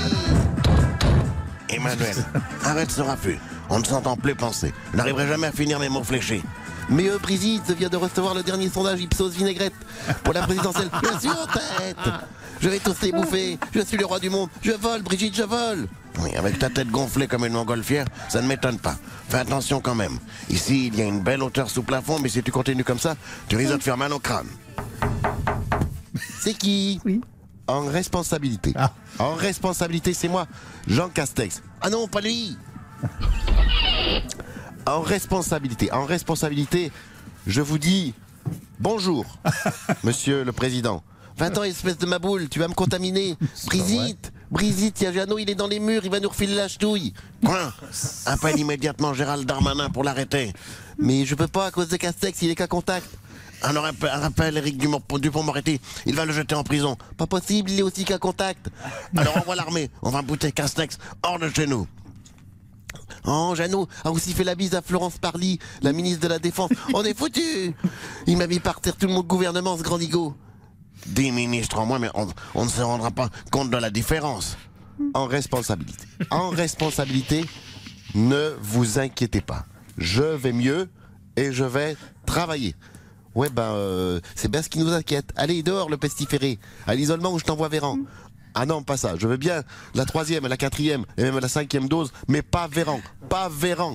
Speaker 23: Emmanuel, arrête ce raffut. On ne s'entend plus penser. Je n'arriverai jamais à finir mes mots fléchés. Mais Brigitte vient de recevoir le dernier sondage Ipsos Vinaigrette pour la présidentielle. Je suis en tête. Je vais tous les bouffer. Je suis le roi du monde. Je vole, Brigitte, je vole. Oui, avec ta tête gonflée comme une montgolfière, ça ne m'étonne pas. Fais attention quand même. Ici, il y a une belle hauteur sous plafond, mais si tu continues comme ça, tu risques de te faire mal au crâne. C'est qui? Oui. En responsabilité. En responsabilité, c'est moi, Jean Castex. Ah non, pas lui. En responsabilité, je vous dis bonjour, monsieur le président. 20 ans, espèce de maboule, tu vas me contaminer. Brigitte, il y a Jeannot, il est dans les murs, il va nous refiler la ch'touille. Quoi? Appelle immédiatement Gérald Darmanin pour l'arrêter. Mais je peux pas à cause de Castex, il est qu'à contact. Alors rappelle Éric Dupond-Moretti, il va le jeter en prison. Pas possible, il est aussi qu'à contact. Alors envoie l'armée, on va bouter Castex hors de chez nous. Oh, Jeannot a aussi fait la bise à Florence Parly, la ministre de la Défense. On est foutus. Il m'a mis par terre tout mon gouvernement, ce grand nigo. Des ministres en moins, mais on ne se rendra pas compte de la différence. En responsabilité, ne vous inquiétez pas. Je vais mieux et je vais travailler. Ouais, c'est bien ce qui nous inquiète. Allez, dehors, le pestiféré. À l'isolement où je t'envoie Véran. Ah non, pas ça. Je veux bien la 3e, la 4e et même la 5e dose, mais pas Véran. Pas Véran.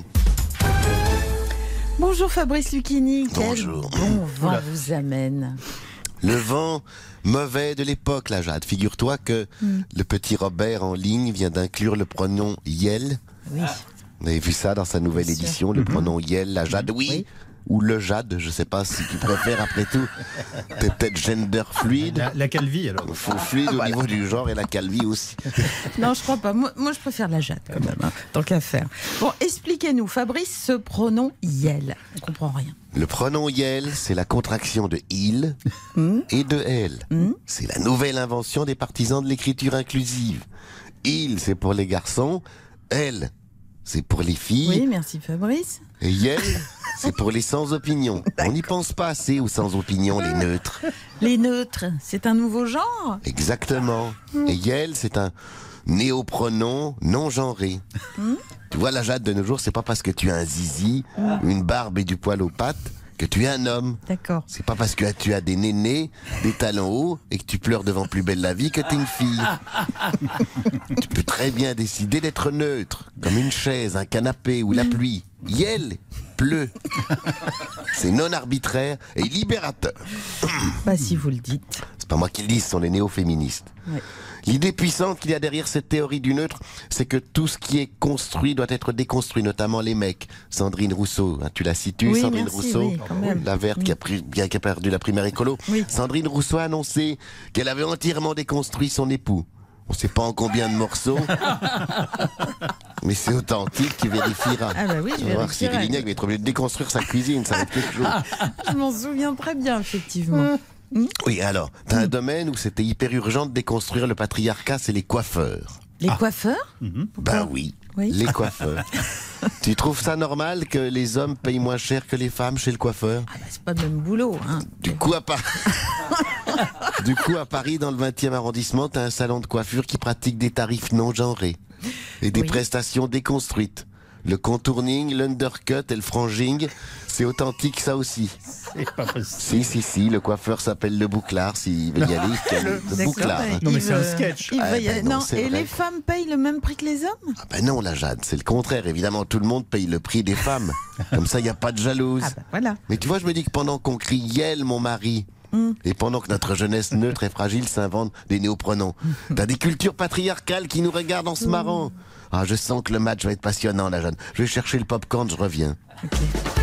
Speaker 24: Bonjour Fabrice Lucchini.
Speaker 23: Bonjour.
Speaker 24: Quel bon vent vous amène?
Speaker 23: Le vent mauvais de l'époque, la Jade. Figure-toi que le petit Robert en ligne vient d'inclure le pronom Yel.
Speaker 24: Oui.
Speaker 23: Vous avez vu ça dans sa nouvelle édition, le pronom Yel, la Jade. Oui. Ou le Jade, je sais pas si tu préfères après tout. T'es peut-être gender fluide.
Speaker 2: La calvie alors.
Speaker 23: Fluide au niveau du genre et la calvie aussi.
Speaker 24: Non, je crois pas. Moi, je préfère la Jade quand même, tant qu'à faire. Bon, expliquez-nous, Fabrice, ce pronom Yel. On comprend rien.
Speaker 23: Le pronom Yel, c'est la contraction de il et de elle. C'est la nouvelle invention des partisans de l'écriture inclusive. Il, c'est pour les garçons. Elle, c'est pour les filles.
Speaker 24: Oui, merci Fabrice.
Speaker 23: Et Yel, c'est pour les sans opinion. On n'y pense pas assez aux sans opinion, les neutres.
Speaker 24: Les neutres, c'est un nouveau genre?
Speaker 23: Exactement. Et Yel, c'est un néopronom non genré. Tu vois, la Jade de nos jours, c'est pas parce que tu as un zizi, une barbe et du poil aux pattes que tu es un homme.
Speaker 24: D'accord.
Speaker 23: C'est pas parce que tu as des nénés, des talons hauts et que tu pleures devant Plus belle la vie que t'es une fille. Tu peux très bien décider d'être neutre, comme une chaise, un canapé ou la pluie. Yel, pleut. C'est non arbitraire et libérateur.
Speaker 24: Bah si vous le dites.
Speaker 23: C'est pas moi qui le dis, ce sont les néo-féministes. Ouais. L'idée puissante qu'il y a derrière cette théorie du neutre, c'est que tout ce qui est construit doit être déconstruit, notamment les mecs. Sandrine Rousseau, hein, tu la situes,
Speaker 24: oui,
Speaker 23: Sandrine
Speaker 24: merci,
Speaker 23: Rousseau,
Speaker 24: oui,
Speaker 23: la verte qui a perdu la primaire écolo. Oui. Sandrine Rousseau a annoncé qu'elle avait entièrement déconstruit son époux. On ne sait pas en combien de morceaux, mais c'est authentique, tu vérifieras.
Speaker 24: Ah bah oui, je vais voir
Speaker 23: Cyril Lignac va être obligé de déconstruire sa cuisine, ça va être quelque chose.
Speaker 24: Je m'en souviens très bien, effectivement.
Speaker 23: Oui, alors, t'as un domaine où c'était hyper urgent de déconstruire le patriarcat, c'est les coiffeurs.
Speaker 24: Les coiffeurs?
Speaker 23: Ben oui, les coiffeurs. Tu trouves ça normal que les hommes payent moins cher que les femmes chez le coiffeur?
Speaker 24: Ah bah c'est pas le même boulot, hein.
Speaker 23: Du coup, à Paris, dans le 20e arrondissement, t'as un salon de coiffure qui pratique des tarifs non genrés et des prestations déconstruites. Le contouring, l'undercut et le franging, c'est authentique ça aussi.
Speaker 2: C'est pas possible.
Speaker 23: Si, le coiffeur s'appelle le bouclard, s'il veut y aller, le bouclard.
Speaker 2: Non mais c'est un sketch.
Speaker 24: Non, et les femmes payent le même prix que les hommes?
Speaker 23: Ah ben non, la Jade, c'est le contraire. Évidemment, tout le monde paye le prix des femmes. Comme ça, il n'y a pas de jalouse.
Speaker 24: Ah ben voilà.
Speaker 23: Mais tu vois, je me dis que pendant qu'on crie « Yel, mon mari », et pendant que notre jeunesse neutre et fragile s'invente des néopronoms, t'as des cultures patriarcales qui nous regardent en se marrant. Ah, je sens que le match va être passionnant, la Jade. Je vais chercher le popcorn, je reviens.
Speaker 24: Okay.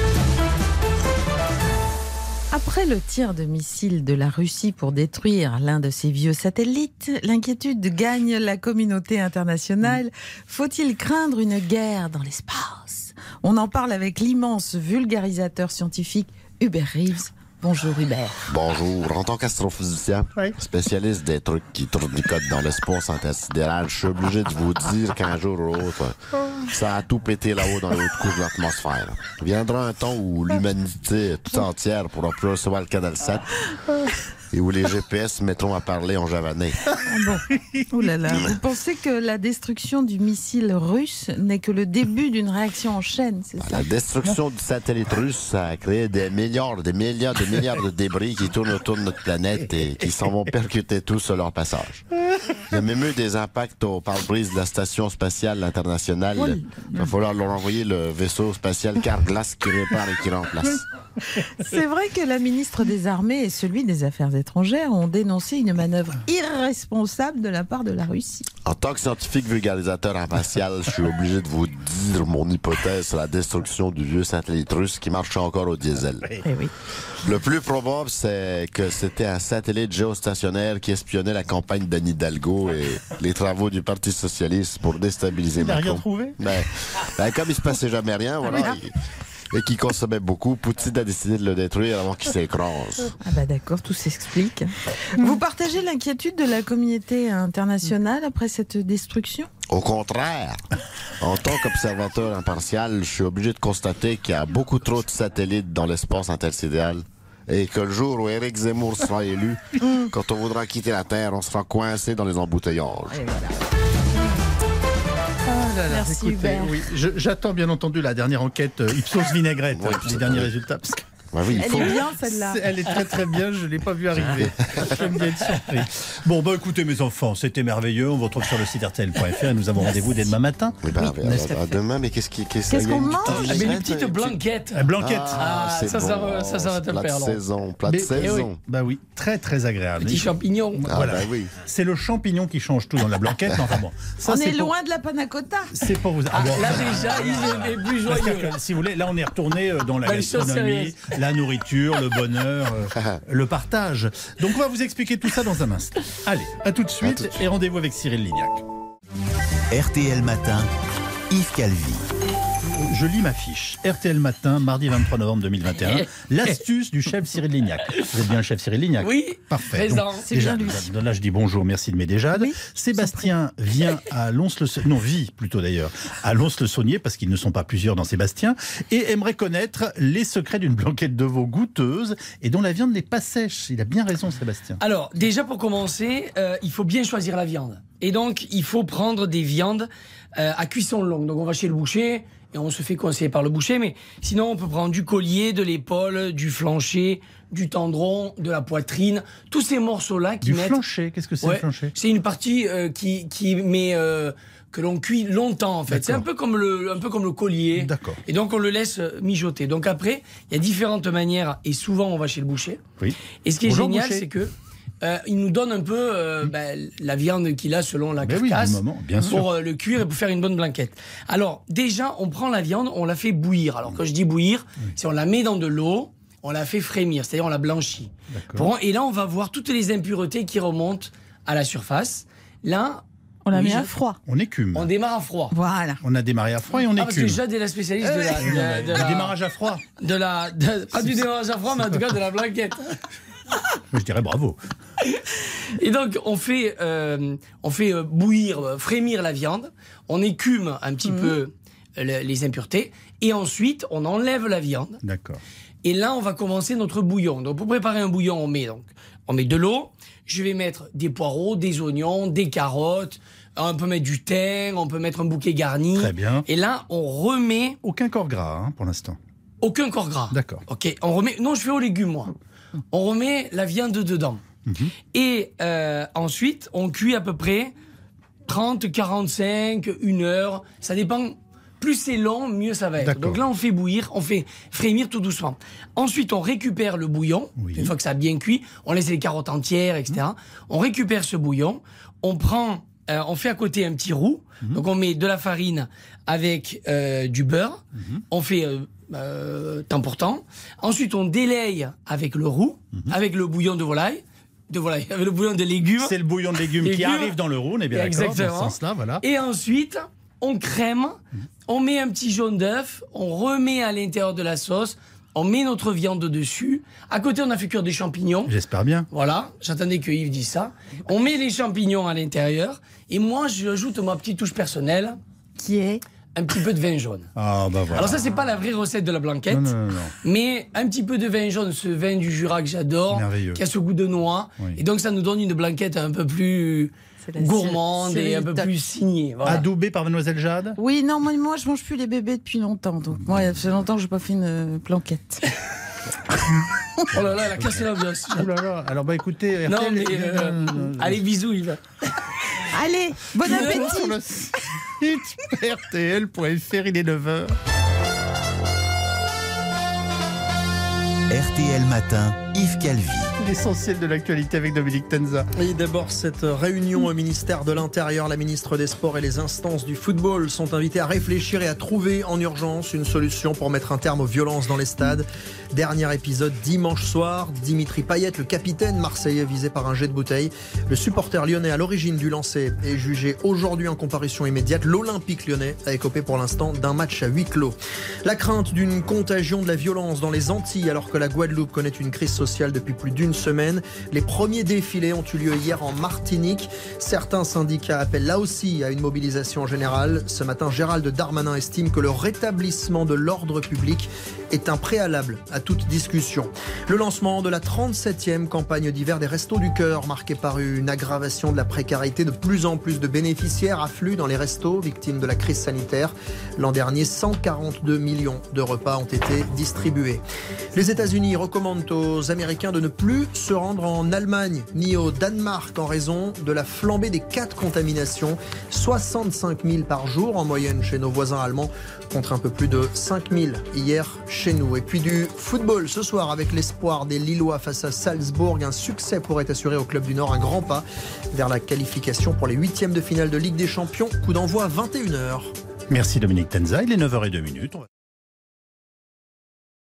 Speaker 24: Après le tir de missile de la Russie pour détruire l'un de ses vieux satellites, l'inquiétude gagne la communauté internationale. Faut-il craindre une guerre dans l'espace? On en parle avec l'immense vulgarisateur scientifique Hubert Reeves. Bonjour Hubert.
Speaker 23: Bonjour. En tant qu'astrophysicien, spécialiste des trucs qui tournicotent dans l'espace intersidéral, je suis obligé de vous dire qu'un jour ou l'autre, ça a tout pété là-haut dans les hautes couches de l'atmosphère. Il viendra un temps où l'humanité tout entière pourra plus recevoir le canal 7 et où les GPS se mettront à parler en javanais.
Speaker 24: Ah bon. Ouh là là. Vous pensez que la destruction du missile russe n'est que le début d'une réaction en chaîne, c'est ça?
Speaker 23: La destruction du satellite russe, ça a créé des milliards de débris qui tournent autour de notre planète et qui s'en vont percuter tous sur leur passage. Il y a même eu des impacts au pare-brise de la Station spatiale internationale. Il va falloir leur envoyer le vaisseau spatial Carglass qui répare et qui remplace.
Speaker 24: C'est vrai que la ministre des Armées et celui des Affaires étrangères ont dénoncé une manœuvre irresponsable de la part de la Russie.
Speaker 23: En tant que scientifique vulgarisateur impatial, je suis obligé de vous dire mon hypothèse sur la destruction du vieux satellite russe qui marche encore au diesel.
Speaker 24: Oui.
Speaker 23: Le plus probable, c'est que c'était un satellite géostationnaire qui espionnait la campagne d'Anne Hidalgo et les travaux du Parti socialiste pour déstabiliser Macron.
Speaker 2: Rien trouvé?
Speaker 23: Comme il se passait jamais rien, voilà. Et qui consommait beaucoup, Poutine a décidé de le détruire avant qu'il s'écrase.
Speaker 24: Ah bah d'accord, tout s'explique. Vous partagez l'inquiétude de la communauté internationale après cette destruction?
Speaker 23: Au contraire, en tant qu'observateur impartial, je suis obligé de constater qu'il y a beaucoup trop de satellites dans l'espace intersidéral. Et que le jour où Éric Zemmour sera élu, quand on voudra quitter la Terre, on sera coincé dans les embouteillages.
Speaker 24: Merci Hubert.
Speaker 2: Oui, j'attends bien entendu la dernière enquête Ipsos Vinaigrette, les derniers résultats.
Speaker 23: Elle
Speaker 24: est bien celle-là.
Speaker 2: Elle est très très bien, je ne l'ai pas vue arriver. J'aime bien être surpris. Bon, écoutez mes enfants, c'était merveilleux. On vous retrouve sur le site RTL.fr et nous avons rendez-vous dès demain matin.
Speaker 23: Demain, mais qu'est-ce
Speaker 24: qu'on mange?
Speaker 3: Mais une petite blanquette.
Speaker 2: Blanquette.
Speaker 3: Ça va te le faire.
Speaker 23: Plat de saison.
Speaker 2: Bah oui, très très agréable.
Speaker 3: Petit champignon.
Speaker 2: Voilà. C'est le champignon qui change tout dans la blanquette. Enfin bon,
Speaker 24: on est loin de la panna cotta.
Speaker 2: C'est pour vous.
Speaker 3: Là déjà, il est plus joyeux.
Speaker 2: Si vous voulez, là on est retourné dans la gastronomie. La nourriture, le bonheur, le partage. Donc on va vous expliquer tout ça dans un instant. Allez, à tout de suite et rendez-vous avec Cyril Lignac.
Speaker 1: RTL Matin, Yves Calvi.
Speaker 2: Je lis ma fiche. RTL Matin, mardi 23 novembre 2021. L'astuce du chef Cyril Lignac. Vous êtes bien le chef Cyril Lignac?
Speaker 3: Oui,
Speaker 2: parfait.
Speaker 3: présent.
Speaker 24: C'est bien lui.
Speaker 2: Là, je dis bonjour, merci de m'aider, Jade. Oui, Sébastien vient à Lons-le-Saunier, vit plutôt d'ailleurs, à Lons-le-Saunier, parce qu'ils ne sont pas plusieurs dans Sébastien, et aimerait connaître les secrets d'une blanquette de veau goûteuse et dont la viande n'est pas sèche. Il a bien raison, Sébastien.
Speaker 3: Alors, déjà pour commencer, il faut bien choisir la viande. Et donc, il faut prendre des viandes à cuisson longue. Donc, on va chez le boucher et on se fait conseiller par le boucher, mais sinon on peut prendre du collier, de l'épaule, du flancher, du tendron, de la poitrine, tous ces morceaux-là qui mettent...
Speaker 2: Du flancher, qu'est-ce que c'est le flancher?
Speaker 3: C'est une partie qui met... que l'on cuit longtemps en fait. C'est un peu comme le collier.
Speaker 2: D'accord.
Speaker 3: Et donc on le laisse mijoter. Donc après, il y a différentes manières et souvent on va chez le boucher.
Speaker 2: Oui.
Speaker 3: Et ce qui est génial, c'est que il nous donne un peu la viande qu'il a selon la carcasse pour le cuire et pour faire une bonne blanquette. Alors déjà, on prend la viande, on la fait bouillir. Alors quand je dis bouillir, c'est on la met dans de l'eau, on la fait frémir, c'est-à-dire on la blanchit. Et là, on va voir toutes les impuretés qui remontent à la surface. Là,
Speaker 24: on la met à froid.
Speaker 2: On écume.
Speaker 3: On démarre à froid.
Speaker 24: Voilà.
Speaker 2: On a démarré à froid et on écume.
Speaker 3: Parce que Jade est la spécialiste de la
Speaker 2: démarrage à froid.
Speaker 3: Pas du démarrage à froid, mais en tout cas de la blanquette.
Speaker 2: Je dirais bravo.
Speaker 3: Et donc on fait bouillir, frémir la viande, on écume un petit peu les impuretés et ensuite on enlève la viande.
Speaker 2: D'accord.
Speaker 3: Et là on va commencer notre bouillon. Donc pour préparer un bouillon, on met de l'eau, je vais mettre des poireaux, des oignons, des carottes, on peut mettre du thym, on peut mettre un bouquet garni.
Speaker 2: Très bien.
Speaker 3: Et là on remet...
Speaker 2: Aucun corps gras pour l'instant.
Speaker 3: Aucun corps gras.
Speaker 2: D'accord.
Speaker 3: Ok, on remet... Non, je fais aux légumes moi. On remet la viande dedans. Et ensuite, on cuit à peu près 30, 45, 1 heure. Ça dépend. Plus c'est long, mieux ça va être. Donc là, on fait bouillir, on fait frémir tout doucement. Ensuite, on récupère le bouillon. Une fois que ça a bien cuit, on laisse les carottes entières, etc. On récupère ce bouillon. On fait à côté un petit roux. Donc on met de la farine avec du beurre. On fait... temps pour temps. Ensuite, on délaye avec le roux, avec le bouillon de volaille, avec le bouillon de légumes.
Speaker 2: C'est le bouillon de légumes qui arrive dans le roux, on est bien d'accord, dans ce sens-là, voilà.
Speaker 3: Et ensuite, on crème, on met un petit jaune d'œuf, on remet à l'intérieur de la sauce on met notre viande dessus. À côté, on a fait cuire des champignons.
Speaker 2: J'espère bien.
Speaker 3: Voilà, j'attendais que Yves dise ça. On met les champignons à l'intérieur. Et moi, j'ajoute ma petite touche personnelle.
Speaker 24: Qui est
Speaker 3: un petit peu de vin jaune.
Speaker 2: Ah, bah voilà.
Speaker 3: Alors ça, c'est pas la vraie recette de la blanquette.
Speaker 2: Non.
Speaker 3: Mais un petit peu de vin jaune, ce vin du Jura que j'adore, qui a ce goût de noix. Oui. Et donc, ça nous donne une blanquette un peu plus gourmande et un peu plus signée. Voilà.
Speaker 2: Adoubée par Mademoiselle Jade.
Speaker 24: Oui, non, moi, je mange plus les bébés depuis longtemps. Donc, moi, il y a longtemps que je n'ai pas fait une blanquette.
Speaker 3: Oh là là, elle a cassé l'ambiance.
Speaker 2: Oh là là. Alors, bah écoutez...
Speaker 3: Non, mais... allez, bisous, Yves.
Speaker 24: Allez, bon appétit.
Speaker 2: Sur le site rtl.fr, il est 9h.
Speaker 1: RTL Matin, Yves Calvi.
Speaker 2: L'essentiel de l'actualité avec Dominique Tenza.
Speaker 4: Et d'abord, cette réunion au ministère de l'Intérieur, la ministre des Sports et les instances du football sont invités à réfléchir et à trouver en urgence une solution pour mettre un terme aux violences dans les stades. Dernier épisode dimanche soir, Dimitri Payet, le capitaine marseillais visé par un jet de bouteille. Le supporter lyonnais à l'origine du lancer est jugé aujourd'hui en comparution immédiate. L'Olympique lyonnais a écopé pour l'instant d'un match à huis clos. La crainte d'une contagion de la violence dans les Antilles alors que la Guadeloupe connaît une crise sociale depuis plus d'une semaine. Les premiers défilés ont eu lieu hier en Martinique. Certains syndicats appellent là aussi à une mobilisation générale. Ce matin, Gérald Darmanin estime que le rétablissement de l'ordre public est un préalable à toute discussion. Le lancement de la 37e campagne d'hiver des Restos du Cœur, marquée par une aggravation de la précarité. De plus en plus de bénéficiaires affluent dans les restos, victimes de la crise sanitaire. L'an dernier, 142 millions de repas ont été distribués. Les États-Unis recommandent aux Américains de ne plus se rendre en Allemagne ni au Danemark en raison de la flambée des cas de contamination. 65 000 par jour en moyenne chez nos voisins allemands, contre un peu plus de 5 000 hier chez nous. Et puis du football ce soir avec l'espoir des Lillois face à Salzbourg. Un succès pourrait assurer au club du Nord un grand pas vers la qualification pour les 8e de finale de Ligue des Champions. Coup d'envoi à 21h.
Speaker 2: Merci Dominique Tenza, il est 9h02.